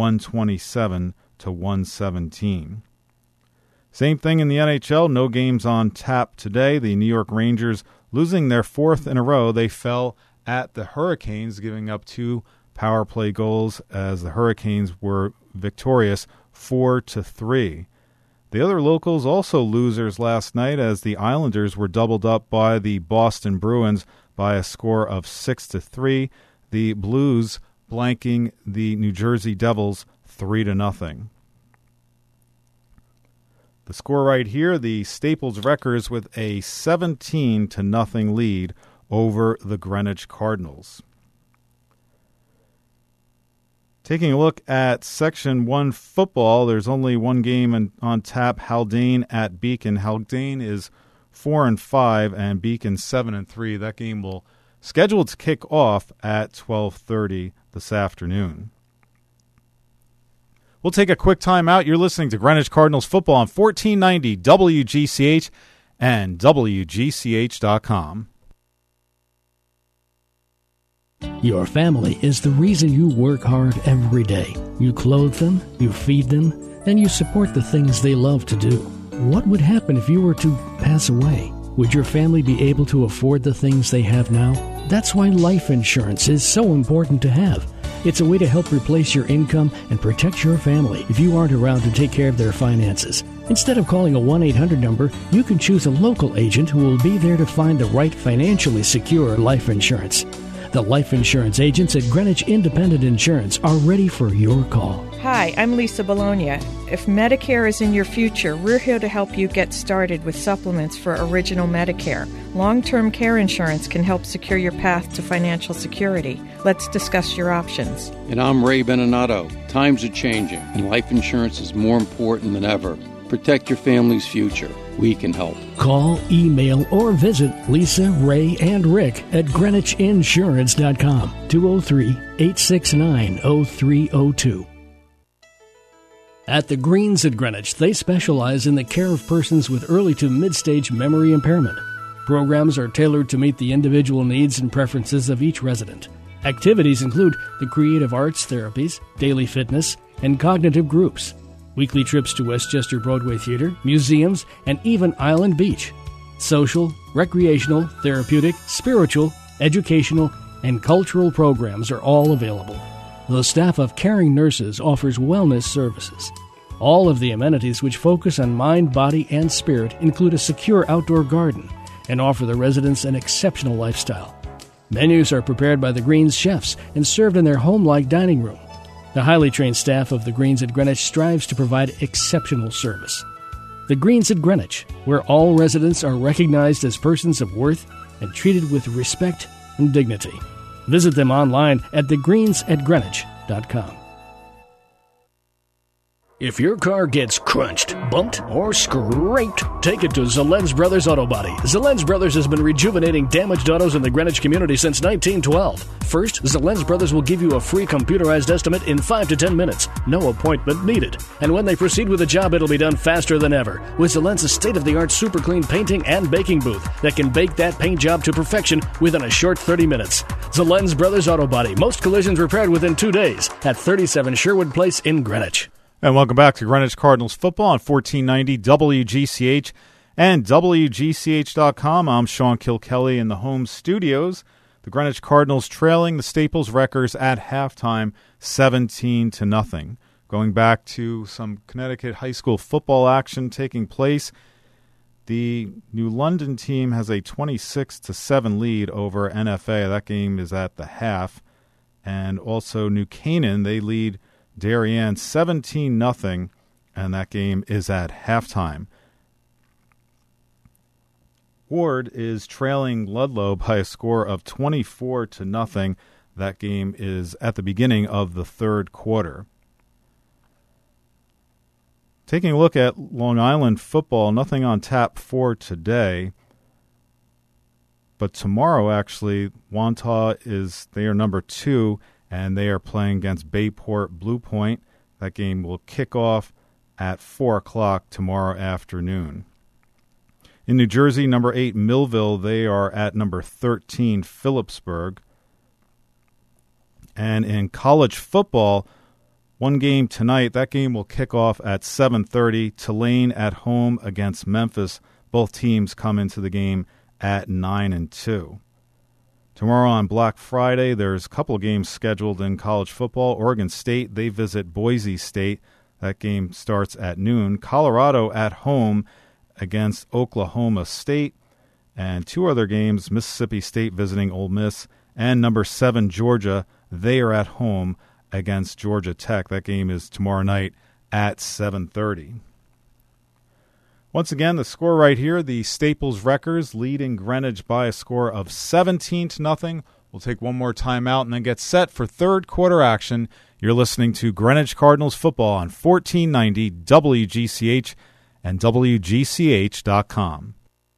127-117. Same thing in the NHL. No games on tap today. The New York Rangers losing their 4th in a row. They fell at the Hurricanes, giving up 2 power play goals as the Hurricanes were victorious 4-3. The other locals also losers last night as the Islanders were doubled up by the Boston Bruins by a score of 6-3. The Blues blanking the New Jersey Devils 3-0. The score right here, the Staples Wreckers with a 17-0 lead over the Greenwich Cardinals. Taking a look at Section 1 football, there's only one game on tap, Haldane at Beacon. Haldane is 4-5 and Beacon 7-3. That game will scheduled to kick off at 12:30 this afternoon. We'll take a quick time out. You're listening to Greenwich Cardinals football on 1490 WGCH and WGCH.com. Your family is the reason you work hard every day. You clothe them, you feed them, and you support the things they love to do. What would happen if you were to pass away? Would your family be able to afford the things they have now? That's why life insurance is so important to have. It's a way to help replace your income and protect your family if you aren't around to take care of their finances. Instead of calling a 1-800 number, you can choose a local agent who will be there to find the right financially secure life insurance. The life insurance agents at Greenwich Independent Insurance are ready for your call. Hi, I'm Lisa Bologna. If Medicare is in your future, we're here to help you get started with supplements for Original Medicare. Long-term care insurance can help secure your path to financial security. Let's discuss your options. And I'm Ray Beninotto. Times are changing, and life insurance is more important than ever. Protect your family's future. We can help. Call, email, or visit Lisa, Ray, and Rick at GreenwichInsurance.com. 203-869-0302. At the Greens at Greenwich, they specialize in the care of persons with early to mid-stage memory impairment. Programs are tailored to meet the individual needs and preferences of each resident. Activities include the creative arts therapies, daily fitness, and cognitive groups. Weekly trips to Westchester Broadway Theater, museums, and even Island Beach. Social, recreational, therapeutic, spiritual, educational, and cultural programs are all available. The staff of caring nurses offers wellness services. All of the amenities which focus on mind, body, and spirit include a secure outdoor garden and offer the residents an exceptional lifestyle. Menus are prepared by the Greens chefs and served in their home-like dining room. The highly trained staff of the Greens at Greenwich strives to provide exceptional service. The Greens at Greenwich, where all residents are recognized as persons of worth and treated with respect and dignity. Visit them online at thegreensatgreenwich.com. If your car gets crunched, bumped, or scraped, take it to Zalens Brothers Auto Body. Zalens Brothers has been rejuvenating damaged autos in the Greenwich community since 1912. First, Zalens Brothers will give you a free computerized estimate in 5 to 10 minutes. No appointment needed. And when they proceed with the job, it'll be done faster than ever. With Zalens' state-of-the-art super clean painting and baking booth that can bake that paint job to perfection within a short 30 minutes. Zalens Brothers Auto Body. Most collisions repaired within 2 days at 37 Sherwood Place in Greenwich. And welcome back to Greenwich Cardinals football on 1490 WGCH and WGCH.com. I'm Sean Kilkelly in the home studios. The Greenwich Cardinals trailing the Staples Wreckers at halftime, 17-0. Going back to some Connecticut high school football action taking place, the New London team has a 26-7 lead over NFA. That game is at the half. And also New Canaan, they lead Darien 17-0, and that game is at halftime. Ward is trailing Ludlow by a score of 24-0. That game is at the beginning of the third quarter. Taking a look at Long Island football, nothing on tap for today. But tomorrow, actually, Wantagh they are number 2, and they are playing against Bayport Blue Point. That game will kick off at 4 o'clock tomorrow afternoon. In New Jersey, number 8, Millville, they are at number 13, Phillipsburg. And in college football, one game tonight. That game will kick off at 7:30. Tulane at home against Memphis. Both teams come into the game at 9-2. Tomorrow on Black Friday, there's a couple of games scheduled in college football. Oregon State, they visit Boise State. That game starts at noon. Colorado at home against Oklahoma State. And 2 other games, Mississippi State visiting Ole Miss, and number 7, Georgia, they are at home against Georgia Tech. That game is tomorrow night at 7:30. Once again, the score right here, the Staples Wreckers leading Greenwich by a score of 17-0. We'll take one more timeout and then get set for third quarter action. You're listening to Greenwich Cardinals football on 1490 WGCH and WGCH.com.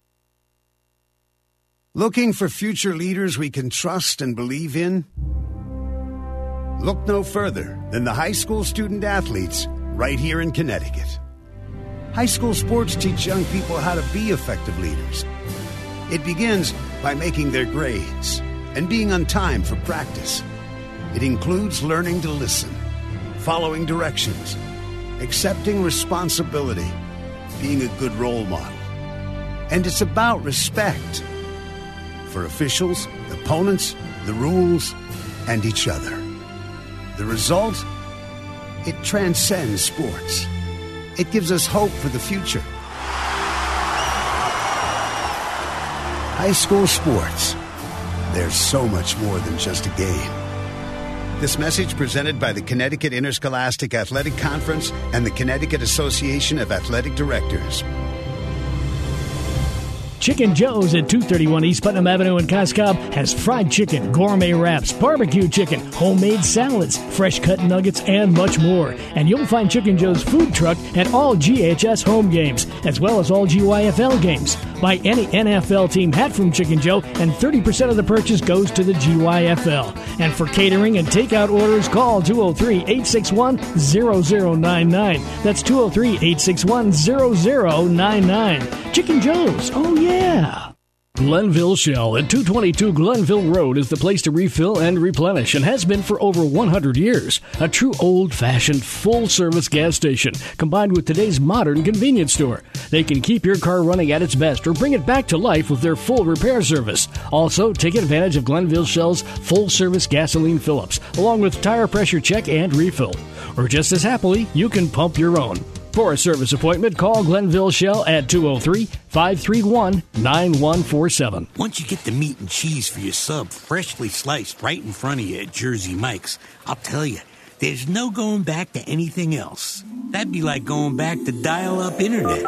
Looking for future leaders we can trust and believe in? Look no further than the high school student athletes right here in Connecticut. High school sports teach young people how to be effective leaders. It begins by making their grades and being on time for practice. It includes learning to listen, following directions, accepting responsibility, being a good role model. And it's about respect for officials, opponents, the rules, and each other. The result? It transcends sports. It gives us hope for the future. High school sports. There's so much more than just a game. This message presented by the Connecticut Interscholastic Athletic Conference and the Connecticut Association of Athletic Directors. Chicken Joe's at 231 East Putnam Avenue in Coscob has fried chicken, gourmet wraps, barbecue chicken, homemade salads, fresh cut nuggets, and much more. And you'll find Chicken Joe's food truck at all GHS home games, as well as all GYFL games. Buy any NFL team hat from Chicken Joe, and 30% of the purchase goes to the GYFL. And for catering and takeout orders, call 203-861-0099. That's 203-861-0099. Chicken Joe's, oh yeah! Glenville Shell at 222 Glenville Road is the place to refill and replenish and has been for over 100 years. A true old-fashioned, full-service gas station combined with today's modern convenience store. They can keep your car running at its best or bring it back to life with their full repair service. Also, take advantage of Glenville Shell's full-service gasoline fill-ups, along with tire pressure check and refill. Or just as happily, you can pump your own. For a service appointment, call Glenville Shell at 203-531-9147. Once you get the meat and cheese for your sub freshly sliced right in front of you at Jersey Mike's, I'll tell you, there's no going back to anything else. That'd be like going back to dial-up internet.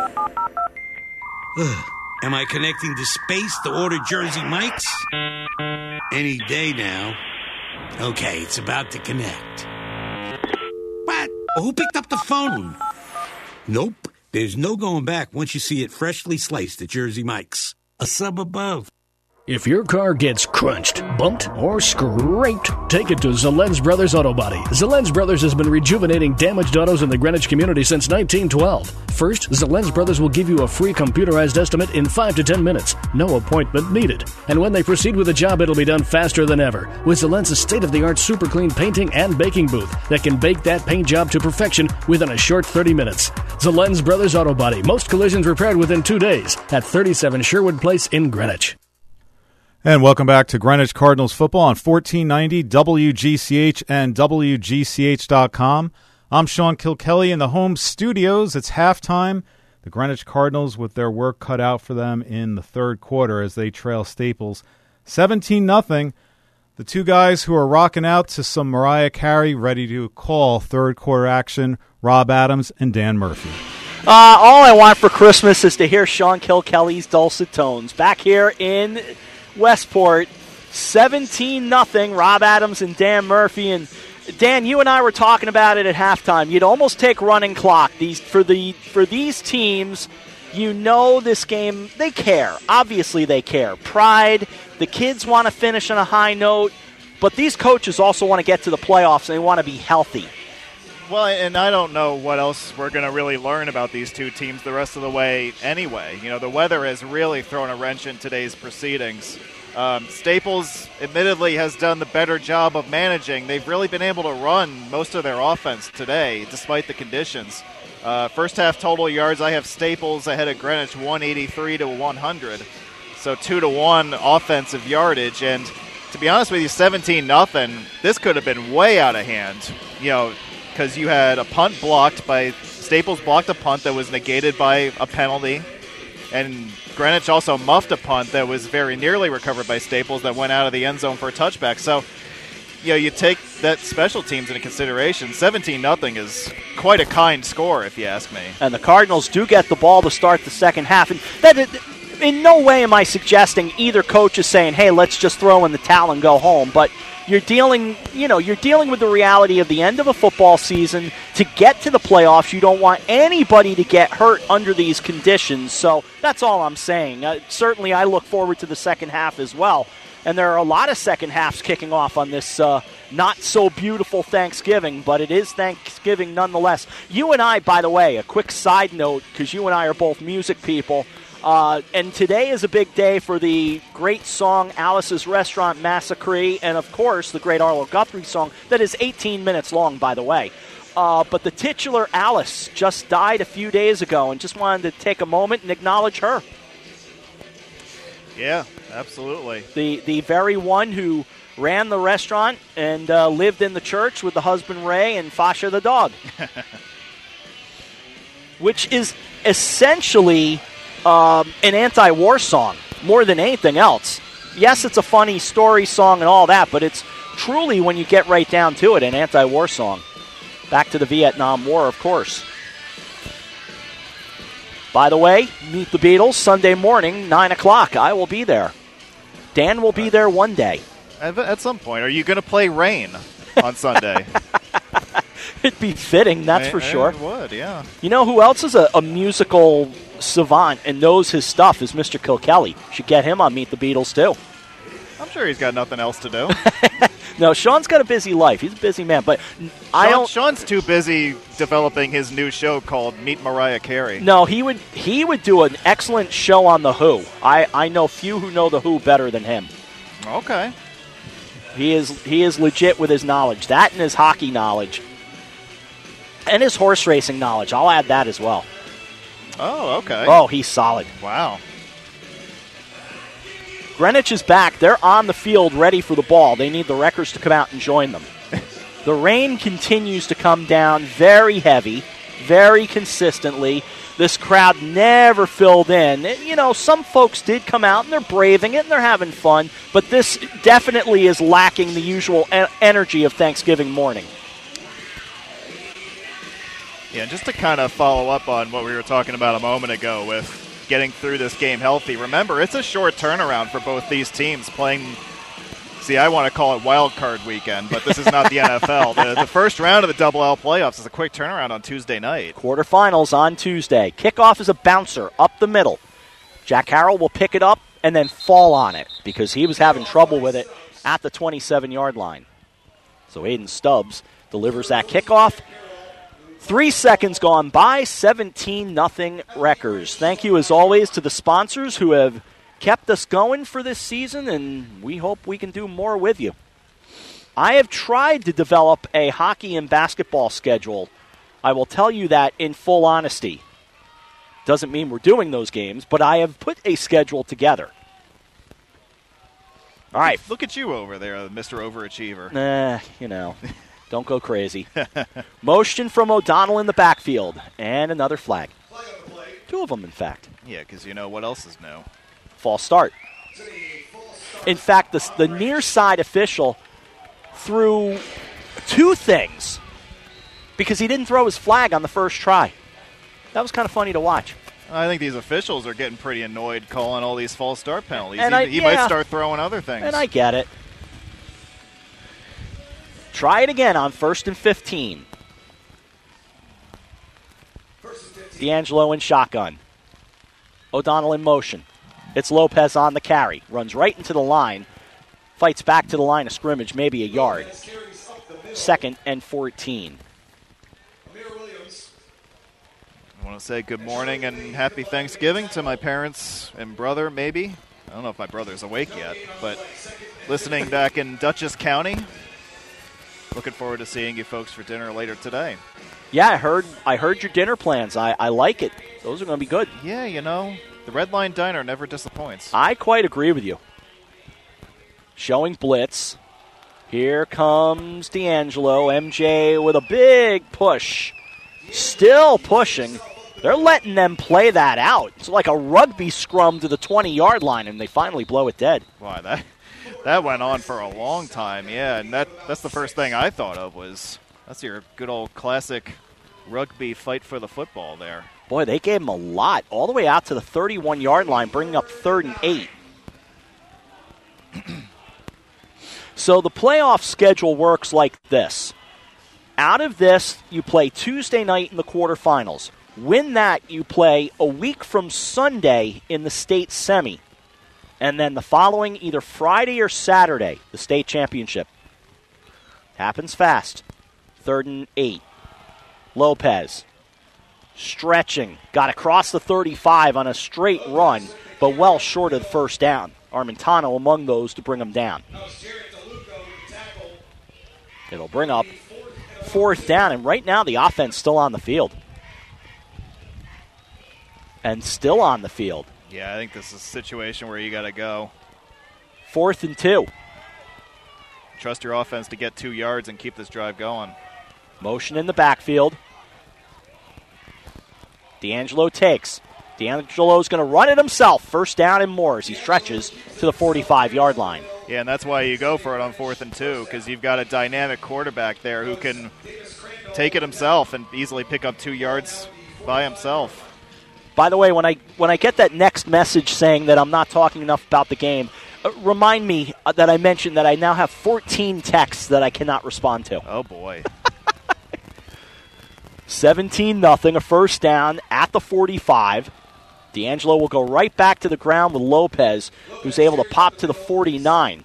Am I connecting to space to order Jersey Mike's? Any day now. Okay, it's about to connect. What? Who picked up the phone? Nope, there's no going back once you see it freshly sliced at Jersey Mike's. A sub above. If your car gets crunched, bumped, or scraped, take it to Zalens Brothers Auto Body. Zalens Brothers has been rejuvenating damaged autos in the Greenwich community since 1912. First, Zalens Brothers will give you a free computerized estimate in 5 to 10 minutes. No appointment needed. And when they proceed with the job, it'll be done faster than ever. With Zalens' state-of-the-art super clean painting and baking booth that can bake that paint job to perfection within a short 30 minutes. Zalens Brothers Auto Body. Most collisions repaired within 2 days at 37 Sherwood Place in Greenwich. And welcome back to Greenwich Cardinals football on 1490 WGCH and WGCH.com. I'm Sean Kilkelly in the home studios. It's halftime. The Greenwich Cardinals with their work cut out for them in the third quarter as they trail Staples 17-0. The two guys who are rocking out to some Mariah Carey ready to call third quarter action, Rob Adams and Dan Murphy. All I want for Christmas is to hear Sean Kilkelly's dulcet tones. Back here in Westport, 17-0, Rob Adams and Dan Murphy. And Dan, you and I were talking about it at halftime. You'd almost take running clock. For these teams, you know this game, they care. Obviously they care. Pride, the kids want to finish on a high note, but these coaches also want to get to the playoffs and they want to be healthy. Well, and I don't know what else we're going to really learn about these two teams the rest of the way anyway. You know, the weather has really thrown a wrench in today's proceedings. Staples, admittedly, has done the better job of managing. They've really been able to run most of their offense today, despite the conditions. First half total yards, I have Staples ahead of Greenwich 183 to 100. So 2-1 offensive yardage. And to be honest with you, 17-0, this could have been way out of hand. You know, because you had a punt blocked by Staples blocked a punt that was negated by a penalty, and Greenwich also muffed a punt that was very nearly recovered by Staples that went out of the end zone for a touchback. So, you know, you take that special teams into consideration. 17-0 is quite a kind score, if you ask me. And the Cardinals do get the ball to start the second half, and that in no way am I suggesting either coach is saying, "Hey, let's just throw in the towel and go home," but you're dealing with the reality of the end of a football season. To get to the playoffs, you don't want anybody to get hurt under these conditions. So that's all I'm saying. Certainly, I look forward to the second half as well. And there are a lot of second halves kicking off on this not so beautiful Thanksgiving, but it is Thanksgiving nonetheless. You and I, by the way, a quick side note, because you and I are both music people, and today is a big day for the great song Alice's Restaurant Massacre, and of course the great Arlo Guthrie song that is 18 minutes long, by the way. But the titular Alice just died a few days ago, and just wanted to take a moment and acknowledge her. Yeah, absolutely. The very one who ran the restaurant and lived in the church with the husband Ray and Fasha the dog. Which is essentially an anti-war song, more than anything else. Yes, it's a funny story song and all that, but it's truly, when you get right down to it, an anti-war song. Back to the Vietnam War, of course. By the way, Meet the Beatles, Sunday morning, 9 o'clock. I will be there. Dan will be there one day. At some point. Are you going to play Rain on Sunday? It'd be fitting, that's for sure. It would, yeah. You know who else is a musical savant and knows his stuff is Mr. Kilkelly. Should get him on Meet the Beatles, too. I'm sure he's got nothing else to do. No, Sean's got a busy life. He's a busy man, but Sean's too busy developing his new show called Meet Mariah Carey. No, he would do an excellent show on The Who. I know few who know The Who better than him. Okay. He is legit with his knowledge. That and his hockey knowledge. And his horse racing knowledge. I'll add that as well. Oh, okay. Oh, he's solid. Wow. Greenwich is back. They're on the field ready for the ball. They need the Wreckers to come out and join them. The rain continues to come down very heavy, very consistently. This crowd never filled in. You know, some folks did come out, and they're braving it, and they're having fun, but this definitely is lacking the usual energy of Thanksgiving morning. Yeah, just to kind of follow up on what we were talking about a moment ago with getting through this game healthy. Remember, it's a short turnaround for both these teams playing. See, I want to call it wild card weekend, but this is not the NFL. The first round of the Double L playoffs is a quick turnaround on Tuesday night. Quarterfinals on Tuesday. Kickoff is a bouncer up the middle. Jack Harrell will pick it up and then fall on it because he was having trouble with it at the 27-yard line. So Aiden Stubbs delivers that kickoff. 3 seconds gone by, 17-0 Wreckers. Thank you, as always, to the sponsors who have kept us going for this season, and we hope we can do more with you. I have tried to develop a hockey and basketball schedule. I will tell you that in full honesty. Doesn't mean we're doing those games, but I have put a schedule together. All right. Look at you over there, Mr. Overachiever. You know. Don't go crazy. Motion from O'Donnell in the backfield. And another flag. 2 of them, in fact. Yeah, because you know what else is new. False start. In fact, the near side official threw 2 things because he didn't throw his flag on the first try. That was kind of funny to watch. I think these officials are getting pretty annoyed calling all these false start penalties. And he might start throwing other things. And I get it. Try it again on 1st and 15. D'Angelo in shotgun. O'Donnell in motion. It's Lopez on the carry. Runs right into the line. Fights back to the line of scrimmage, maybe a yard. 2nd and 14. I want to say good morning and happy Thanksgiving to my parents and brother, maybe. I don't know if my brother's awake yet, but listening back in Dutchess County. Looking forward to seeing you folks for dinner later today. Yeah, I heard your dinner plans. I like it. Those are going to be good. Yeah, you know, the Red Line Diner never disappoints. I quite agree with you. Showing blitz. Here comes D'Angelo. MJ with a big push. Still pushing. They're letting them play that out. It's like a rugby scrum to the 20-yard line, and they finally blow it dead. Why, that went on for a long time, yeah, and that's the first thing I thought of was that's your good old classic rugby fight for the football there. Boy, they gave him a lot, all the way out to the 31-yard line, bringing up 3rd and 8. So the playoff schedule works like this. Out of this, you play Tuesday night in the quarterfinals. Win that, you play a week from Sunday in the state semi. And then the following, either Friday or Saturday, the state championship. Happens fast. 3rd and 8. Lopez stretching, got across the 35 on a straight run, but well short of the first down. Armentano among those to bring him down. It'll bring up fourth down, and right now the offense still on the field. And still on the field. Yeah, I think this is a situation where you got to go. 4th and 2. Trust your offense to get 2 yards and keep this drive going. Motion in the backfield. D'Angelo takes. D'Angelo's going to run it himself. First down and more as he stretches to the 45-yard line. Yeah, and that's why you go for it on 4th and 2, because you've got a dynamic quarterback there who can take it himself and easily pick up 2 yards by himself. By the way, when I get that next message saying that I'm not talking enough about the game, remind me that I mentioned that I now have 14 texts that I cannot respond to. Oh, boy. 17-0, a first down at the 45. D'Angelo will go right back to the ground with Lopez, who's able to pop to the 49.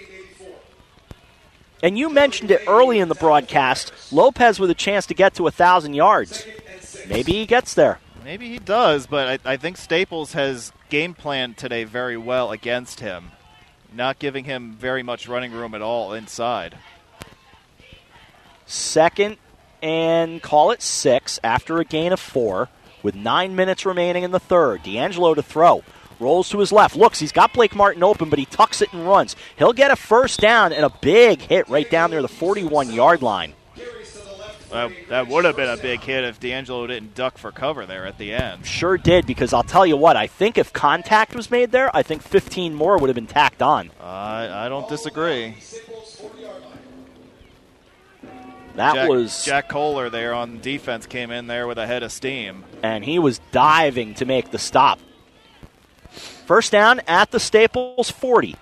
And you mentioned it early in the broadcast, Lopez with a chance to get to 1,000 yards. Maybe he gets there. Maybe he does, but I think Staples has game planned today very well against him, not giving him very much running room at all inside. 2nd and call it 6 after a gain of 4 with 9 minutes remaining in the third. D'Angelo to throw. Rolls to his left. Looks, he's got Blake Martin open, but he tucks it and runs. He'll get a first down and a big hit right down near the 41-yard line. That would have been a big hit if D'Angelo didn't duck for cover there at the end. Sure did, because I'll tell you what, I think if contact was made there, I think 15 more would have been tacked on. I don't disagree. Jack Kohler there on defense came in there with a head of steam. And he was diving to make the stop. First down at the Staples 40.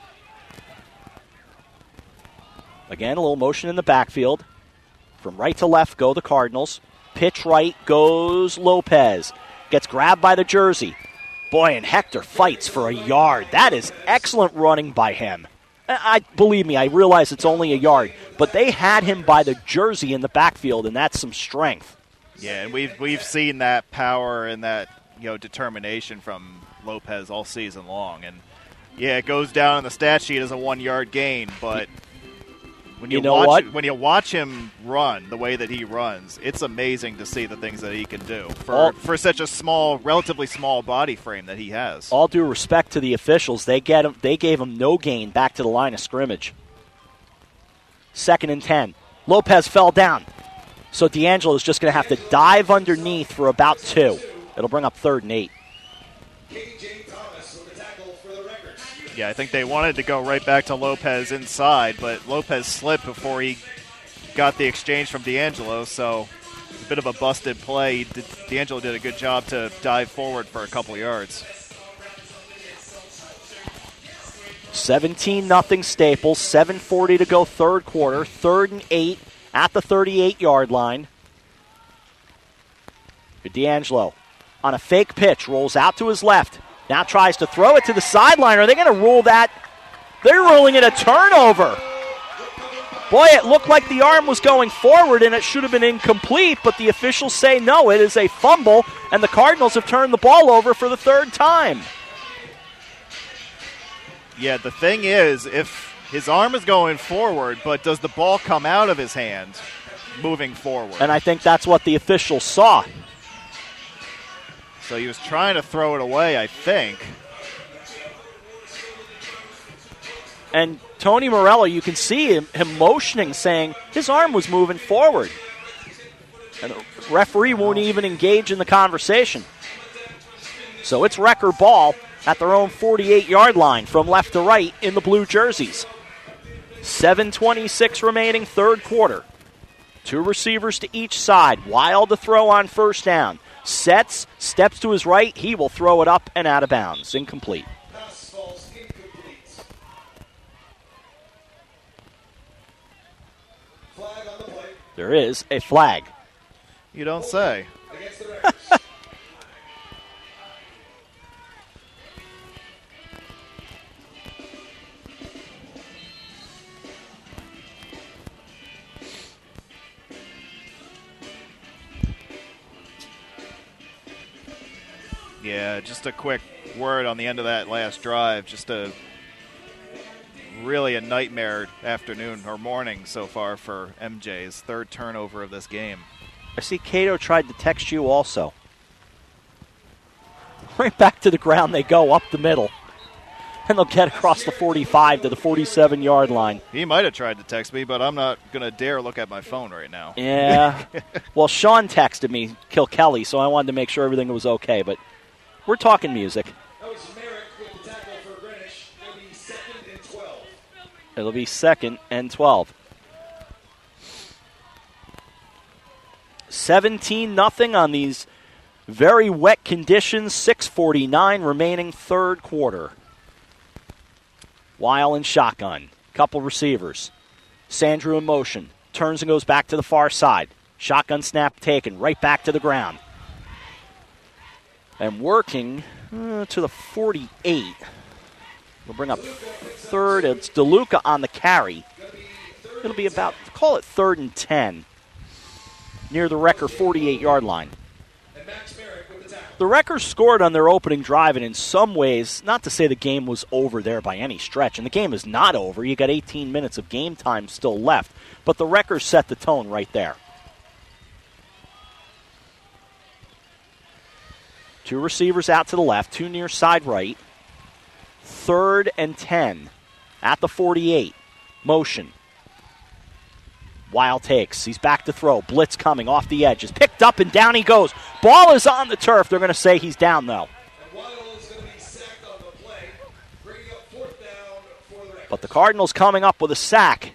Again, a little motion in the backfield. From right to left go the Cardinals. Pitch right goes Lopez. Gets grabbed by the jersey. Boy, and Hector fights for a yard. That is excellent running by him. Believe me, I realize it's only a yard, but they had him by the jersey in the backfield, and that's some strength. Yeah, and we've seen that power and that determination from Lopez all season long. And yeah, it goes down on the stat sheet as a 1-yard gain, but when you watch him run the way that he runs, it's amazing to see the things that he can do for such a relatively small body frame that he has. All due respect to the officials, they gave him no gain back to the line of scrimmage. 2nd and 10. Lopez fell down, so D'Angelo is just going to have to dive underneath for about 2. It'll bring up 3rd and 8. Yeah, I think they wanted to go right back to Lopez inside, but Lopez slipped before he got the exchange from D'Angelo, so a bit of a busted play. D'Angelo did a good job to dive forward for a couple yards. 17-0 Staples, 7:40 to go third quarter, 3rd and 8 at the 38-yard line. D'Angelo on a fake pitch, rolls out to his left. Now tries to throw it to the sideline. Are they going to rule that? They're ruling it a turnover. Boy, it looked like the arm was going forward and it should have been incomplete, but the officials say no, it is a fumble, and the Cardinals have turned the ball over for the 3rd time. Yeah, the thing is, if his arm is going forward, but does the ball come out of his hand moving forward? And I think that's what the officials saw. So he was trying to throw it away, I think. And Tony Morello, you can see him motioning, saying his arm was moving forward. And the referee won't even engage in the conversation. So it's Wrecker ball at their own 48-yard line from left to right in the blue jerseys. 7:26 remaining, third quarter. 2 receivers to each side. Wild to throw on first down. Sets, steps to his right. He will throw it up and out of bounds. Incomplete. There is a flag. You don't say. Yeah, just a quick word on the end of that last drive. Just really a nightmare afternoon or morning so far for MJ's third turnover of this game. I see Cato tried to text you also. Right back to the ground they go, up the middle. And they'll get across the 45 to the 47-yard line. He might have tried to text me, but I'm not going to dare look at my phone right now. Yeah. Well, Sean texted me, Kilkelly, so I wanted to make sure everything was okay. But we're talking music. That was Merrick with the tackle for Greenwich. It'll be 2nd and 12. It'll be 2nd and 12. 17-0 on these very wet conditions. 6:49 remaining third quarter. Weil in shotgun. Couple receivers. Sandrew in motion. Turns and goes back to the far side. Shotgun snap taken. Right back to the ground. And working to the 48. We'll bring up third. It's DeLuca on the carry. It'll be about, call it 3rd and 10. Near the Wrecker 48-yard line. The Wreckers scored on their opening drive, and in some ways, not to say the game was over there by any stretch, and the game is not over. You got 18 minutes of game time still left, but the Wreckers set the tone right there. Two receivers out to the left, two near side right. 3rd and 10 at the 48. Motion. Weil takes. He's back to throw. Blitz coming off the edge. Is picked up and down he goes. Ball is on the turf. They're going to say he's down, though. But the Cardinals coming up with a sack.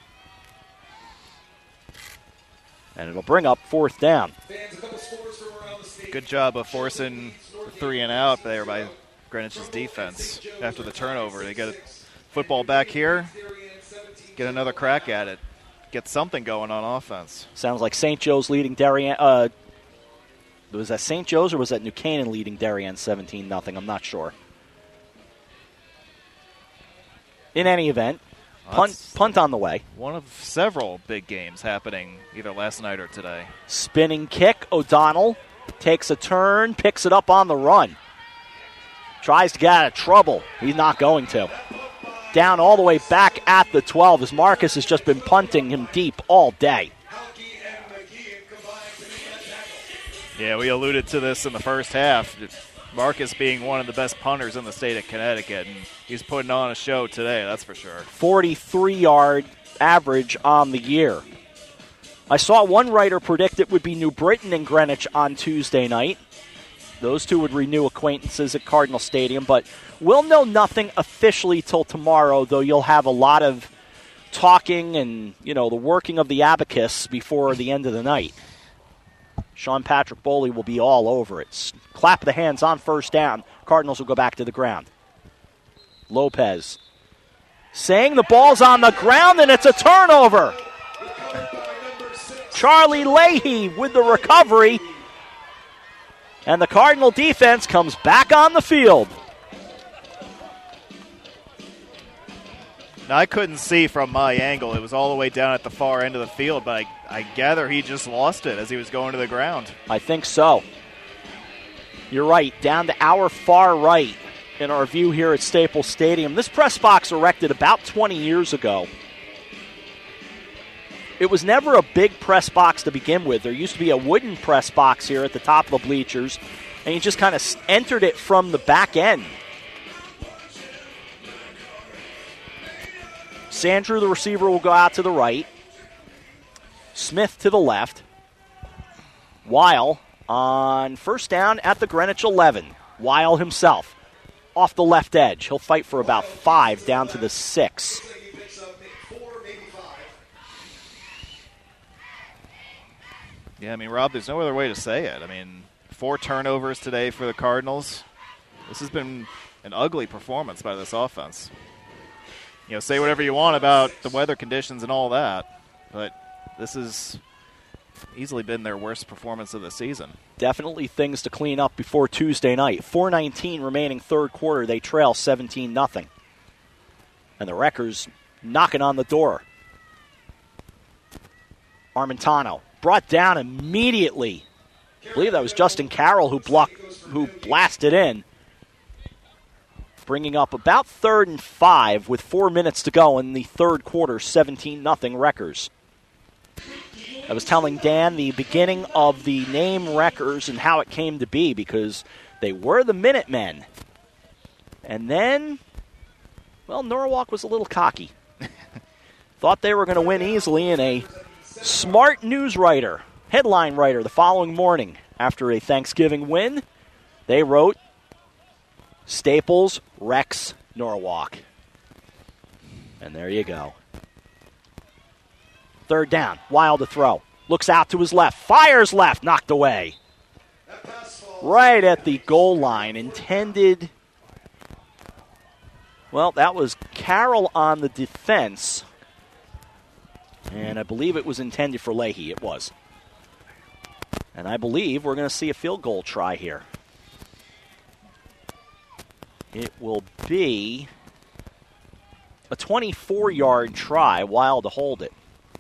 And it'll bring up 4th down. Good job of forcing the 3 and out there by Greenwich's defense after the turnover. They get a football back here, get another crack at it. Get something going on offense. Sounds like St. Joe's leading Darien. Was that St. Joe's or was that New Canaan leading Darien 17-0? I'm not sure. In any event, punt on the way. One of several big games happening either last night or today. Spinning kick. O'Donnell takes a turn, picks it up on the run. Tries to get out of trouble. He's not going to. Down all the way back at the 12 as Marcus has just been punting him deep all day. Yeah, we alluded to this in the first half. Marcus being one of the best punters in the state of Connecticut, and he's putting on a show today, that's for sure. 43-yard average on the year. I saw one writer predict it would be New Britain and Greenwich on Tuesday night. Those two would renew acquaintances at Cardinal Stadium, but we'll know nothing officially till tomorrow, though you'll have a lot of talking and, the working of the abacus before the end of the night. Sean Patrick Boley will be all over it. Clap the hands on 1st down. Cardinals will go back to the ground. Lopez saying the ball's on the ground, and it's a turnover. Charlie Leahy with the recovery. And the Cardinal defense comes back on the field. Now, I couldn't see from my angle. It was all the way down at the far end of the field, but I gather he just lost it as he was going to the ground. I think so. You're right. Down to our far right in our view here at Staples Stadium. This press box erected about 20 years ago. It was never a big press box to begin with. There used to be a wooden press box here at the top of the bleachers, and you just kind of entered it from the back end. Sandrew, the receiver, will go out to the right. Smith to the left. Weil on 1st down at the Greenwich 11. Weil himself off the left edge. He'll fight for about 5 down to the 6. Yeah, Rob, there's no other way to say it. 4 turnovers today for the Cardinals. This has been an ugly performance by this offense. Say whatever you want about the weather conditions and all that, but this has easily been their worst performance of the season. Definitely things to clean up before Tuesday night. 4:19 remaining third quarter. They trail 17-0. And the Wreckers knocking on the door. Armentano brought down immediately I believe that was Justin Carroll who blasted in, bringing up about 3rd and 5 with 4 minutes to go in the third quarter, 17-0 Wreckers. I was telling Dan the beginning of the name Wreckers and how it came to be, because they were the Minutemen. And then, well, Norwalk was a little cocky. Thought they were going to win easily, and a smart news writer, headline writer, the following morning after a Thanksgiving win, they wrote, Staples wrecks Norwalk. And there you go. 3rd down, Wild to throw. Looks out to his left, fires left, knocked away. Right at the goal line, intended. Well, that was Carroll on the defense. And I believe it was intended for Leahy. It was. And I believe we're going to see a field goal try here. It will be a 24-yard try, Wild to hold it,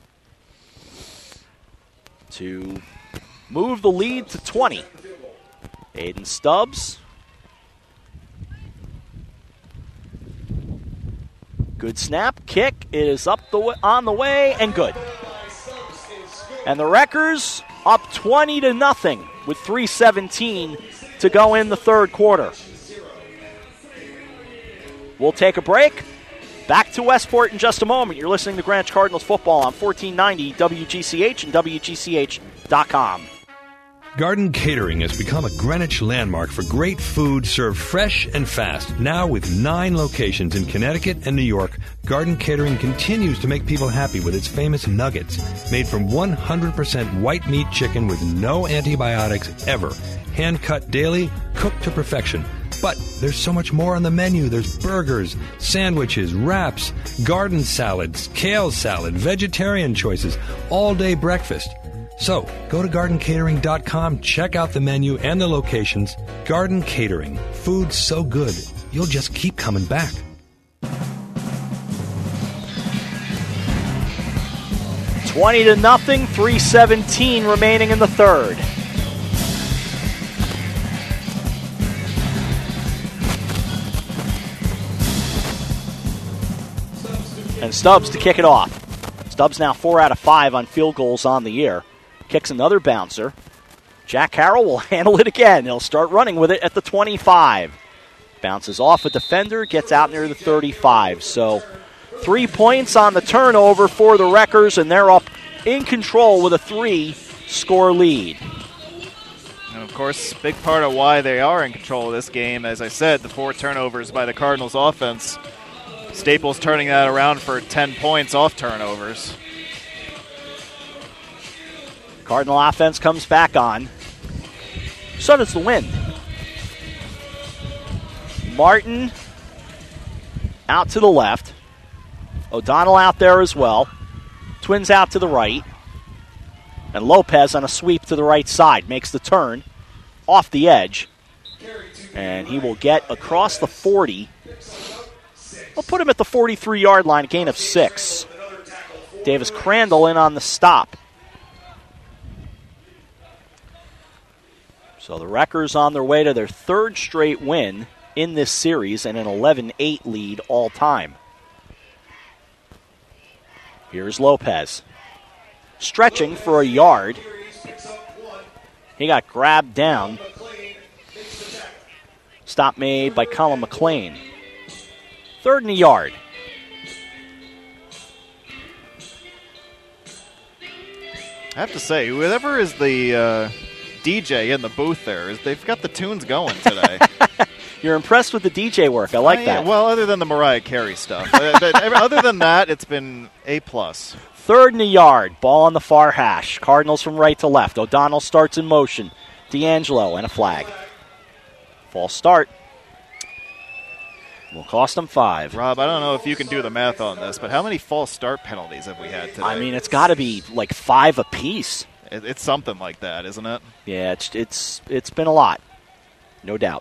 to move the lead to 20. Aiden Stubbs. Good snap. Kick is up on the way, and good. And the Wreckers up 20-0 with 3:17 to go in the third quarter. We'll take a break. Back to Westport in just a moment. You're listening to Greenwich Cardinals football on 1490 WGCH and WGCH.com. Garden Catering has become a Greenwich landmark for great food served fresh and fast. Now with 9 locations in Connecticut and New York, Garden Catering continues to make people happy with its famous nuggets, made from 100% white meat chicken with no antibiotics ever. Hand-cut daily, cooked to perfection. But there's so much more on the menu. There's burgers, sandwiches, wraps, garden salads, kale salad, vegetarian choices, all-day breakfast. So, go to gardencatering.com, check out the menu and the locations. Garden Catering. Food so good, you'll just keep coming back. $20-0, 3:17 remaining in the third. And Stubbs to kick it off. Stubbs now 4 out of 5 on field goals on the year. Kicks another bouncer. Jack Carroll will handle it again. He'll start running with it at the 25. Bounces off a defender, gets out near the 35. So 3 points on the turnover for the Wreckers, and they're up in control with a 3-score lead. And, of course, big part of why they are in control of this game, as I said, the 4 turnovers by the Cardinals offense. Staples turning that around for 10 points off turnovers. Cardinal offense comes back on. So does the wind. Martin out to the left. O'Donnell out there as well. Twins out to the right. And Lopez on a sweep to the right side. Makes the turn off the edge. And he will get across the 40. We'll put him at the 43-yard line, a gain of 6. Davis Crandall in on the stop. So the Wreckers on their way to their 3rd straight win in this series and an 11-8 lead all time. Here's Lopez. Stretching for a yard. He got grabbed down. Stop made by Colin McLean. 3rd and a yard. I have to say, whoever is the DJ in the booth there, they've got the tunes going today. You're impressed with the DJ work. I like that. Well, other than the Mariah Carey stuff. Other than that, it's been A+. 3rd and a yard. Ball on the far hash. Cardinals from right to left. O'Donnell starts in motion. D'Angelo and a flag. False start. Will cost them 5. Rob, I don't know if you can do the math on this, but how many false start penalties have we had today? I mean, it's got to be like 5 apiece. It's something like that, isn't it? Yeah, it's been a lot. No doubt.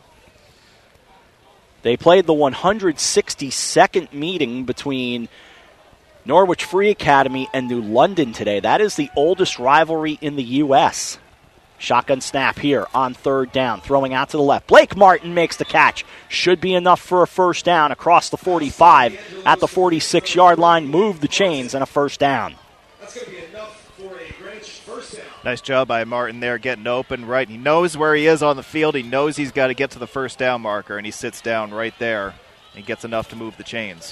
They played the 162nd meeting between Norwich Free Academy and New London today. That is the oldest rivalry in the U.S. Shotgun snap here on third down. Throwing out to the left. Blake Martin makes the catch. Should be enough for a first down across the 45 at the 46-yard line. Move the chains and a first down. That's going to be enough for a Greenwich first down. Nice job by Martin there getting open right. He knows where he is on the field. He knows he's got to get to the first down marker, and he sits down right there and gets enough to move the chains.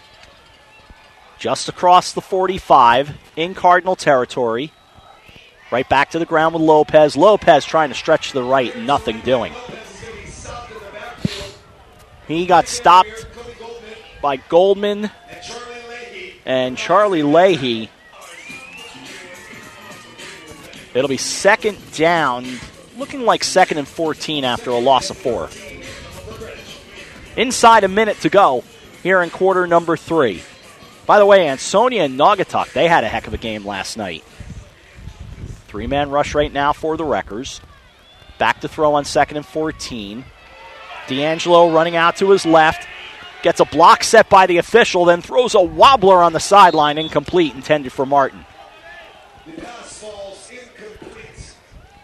Just across the 45 in Cardinal territory. Right back to the ground with Lopez. Lopez trying to stretch to the right and nothing doing. He got stopped by Goldman and Charlie Leahy. It'll be second down, looking like 2nd and 14 after a loss of 4. Inside a minute to go here in quarter number 3. By the way, Ansonia and Naugatuck, they had a heck of a game last night. 3-man rush right now for the Wreckers. Back to throw on 2nd and 14. D'Angelo running out to his left. Gets a block set by the official, then throws a wobbler on the sideline, incomplete, intended for Martin. The pass falls incomplete.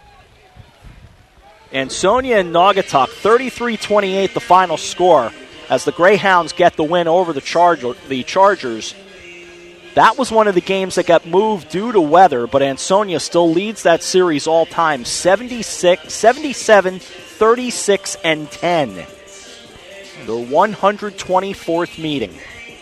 Ansonia and Naugatuck, 33-28 the final score as the Greyhounds get the win over the Chargers. That was one of the games that got moved due to weather, but Ansonia still leads that series all time, 77, 36, and 10. Their 124th meeting.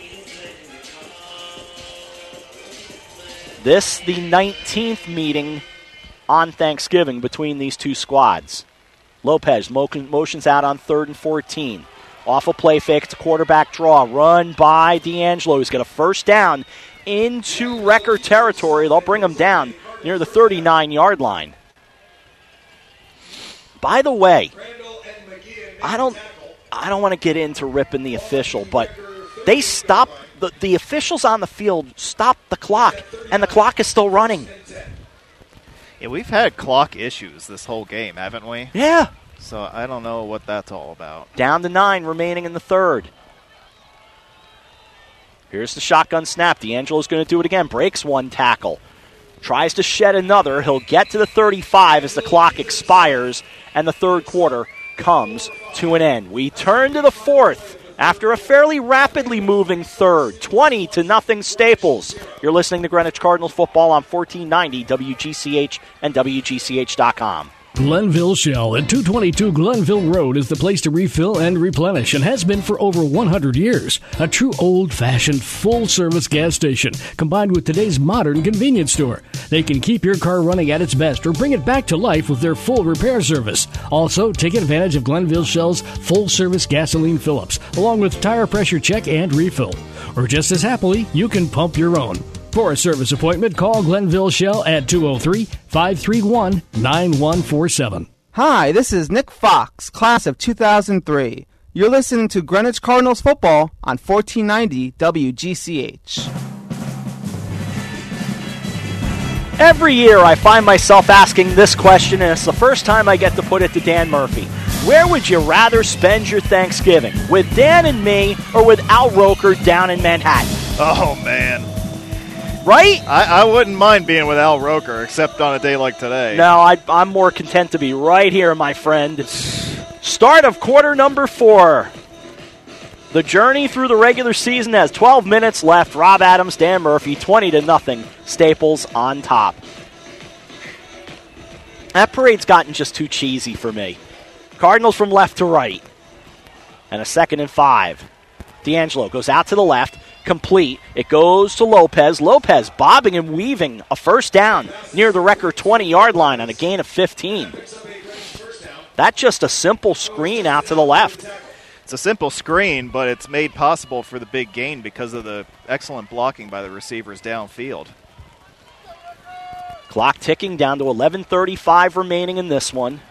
This, the 19th meeting on Thanksgiving between these two squads. Lopez motions out on 3rd and 14. Off a play fake, it's a quarterback draw. Run by D'Angelo. He's got a first down into Wrecker territory. They'll bring him down near the 39-yard line. By the way, I don't want to get into ripping the official, but they stopped the officials on the field stopped the clock, and the clock is still running. Yeah, we've had clock issues this whole game, haven't we? Yeah. So I don't know what that's all about. Down to 9 remaining in the third. Here's the shotgun snap. D'Angelo's going to do it again. Breaks one tackle. Tries to shed another. He'll get to the 35 as the clock expires, and the third quarter comes to an end. We turn to the fourth after a fairly rapidly moving third. 20-0 Staples. You're listening to Greenwich Cardinals football on 1490 WGCH and WGCH.com. Glenville Shell at 222 Glenville Road is the place to refill and replenish and has been for over 100 years. A true old-fashioned full-service gas station combined with today's modern convenience store. They can keep your car running at its best or bring it back to life with their full repair service. Also, take advantage of Glenville Shell's full-service gasoline fill-ups along with tire pressure check and refill. Or just as happily, you can pump your own. For a service appointment, call Glenville Shell at 203-531-9147. Hi, this is Nick Fox, class of 2003. You're listening to Greenwich Cardinals football on 1490 WGCH. Every year I find myself asking this question, and it's the first time I get to put it to Dan Murphy. Where would you rather spend your Thanksgiving? With Dan and me, or with Al Roker down in Manhattan? Oh, man. Right? I wouldn't mind being with Al Roker, except on a day like today. No, I'm more content to be right here, my friend. Start of quarter number 4. The journey through the regular season has 12 minutes left. Rob Adams, Dan Murphy, 20-0. Staples on top. That parade's gotten just too cheesy for me. Cardinals from left to right. And a 2nd and 5. D'Angelo goes out to the left. Complete. It goes to Lopez. Lopez bobbing and weaving. A first down near the Wrecker 20-yard line on a gain of 15. That's just a simple screen out to the left. It's a simple screen, but it's made possible for the big gain because of the excellent blocking by the receivers downfield. Clock ticking down to 11:35 remaining in this one.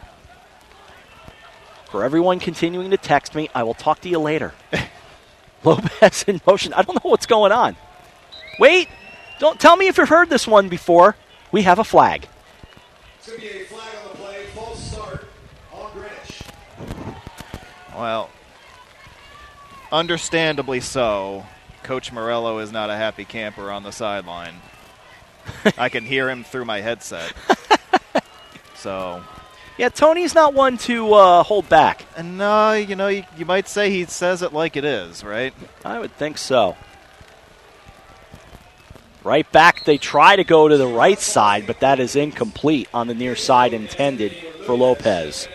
For everyone continuing to text me, I will talk to you later. Lopez in motion. I don't know what's going on. Wait. Don't tell me if you've heard this one before. We have a flag. It's going to be a flag on the play. False start on Greenwich. Well, understandably so. Coach Morello is not a happy camper on the sideline. I can hear him through my headset. So, yeah, Tony's not one to hold back. And you might say he says it like it is, right? I would think so. Right back, they try to go to the right side, but that is incomplete on the near side intended for Lopez.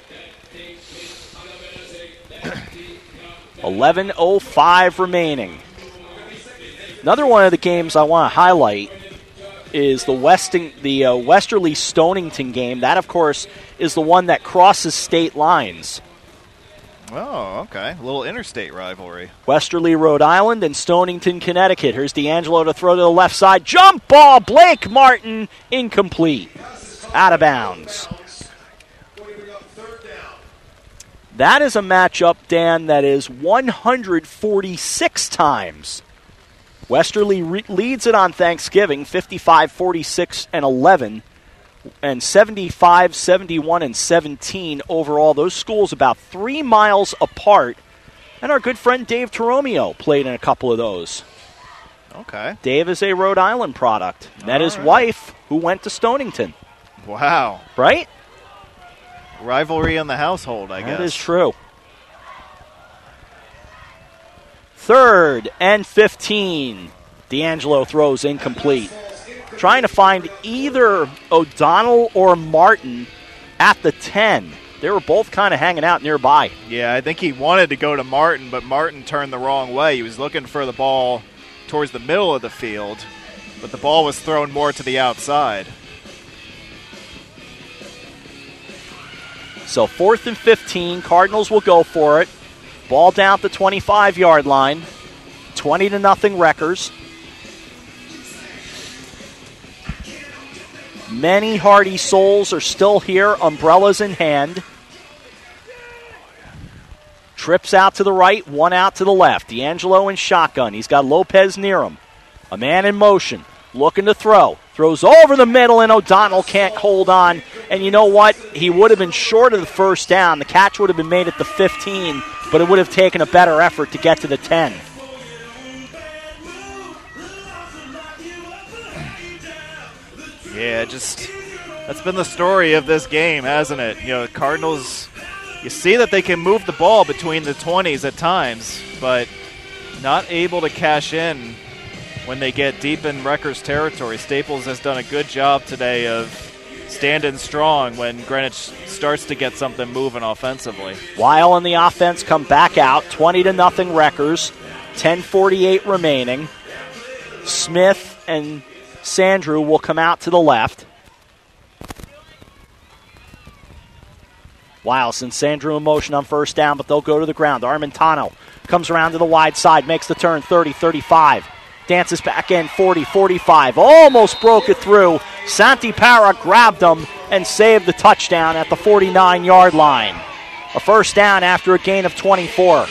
11:05 remaining. Another one of the games I want to highlight is the Westerly Stonington game. That, of course, is the one that crosses state lines. Oh, okay. A little interstate rivalry. Westerly, Rhode Island, and Stonington, Connecticut. Here's D'Angelo to throw to the left side. Jump ball, Blake Martin, incomplete. Out of bounds. That is a matchup, Dan, that is 146 times. Westerly leads it on Thanksgiving, 55-46-11, and 75-71-17 overall. Those schools about 3 miles apart. And our good friend Dave Toromio played in a couple of those. Okay. Dave is a Rhode Island product. Met his wife, who went to Stonington. Wow. Right? Rivalry in the household, I guess. That is true. 3rd and 15. D'Angelo throws incomplete. Trying to find either O'Donnell or Martin at the 10. They were both kind of hanging out nearby. Yeah, I think he wanted to go to Martin, but Martin turned the wrong way. He was looking for the ball towards the middle of the field, but the ball was thrown more to the outside. So 4th and 15, Cardinals will go for it. Ball down at the 25-yard line. 20-0 Wreckers. Many hardy souls are still here, umbrellas in hand. Trips out to the right, one out to the left. D'Angelo in shotgun. He's got Lopez near him. A man in motion, looking to throw. Throws over the middle, and O'Donnell can't hold on. And you know what? He would have been short of the first down. The catch would have been made at the 15, but it would have taken a better effort to get to the 10. Yeah, that's been the story of this game, hasn't it? Cardinals, you see that they can move the ball between the 20s at times, but not able to cash in when they get deep in Wreckers territory. Staples has done a good job today of standing strong when Greenwich starts to get something moving offensively. Weil and the offense come back out, 20-0 Wreckers, 10:48 remaining. Smith and Sandrew will come out to the left. Wiles and Sandrew in motion on first down, but they'll go to the ground. Armentano comes around to the wide side, makes the turn, 30-35. Dances back in, 40-45. Almost broke it through. Santi Para grabbed him and saved the touchdown at the 49-yard line. A first down after a gain of 24.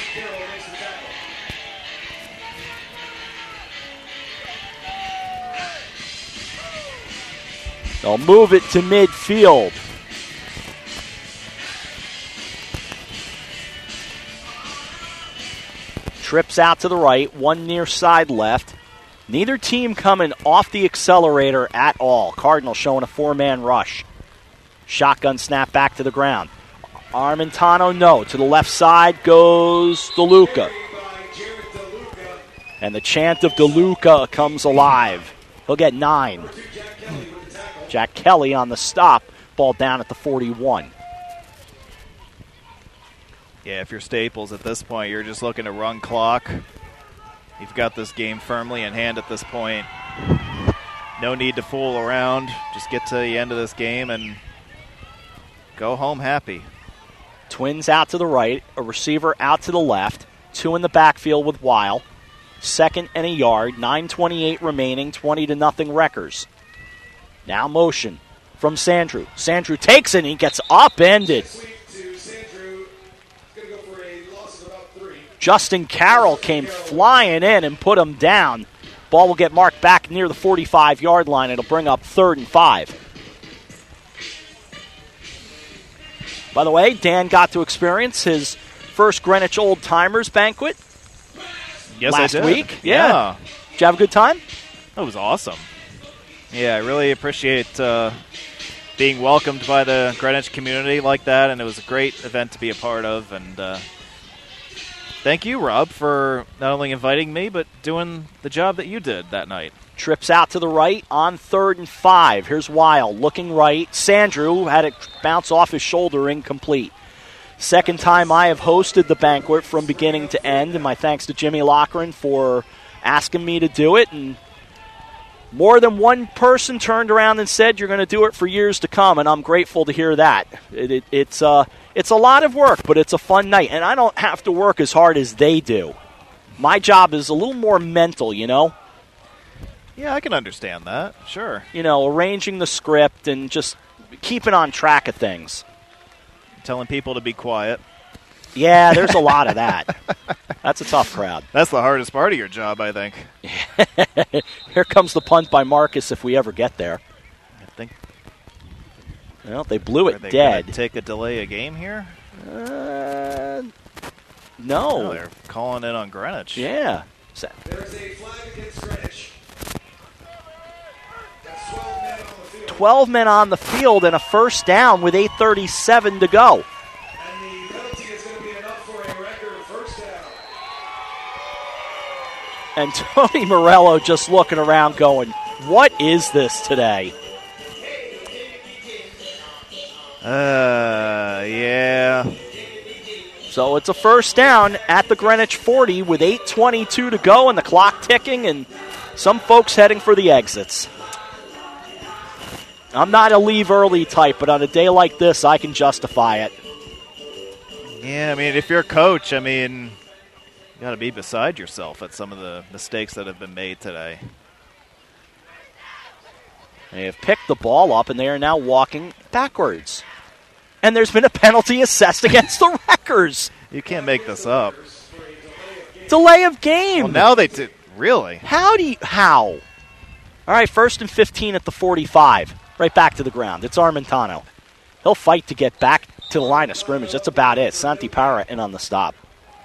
They'll move it to midfield. Trips out to the right, one near side left. Neither team coming off the accelerator at all. Cardinals showing a 4-man rush. Shotgun snap back to the ground. Armentano, no. To the left side goes DeLuca. And the chant of DeLuca comes alive. He'll get 9. Jack Kelly on the stop. Ball down at the 41. Yeah, if you're Staples at this point, you're just looking to run clock. You've got this game firmly in hand at this point. No need to fool around. Just get to the end of this game and go home happy. Twins out to the right, a receiver out to the left, 2 in the backfield with Weil. 2nd and a yard, 9:28 remaining, 20-0 Wreckers. Now motion from Sandrew. Sandrew takes it and he gets upended. Justin Carroll came flying in and put him down. Ball will get marked back near the 45-yard line. It'll bring up 3rd and 5. By the way, Dan got to experience his first Greenwich Old Timers banquet last week. Yeah. Did you have a good time? That was awesome. Yeah, I really appreciate being welcomed by the Greenwich community like that, and it was a great event to be a part of. And thank you, Rob, for not only inviting me, but doing the job that you did that night. Trips out to the right on 3rd and 5. Here's Weil looking right. Sandrew had it bounce off his shoulder, incomplete. Second time I have hosted the banquet from beginning to end, and my thanks to Jimmy Loughran for asking me to do it. And more than one person turned around and said, you're going to do it for years to come, and I'm grateful to hear that. It's a lot of work, but it's a fun night, and I don't have to work as hard as they do. My job is a little more mental, you know? Yeah, I can understand that, sure. You know, arranging the script and just keeping on track of things. Telling people to be quiet. Yeah, there's a lot of that. That's a tough crowd. That's the hardest part of your job, I think. Here comes the punt by Marcus if we ever get there. I think. Well, they blew it Are they dead. Gonna take a delay a game here? No. They're calling it on Greenwich. Yeah. There's a flag against Greenwich. 12 men on the field and a first down with 8:37 to go. And the penalty is going to be enough for a record first down. And Tony Morello just looking around going, what is this today? Yeah. So it's a first down at the Greenwich 40 with 8:22 to go and the clock ticking and some folks heading for the exits. I'm not a leave early type, but on a day like this, I can justify it. Yeah, I mean, if you're a coach, I mean, you got to be beside yourself at some of the mistakes that have been made today. They have picked the ball up, and they are now walking backwards. And there's been a penalty assessed against the Wreckers. You can't make this up. Delay of game. Well, now they did. Really? How? All right, 1st and 15 at the 45. Right back to the ground. It's Armentano. He'll fight to get back to the line of scrimmage. That's about it. Santi Para in on the stop.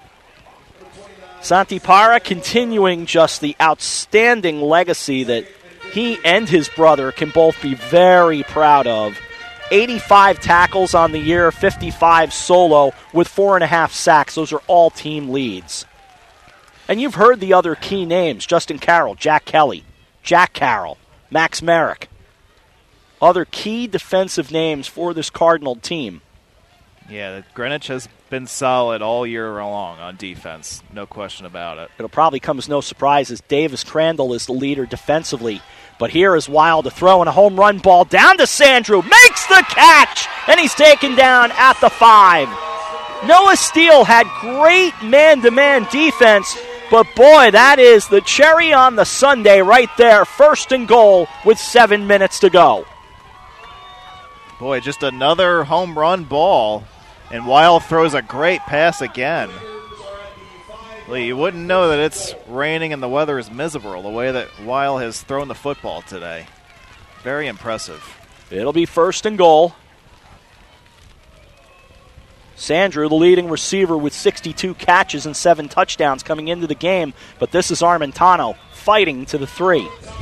Santi Para continuing just the outstanding legacy that he and his brother can both be very proud of. 85 tackles on the year, 55 solo with 4.5 sacks. Those are all team leads. And you've heard the other key names. Justin Carroll, Jack Kelly, Jack Carroll, Max Merrick. Other key defensive names for this Cardinal team. Yeah, Greenwich has been solid all year long on defense. No question about it. It'll probably come as no surprise as Davis Crandall is the leader defensively. But here is Wild to throw in a home run ball down to Sandrew. Makes the catch! And he's taken down at the 5. Noah Steele had great man-to-man defense. But boy, that is the cherry on the sundae right there. 1st and goal with 7 minutes to go. Boy, just another home run ball. And Weil throws a great pass again. Well, you wouldn't know that it's raining and the weather is miserable the way that Weil has thrown the football today. Very impressive. It'll be 1st and goal. Sandrew, the leading receiver with 62 catches and 7 touchdowns coming into the game. But this is Armentano fighting to the 3.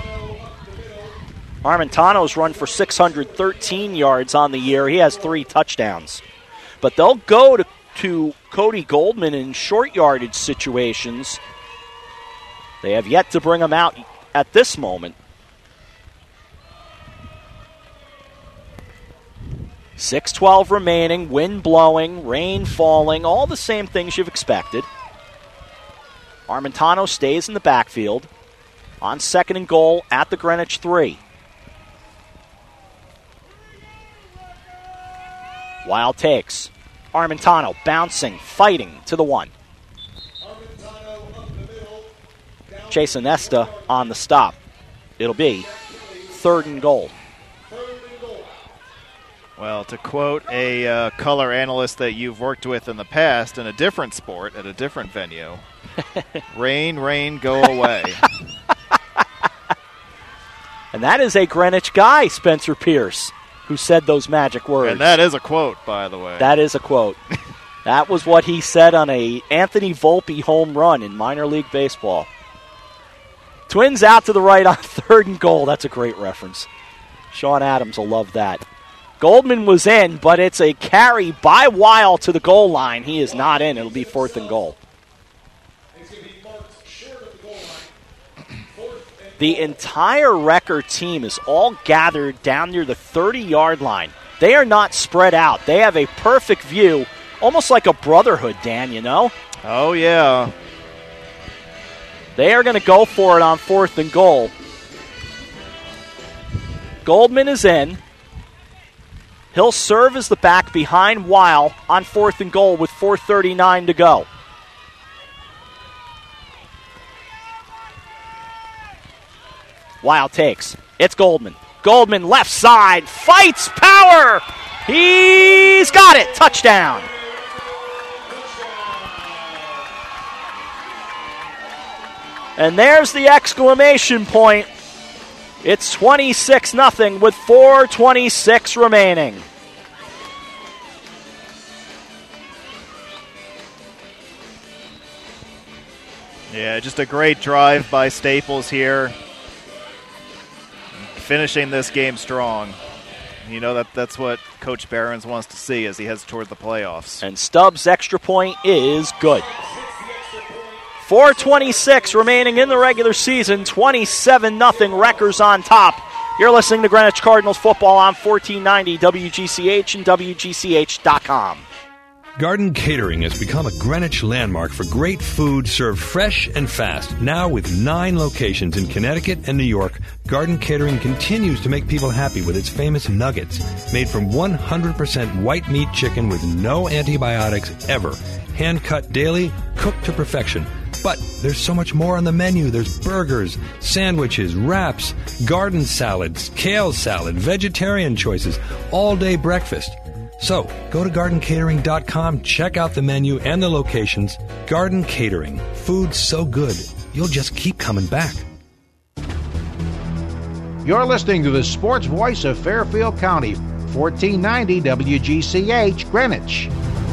Armentano's run for 613 yards on the year. He has 3 touchdowns. But they'll go to Cody Goldman in short yardage situations. They have yet to bring him out at this moment. 6:12 remaining, wind blowing, rain falling, all the same things you've expected. Armentano stays in the backfield on 2nd and goal at the Greenwich 3. Wild takes. Armentano bouncing, fighting to the 1. Chase Anesta on the stop. It'll be 3rd and goal. Well, to quote a color analyst that you've worked with in the past in a different sport at a different venue, rain, rain, go away. And that is a Greenwich guy, Spencer Pierce, who said those magic words. And that is a quote, by the way. That is a quote. That was what he said on a Anthony Volpe home run in minor league baseball. Twins out to the right on 3rd and goal. That's a great reference. Sean Adams will love that. Goldman was in, but it's a carry by Weil to the goal line. He is not in. It'll be 4th and goal. The entire Wrecker team is all gathered down near the 30-yard line. They are not spread out. They have a perfect view, almost like a brotherhood, Dan, you know? Oh, yeah. They are going to go for it on 4th and goal. Goldman is in. He'll serve as the back behind Weil on 4th and goal with 4:39 to go. Weil takes. It's Goldman. Goldman left side. Fights power. He's got it. Touchdown. And there's the exclamation point. It's 26-0 with 4:26 remaining. Yeah, just a great drive by Staples here. Finishing this game strong. You know, that's what Coach Behrens wants to see as he heads toward the playoffs. And Stubbs' extra point is good. 4:26 remaining in the regular season. 27-0 Wreckers on top. You're listening to Greenwich Cardinals football on 1490 WGCH and WGCH.com. Garden Catering has become a Greenwich landmark for great food served fresh and fast. Now with 9 locations in Connecticut and New York, Garden Catering continues to make people happy with its famous nuggets, made from 100% white meat chicken with no antibiotics ever. Hand-cut daily, cooked to perfection. But there's so much more on the menu. There's burgers, sandwiches, wraps, garden salads, kale salad, vegetarian choices, all-day breakfast. So, go to gardencatering.com, check out the menu and the locations. Garden Catering. Food so good, you'll just keep coming back. You're listening to the sports voice of Fairfield County, 1490 WGCH, Greenwich.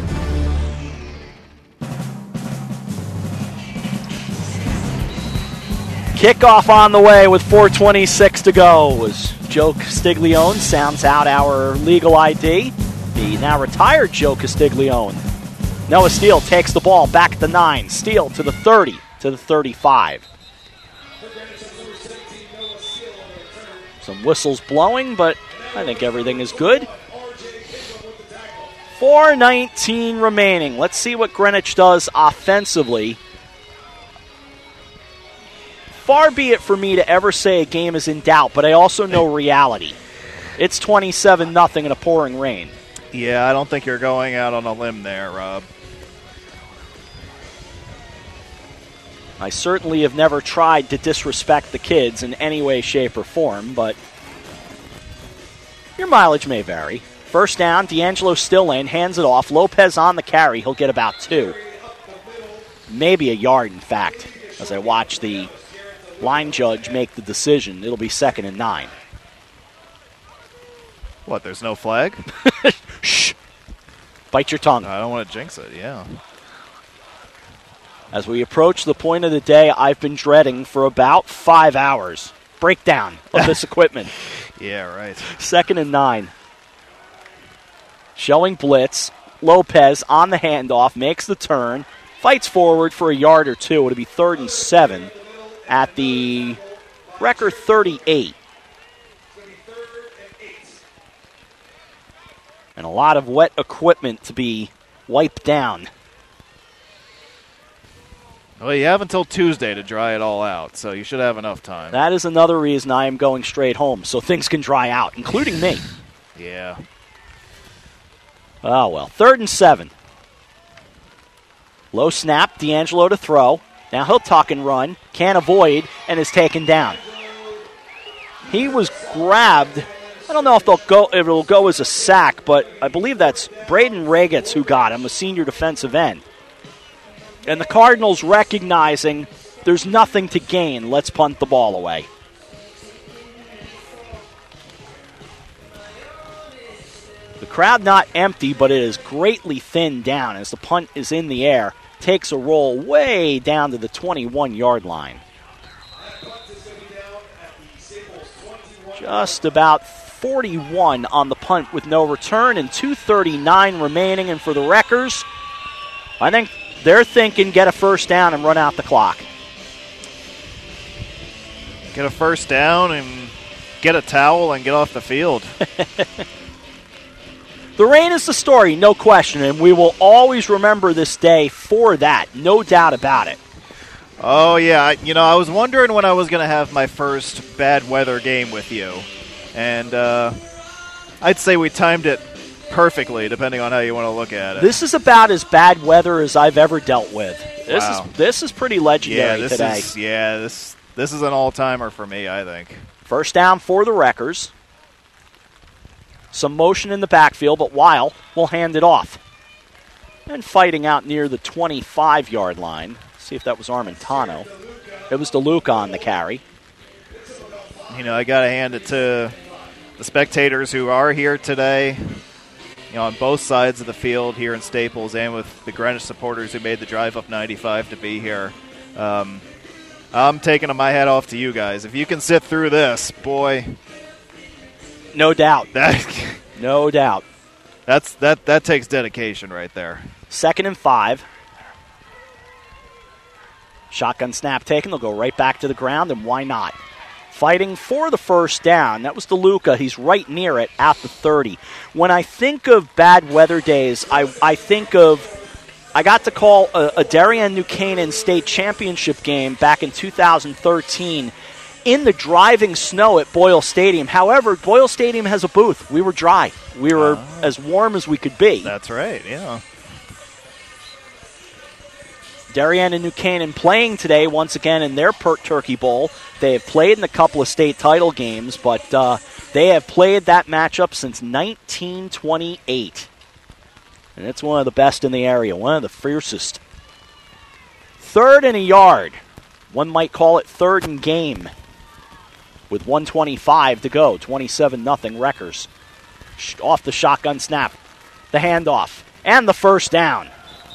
Kickoff on the way with 4:26 to go as Joe Castiglione sounds out our legal ID. The now retired Joe Castiglione. Noah Steele takes the ball back at the 9. Steele to the 30, to the 35. Some whistles blowing, but I think everything is good. 4:19 remaining. Let's see what Greenwich does offensively. Far be it for me to ever say a game is in doubt, but I also know reality. It's 27-0 in a pouring rain. Yeah, I don't think you're going out on a limb there, Rob. I certainly have never tried to disrespect the kids in any way, shape, or form, but your mileage may vary. First down, D'Angelo still in, hands it off. Lopez on the carry. He'll get about 2. Maybe a yard, in fact, as I watch the line judge make the decision. It'll be 2nd and 9. What, there's no flag? Shh. Bite your tongue. I don't want to jinx it, yeah. As we approach the point of the day I've been dreading for about 5 hours. Breakdown of this equipment. Yeah, right. 2nd and 9. Showing blitz. Lopez on the handoff, makes the turn, fights forward for a yard or 2. It'll be 3rd and 7 at the Wrecker 38. And a lot of wet equipment to be wiped down. Well, you have until Tuesday to dry it all out, so you should have enough time. That is another reason I am going straight home, so things can dry out, including me. Yeah. Oh, well. 3rd and 7. Low snap, D'Angelo to throw. Now he'll tuck and run, can't avoid, and is taken down. He was grabbed. I don't know if it'll go as a sack, but I believe that's Braden Regitz who got him, a senior defensive end. And the Cardinals recognizing there's nothing to gain. Let's punt the ball away. The crowd not empty, but it is greatly thinned down as the punt is in the air. Takes a roll way down to the 21-yard line. Just about 41 on the punt with no return and 2:39 remaining. And for the Wreckers, I think they're thinking get a first down and run out the clock. Get a first down and get a towel and get off the field. The rain is the story, no question, and we will always remember this day for that, no doubt about it. Oh, yeah. I was wondering when I was going to have my first bad weather game with you. And I'd say we timed it perfectly, depending on how you want to look at it. This is about as bad weather as I've ever dealt with. Wow. This is pretty legendary today. This is an all-timer for me, I think. First down for the Wreckers. Some motion in the backfield, but Weil will hand it off. And fighting out near the 25-yard line. See if that was Armentano. It was DeLuca on the carry. I got to hand it to the spectators who are here today, on both sides of the field here in Staples, and with the Greenwich supporters who made the drive up 95 to be here. I'm taking my hat off to you guys. If you can sit through this, boy. No doubt. No doubt. That takes dedication right there. 2nd and 5. Shotgun snap taken. They'll go right back to the ground, and why not? Fighting for the first down. That was DeLuca. He's right near it at the 30. When I think of bad weather days, I think of I got to call a Darien New Canaan state championship game back in 2013 in the driving snow at Boyle Stadium. However, Boyle Stadium has a booth. We were dry. We were as warm as we could be. That's right, yeah. Darien and New Canaan playing today once again in their Turkey Bowl. They have played in a couple of state title games, but they have played that matchup since 1928. And it's one of the best in the area, one of the fiercest. 3rd and a yard. One might call it 3rd and game. With 1:25 to go, 27-0 Wreckers. Off the shotgun snap, the handoff, and the first down.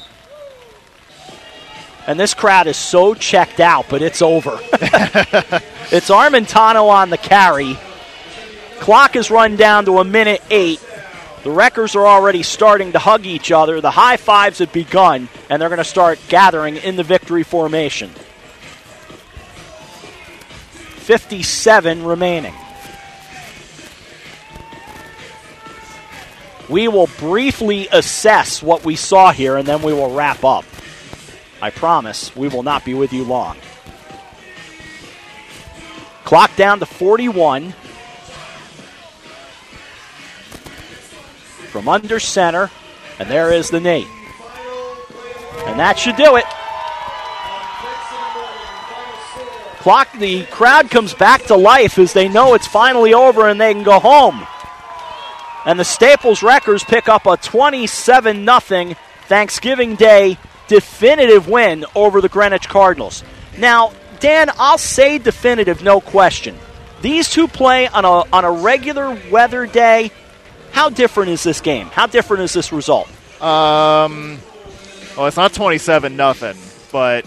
And this crowd is so checked out, but it's over. It's Armentano on the carry. Clock is run down to 1:08. The Wreckers are already starting to hug each other. The high fives have begun, and they're going to start gathering in the victory formation. 57 remaining. We will briefly assess what we saw here, and then we will wrap up. I promise we will not be with you long. Clock down to 41. From under center, and there is the knee. And that should do it. The crowd comes back to life as they know it's finally over and they can go home. And the Staples Wreckers pick up a 27-0 Thanksgiving Day definitive win over the Greenwich Cardinals. Now, Dan, I'll say definitive, no question. These two play on a regular weather day. How different is this game? How different is this result? Well, it's not 27-0, but,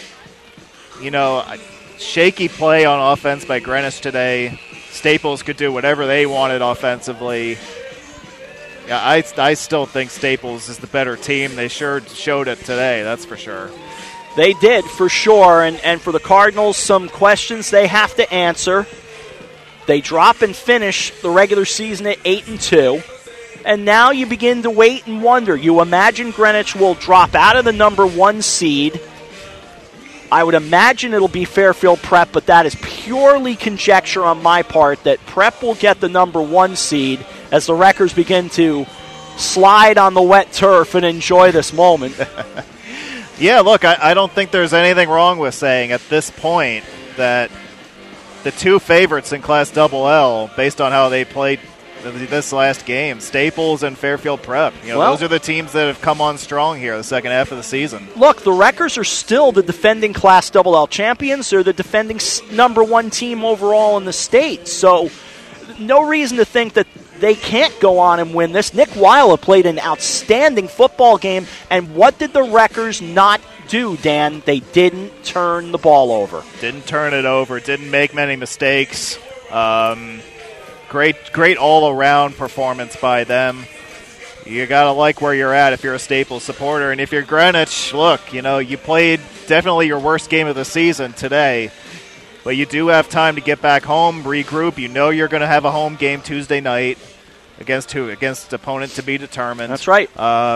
shaky play on offense by Greenwich today. Staples could do whatever they wanted offensively. Yeah, I still think Staples is the better team. They sure showed it today, that's for sure. They did, for sure. And for the Cardinals, some questions they have to answer. They drop and finish the regular season at 8-2. And now you begin to wait and wonder. You imagine Greenwich will drop out of the number 1 seed. I would imagine it'll be Fairfield Prep, but that is purely conjecture on my part that Prep will get the number 1 seed as the Wreckers begin to slide on the wet turf and enjoy this moment. Yeah, look, I don't think there's anything wrong with saying at this point that the two favorites in Class Double-L, based on how they played this last game, Staples and Fairfield Prep. Those are the teams that have come on strong here the second half of the season. Look, the Wreckers are still the defending Class Double-L champions. They're the defending number 1 team overall in the state. So no reason to think that they can't go on and win this. Nick Weil played an outstanding football game. And what did the Wreckers not do, Dan? They didn't turn the ball over. Didn't turn it over. Didn't make many mistakes. great all-around performance by them. You got to like where you're at if you're a Staples supporter. And if you're Greenwich, look, you played definitely your worst game of the season today. But you do have time to get back home, regroup. You know you're going to have a home game Tuesday night against who? Against opponent to be determined. That's right.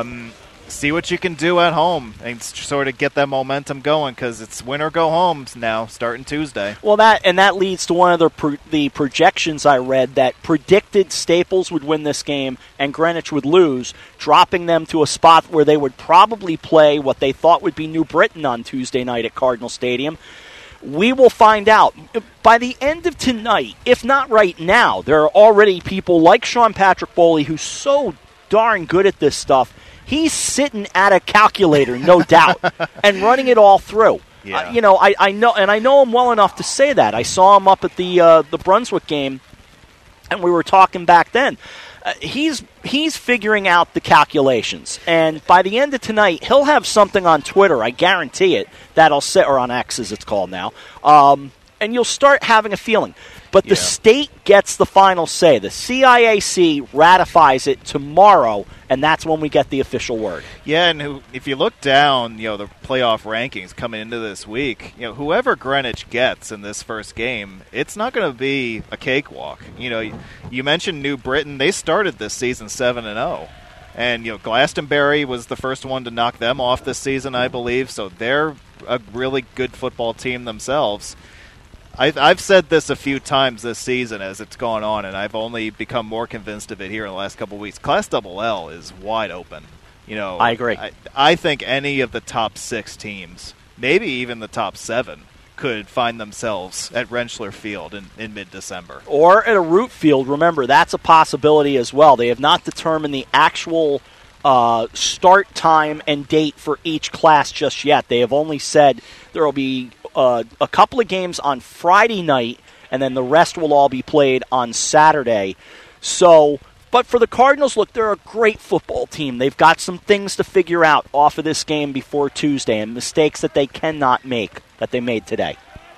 See what you can do at home and sort of get that momentum going, because it's win or go home now, starting Tuesday. Well, that leads to one of the projections I read that predicted Staples would win this game and Greenwich would lose, dropping them to a spot where they would probably play what they thought would be New Britain on Tuesday night at Cardinal Stadium. We will find out. By the end of tonight, if not right now, there are already people like Sean Patrick Foley, who's so darn good at this stuff. He's sitting at a calculator, no doubt, and running it all through. Yeah. I know him well enough to say that. I saw him up at the Brunswick game, and we were talking back then. He's figuring out the calculations, and by the end of tonight, he'll have something on Twitter. I guarantee it. That'll sit, or on X as it's called now, and you'll start having a feeling. But the state gets the final say. The CIAC ratifies it tomorrow, and that's when we get the official word. Yeah, and if you look down, the playoff rankings coming into this week, whoever Greenwich gets in this first game, it's not going to be a cakewalk. You mentioned New Britain; they started this season 7-0, and Glastonbury was the first one to knock them off this season, I believe. So they're a really good football team themselves. I've said this a few times this season as it's gone on, and I've only become more convinced of it here in the last couple of weeks. Class L is wide open. I agree. I think any of the top 6 teams, maybe even the top 7, could find themselves at Rentschler Field in mid-December. Or at a Root Field. Remember, that's a possibility as well. They have not determined the actual start time and date for each class just yet. They have only said there will be a couple of games on Friday night, and then the rest will all be played on Saturday. But for the Cardinals, look, they're a great football team. They've got some things to figure out off of this game before Tuesday, and mistakes that they cannot make that they made today.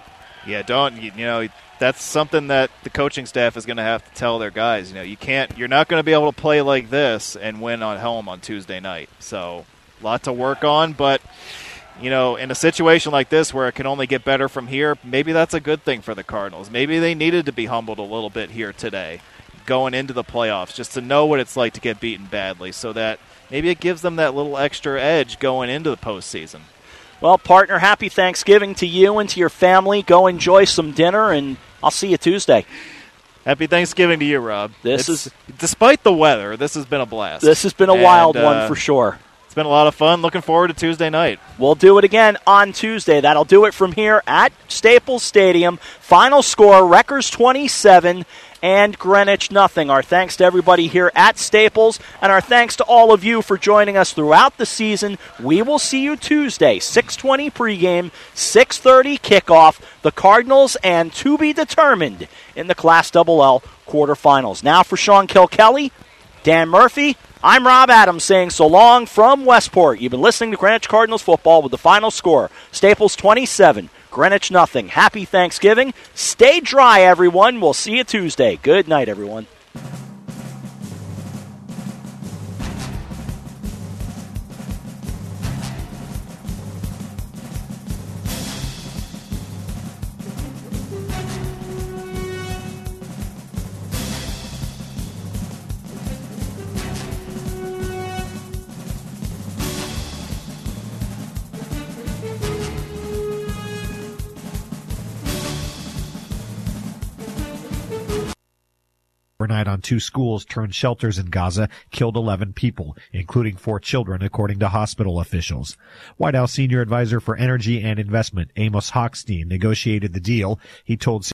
Yeah, that's something that the coaching staff is going to have to tell their guys. You're not going to be able to play like this and win at home on Tuesday night. So, a lot to work on, but in a situation like this where it can only get better from here, maybe that's a good thing for the Cardinals. Maybe they needed to be humbled a little bit here today, going into the playoffs, just to know what it's like to get beaten badly, so that maybe it gives them that little extra edge going into the postseason. Well, partner, happy Thanksgiving to you and to your family. Go enjoy some dinner, and I'll see you Tuesday. Happy Thanksgiving to you, Rob. Despite the weather, this has been a blast. This has been a wild one for sure. It's been a lot of fun. Looking forward to Tuesday night. We'll do it again on Tuesday. That'll do it from here at Staples Stadium. Final score, Rutgers 27 and Greenwich nothing. Our thanks to everybody here at Staples, and our thanks to all of you for joining us throughout the season. We will see you Tuesday, 6:20 pregame, 6:30 kickoff. The Cardinals and to be determined in the Class LL quarterfinals. Now for Sean Kilkelly, Dan Murphy, I'm Rob Adams saying so long from Westport. You've been listening to Greenwich Cardinals football with the final score, Staples 27, Greenwich nothing. Happy Thanksgiving. Stay dry, everyone. We'll see you Tuesday. Good night, everyone. Overnight on 2 schools turned shelters in Gaza killed 11 people, including 4 children, according to hospital officials. White House senior advisor for energy and investment, Amos Hochstein, negotiated the deal. He told